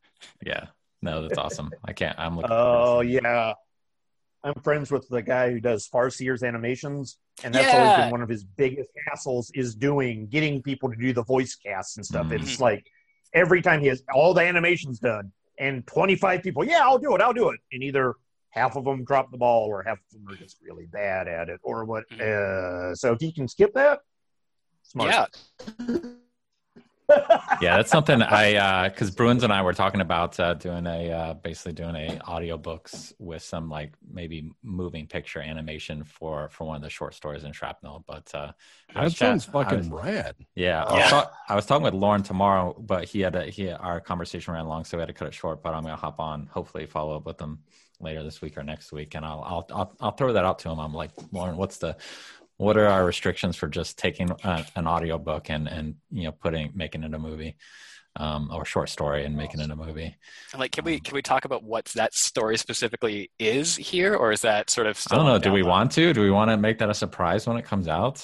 No, that's awesome. I can't. I'm looking. Oh forward to seeing it. yeah, I'm friends with the guy who does Farseer's animations, and that's Yeah. always been one of his biggest hassles is doing getting people to do the voice casts and stuff. Mhm. It's like every time he has all the animations done, and twenty-five people, yeah, I'll do it, I'll do it, and either half of them drop the ball or half of them are just really bad at it or what. Uh, so if he can skip that, smart. Yeah. Yeah, that's something I because uh, Bruins and I were talking about uh, doing a uh, basically doing a audiobooks with some like maybe moving picture animation for for one of the short stories in Shrapnel. But uh, I was That sounds chat- fucking I was, rad. yeah, I, Yeah. was talk- I was talking with Lauren tomorrow, but he had a, he our conversation ran long, so we had to cut it short. But I'm gonna hop on, hopefully follow up with him later this week or next week, and I'll I'll I'll, I'll throw that out to him. I'm like, Lauren, what's the what are our restrictions for just taking a, an audiobook and and you know putting making it a movie um, or short story and making it a movie? And like, can we can we talk about what that story specifically is here, or is that sort of I still don't know. on Do down we low? want to? Do we want to make that a surprise when it comes out?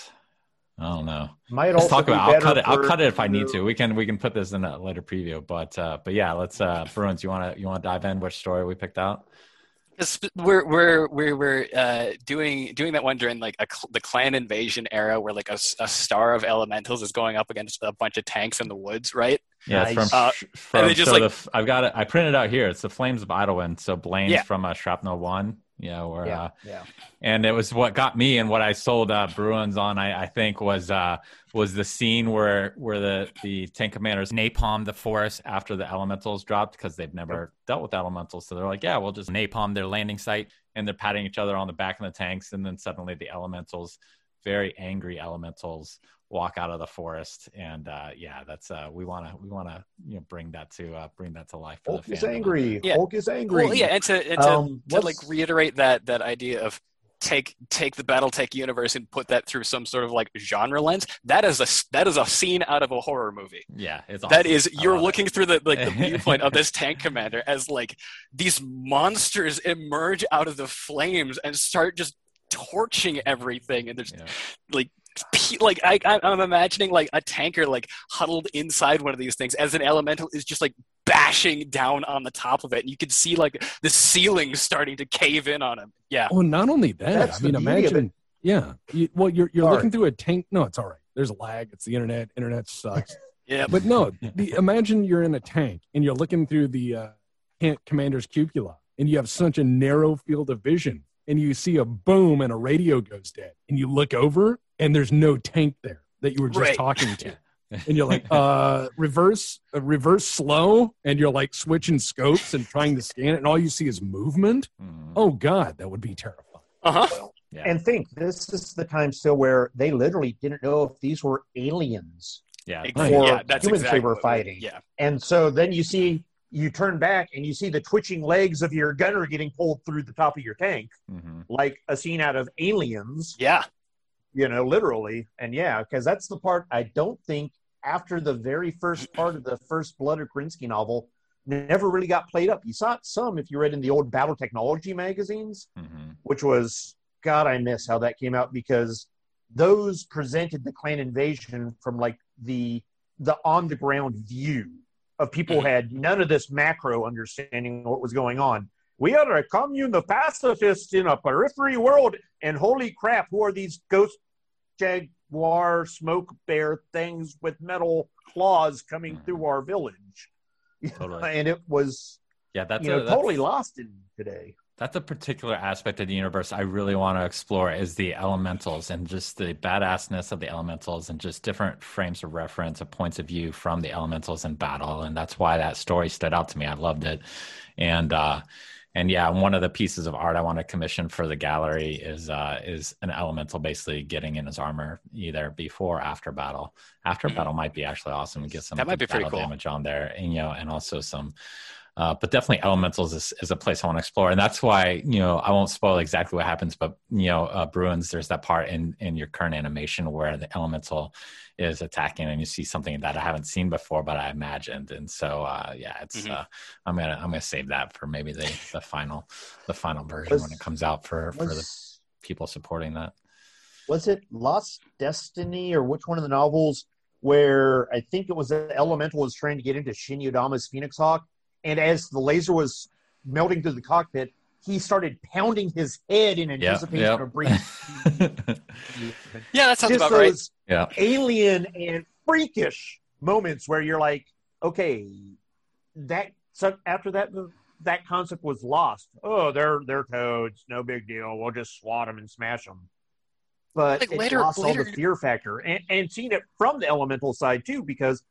I don't know. Might Let's also talk be about. I'll better cut it. I'll for- cut it if I need to. We can we can put this in a later preview. But uh, but yeah, let's. Uh, Bruins, you want to you want to dive in? Which story we picked out? 'Cause We're we're we're we're uh, doing doing that one during like a, cl- the clan invasion era, where like a, s- a star of elementals is going up against a bunch of tanks in the woods, right? Yeah, it's Nice. from. Uh, from and they just, so like- the, f- I've got it. I printed it out here. It's the Flames of Idlewind. So Blaine's Yeah. from uh, Shrapnel One. Yeah, where Yeah, uh, yeah. and it was what got me and what I sold uh, Bruins on. I, I think was uh, was the scene where where the the tank commanders napalm the forest after the elementals dropped because they've never dealt with elementals. So they're like, yeah, we'll just napalm their landing site, and they're patting each other on the back of the tanks, and then suddenly the elementals, very angry elementals, walk out of the forest, and uh, yeah, that's uh, we want to we want to you know bring that to uh, bring that to life for Hulk the is fandom. angry. Yeah. Hulk is angry. Well, yeah, and to and to, Um, to like what's- reiterate that that idea of take take the BattleTech universe and put that through some sort of like genre lens. That is a that is a scene out of a horror movie. Yeah, it's That awesome. is, I you're love it. looking through the like the viewpoint of this tank commander as like these monsters emerge out of the flames and start just torching everything, and there's Yeah. like pe- like I, I- I'm imagining like a tanker like huddled inside one of these things as an elemental is just like bashing down on the top of it, and you can see like the ceiling starting to cave in on him. Yeah, Oh, not only that. That's I mean, the beauty of imagine. Yeah. You, well, you're you're Sorry. looking through a tank. No, it's all right. There's a lag. It's the internet. Internet sucks. yeah. But no, the, imagine you're in a tank and you're looking through the uh, tank commander's cupola, and you have such a narrow field of vision, and you see a boom and a radio goes dead, and you look over and there's no tank there that you were just Right. talking to. And you're like, uh, reverse, uh, reverse slow, and you're like switching scopes and trying to scan it, and all you see is movement. Mhm. Oh God, that would be terrifying. Uh huh. Yeah. And think, this is the time still where they literally didn't know if these were aliens. yeah, Right. Yeah, that's humans exactly they were what- fighting. Yeah, And so then you see, you turn back and you see the twitching legs of your gunner getting pulled through the top of your tank, Mhm. like a scene out of Aliens, yeah. you know, literally. And yeah, because that's the part I don't think after the very first part of the first Blood of Krinsky novel never really got played up. You saw it some if you read in the old Battle Technology magazines, Mhm. which was, God, I miss how that came out, because those presented the clan invasion from like the the on the ground view of people who had none of this macro understanding of what was going on. We are a commune of pacifists in a periphery world, and holy crap, who are these ghost jaguar smoke bear things with metal claws coming Mhm. through our village? Totally. And it was, Yeah, that's you know, a, that's, totally lost in today. that's a particular aspect of the universe I really want to explore is the elementals and just the badassness of the elementals and just different frames of reference and points of view from the elementals in battle. And that's why that story stood out to me. I loved it. And, uh, and yeah, one of the pieces of art I want to commission for the gallery is uh, is an elemental basically getting in his armor either before or after battle. After Mhm. battle might be actually awesome. Get some That might be pretty battle cool. damage on there, and you know, and also some. Uh, but definitely elementals is, is a place I want to explore, and that's why you know I won't spoil exactly what happens. But you know, uh, Bruins, there's that part in in your current animation where the elemental is attacking, and you see something that I haven't seen before, but I imagined. And so, uh, yeah, it's Mhm. uh, I'm gonna I'm gonna save that for maybe the the final the final version when it comes out for for the Was, people supporting that. was it Lost Destiny or which one of the novels where I think it was the elemental was trying to get into Shin Yodama's Phoenix Hawk, and as the laser was melting through the cockpit, he started pounding his head in anticipation yep. of bringing Yeah, that sounds just about right. those Yeah. alien and freakish moments where you're like, okay, that so after that that concept was lost. Oh, they're they're toads, no big deal. We'll just swat them and smash them. But Like it later- lost all later- the fear factor, and and seeing it from the elemental side too, because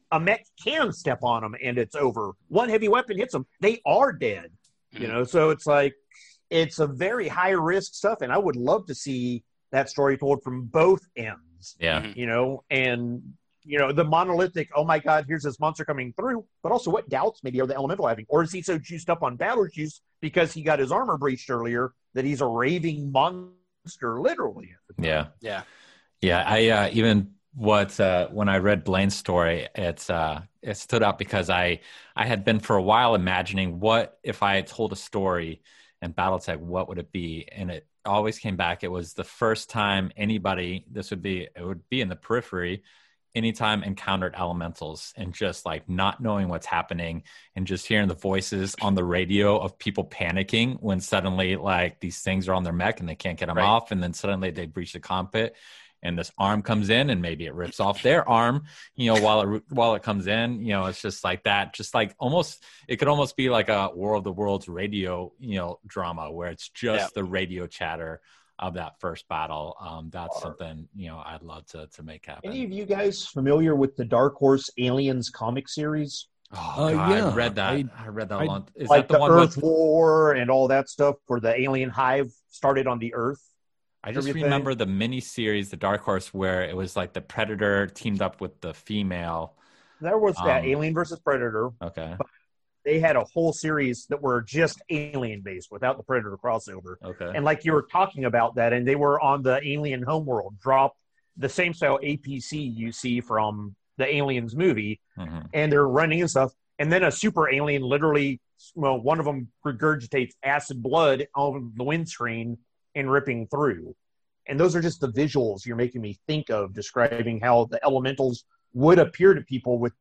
a mech can step on them and it's over. One heavy weapon hits them, they are dead. Mm-hmm. You know, so it's like it's a very high risk stuff, and I would love to see that story told from both ends. Yeah, Mm-hmm. you know, and you know the monolithic. Oh my God, here's this monster coming through. But also, what doubts maybe are the elemental having, or is he so juiced up on battle juice because he got his armor breached earlier that he's a raving monster, literally? yeah, Yeah. yeah. I uh, even. What uh, when I read Blaine's story, it's uh, it stood out because I I had been for a while imagining what if I had told a story in BattleTech, what would it be? And it always came back. It was the first time anybody, this would be, it would be in the periphery, anytime encountered elementals and just like not knowing what's happening and just hearing the voices on the radio of people panicking when suddenly like these things are on their mech and they can't get them Right. off, and then suddenly they breach the cockpit. And this arm comes in, and maybe it rips off their arm, you know, while it while it comes in. You know, it's just like that. Just like almost, it could almost be like a War of the Worlds radio, you know, drama where it's just Yeah. the radio chatter of that first battle. Um, that's something, you know, I'd love to to make happen. Any of you guys familiar with the Dark Horse Aliens comic series? Oh Uh, God, yeah, I read that. I, I- read that I- one. Is Like that the, the, one Earth with? War and all that stuff, where the alien hive started on the Earth. I just everything. remember the mini series, the Dark Horse, where it was like the Predator teamed up with the female. There was that Um, Alien versus Predator. Okay, They had a whole series that were just alien based without the Predator crossover. okay. And like you were talking about that, and they were on the Alien Homeworld, drop the same style A P C you see from the Aliens movie, hmm and they're running and stuff. And then a super alien literally, well, one of them regurgitates acid blood on the windscreen and ripping through. And those are just the visuals you're making me think of, describing how the elementals would appear to people with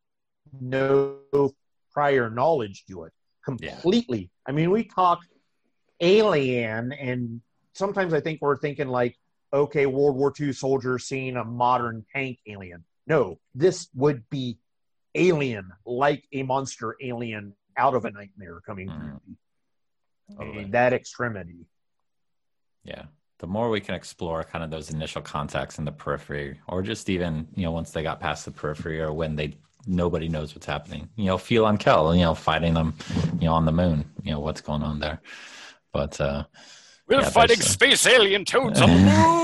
no prior knowledge to it. Completely. I mean, we talk alien, and sometimes I think we're thinking like, okay, World War Two soldier seeing a modern tank alien. No, this would be alien, like a monster alien out of a nightmare coming Mhm. through. I Totally. mean, that extremity. Yeah. The more we can explore kind of those initial contacts in the periphery, or just even, you know, once they got past the periphery, or when they nobody knows what's happening, you know, feel on Kel, you know, fighting them, you know, on the moon, you know, what's going on there. But uh We're Yeah, fighting there's, uh, space alien toads on the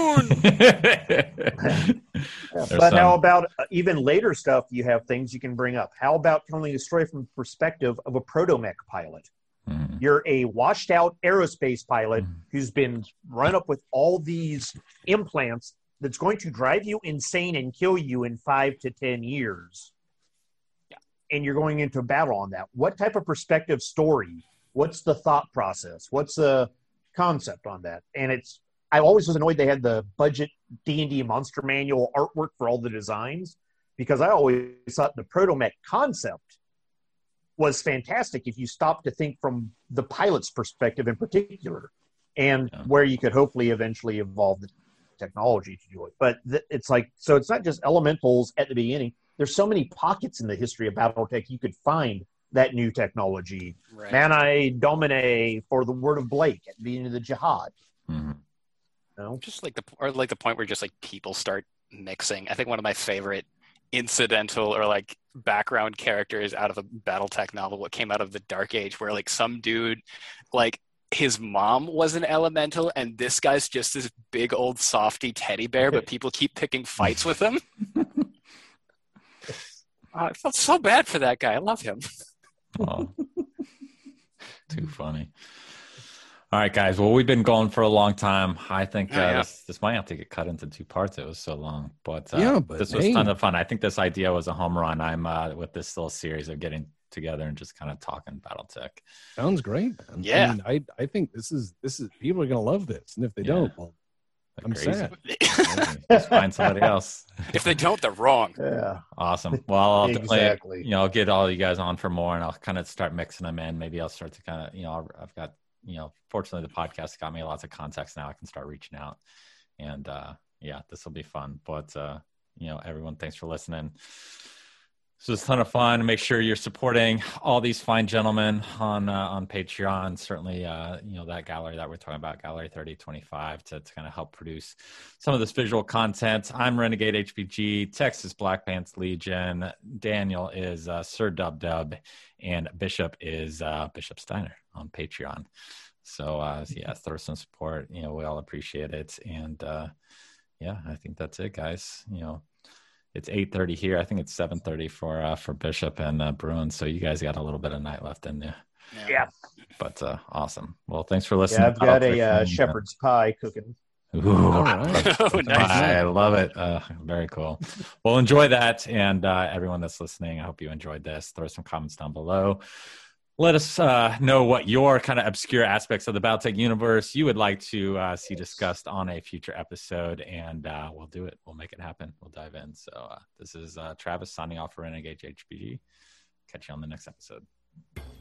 moon. There's But some- how about uh, even later stuff? You have things you can bring up. How about telling a story from the perspective of a protomech pilot? Mhm. You're a washed out aerospace pilot Mhm. who's been run up with all these implants that's going to drive you insane and kill you in five to ten years. Yeah. And you're going into battle on that. What type of perspective story? What's the thought process? What's the concept on that? And it's, I always was annoyed they had the budget D and D monster manual artwork for all the designs, because I always thought the protomech concept was fantastic if you stop to think from the pilot's perspective in particular, and Yeah. where you could hopefully eventually evolve the technology to do it. But th- it's like, so it's not just elementals at the beginning. There's so many pockets in the history of BattleTech you could find that new technology. Right. Mani Domine for the Word of Blake at the beginning of the Jihad. Mhm. You know? Just like the or like the point where just like people start mixing. I think one of my favorite incidental or like background characters out of a BattleTech novel, what came out of the Dark Age, where like some dude, like his mom was an elemental, and this guy's just this big old softy teddy bear, but people keep picking fights with him. Uh, I felt so bad for that guy. I love him. Oh. Too funny. All right, guys. Well, we've been going for a long time. I think uh, Oh, yeah. this, this might have to get cut into two parts. It was so long, but, uh, Yeah, but this was hey. tons of fun. I think this idea was a home run. I'm uh, with this little series of getting together and just kind of talking BattleTech. Sounds great, man. Yeah. I, mean, I I think this is this is people are gonna love this, and if they Yeah. don't, well, Like I'm crazy. sad. Maybe. Just find somebody else. If they don't, they're wrong. Yeah. Awesome. Well, I'll definitely, Exactly. you know, I'll get all you guys on for more, and I'll kind of start mixing them in. Maybe I'll start to kind of, you know, I'll- I've got, you know, fortunately the podcast got me lots of contacts now. I can start reaching out, and uh, yeah, this will be fun. But uh, you know, everyone, thanks for listening. So it's a ton of fun. Make sure you're supporting all these fine gentlemen on uh, on Patreon. Certainly, uh, you know, that gallery that we're talking about, Gallery thirty twenty-five, to, to kind of help produce some of this visual content. I'm Renegade H P G, Texas Black Pants Legion. Daniel is uh, Sir Dub Dub, and Bishop is uh, Bishop Steiner on Patreon. So, uh, yeah, throw some support. You know, we all appreciate it. And, uh, yeah, I think that's it, guys. You know, it's eight thirty here. I think it's seven thirty for uh, for Bishop and uh, Bruin. So you guys got a little bit of night left in you. Yeah. yeah. But uh, awesome. Well, thanks for listening. Yeah, I've got a uh, shepherd's pie cooking. Ooh, All right. Oh, nice. I love it. Uh, very cool. Well, enjoy that. And uh, everyone that's listening, I hope you enjoyed this. Throw some comments down below. Let us uh, know what your kind of obscure aspects of the Battletech universe you would like to uh, see discussed on a future episode, and uh, we'll do it. We'll make it happen. We'll dive in. So uh, this is uh, Travis signing off for Renegade H P G. Catch you on the next episode.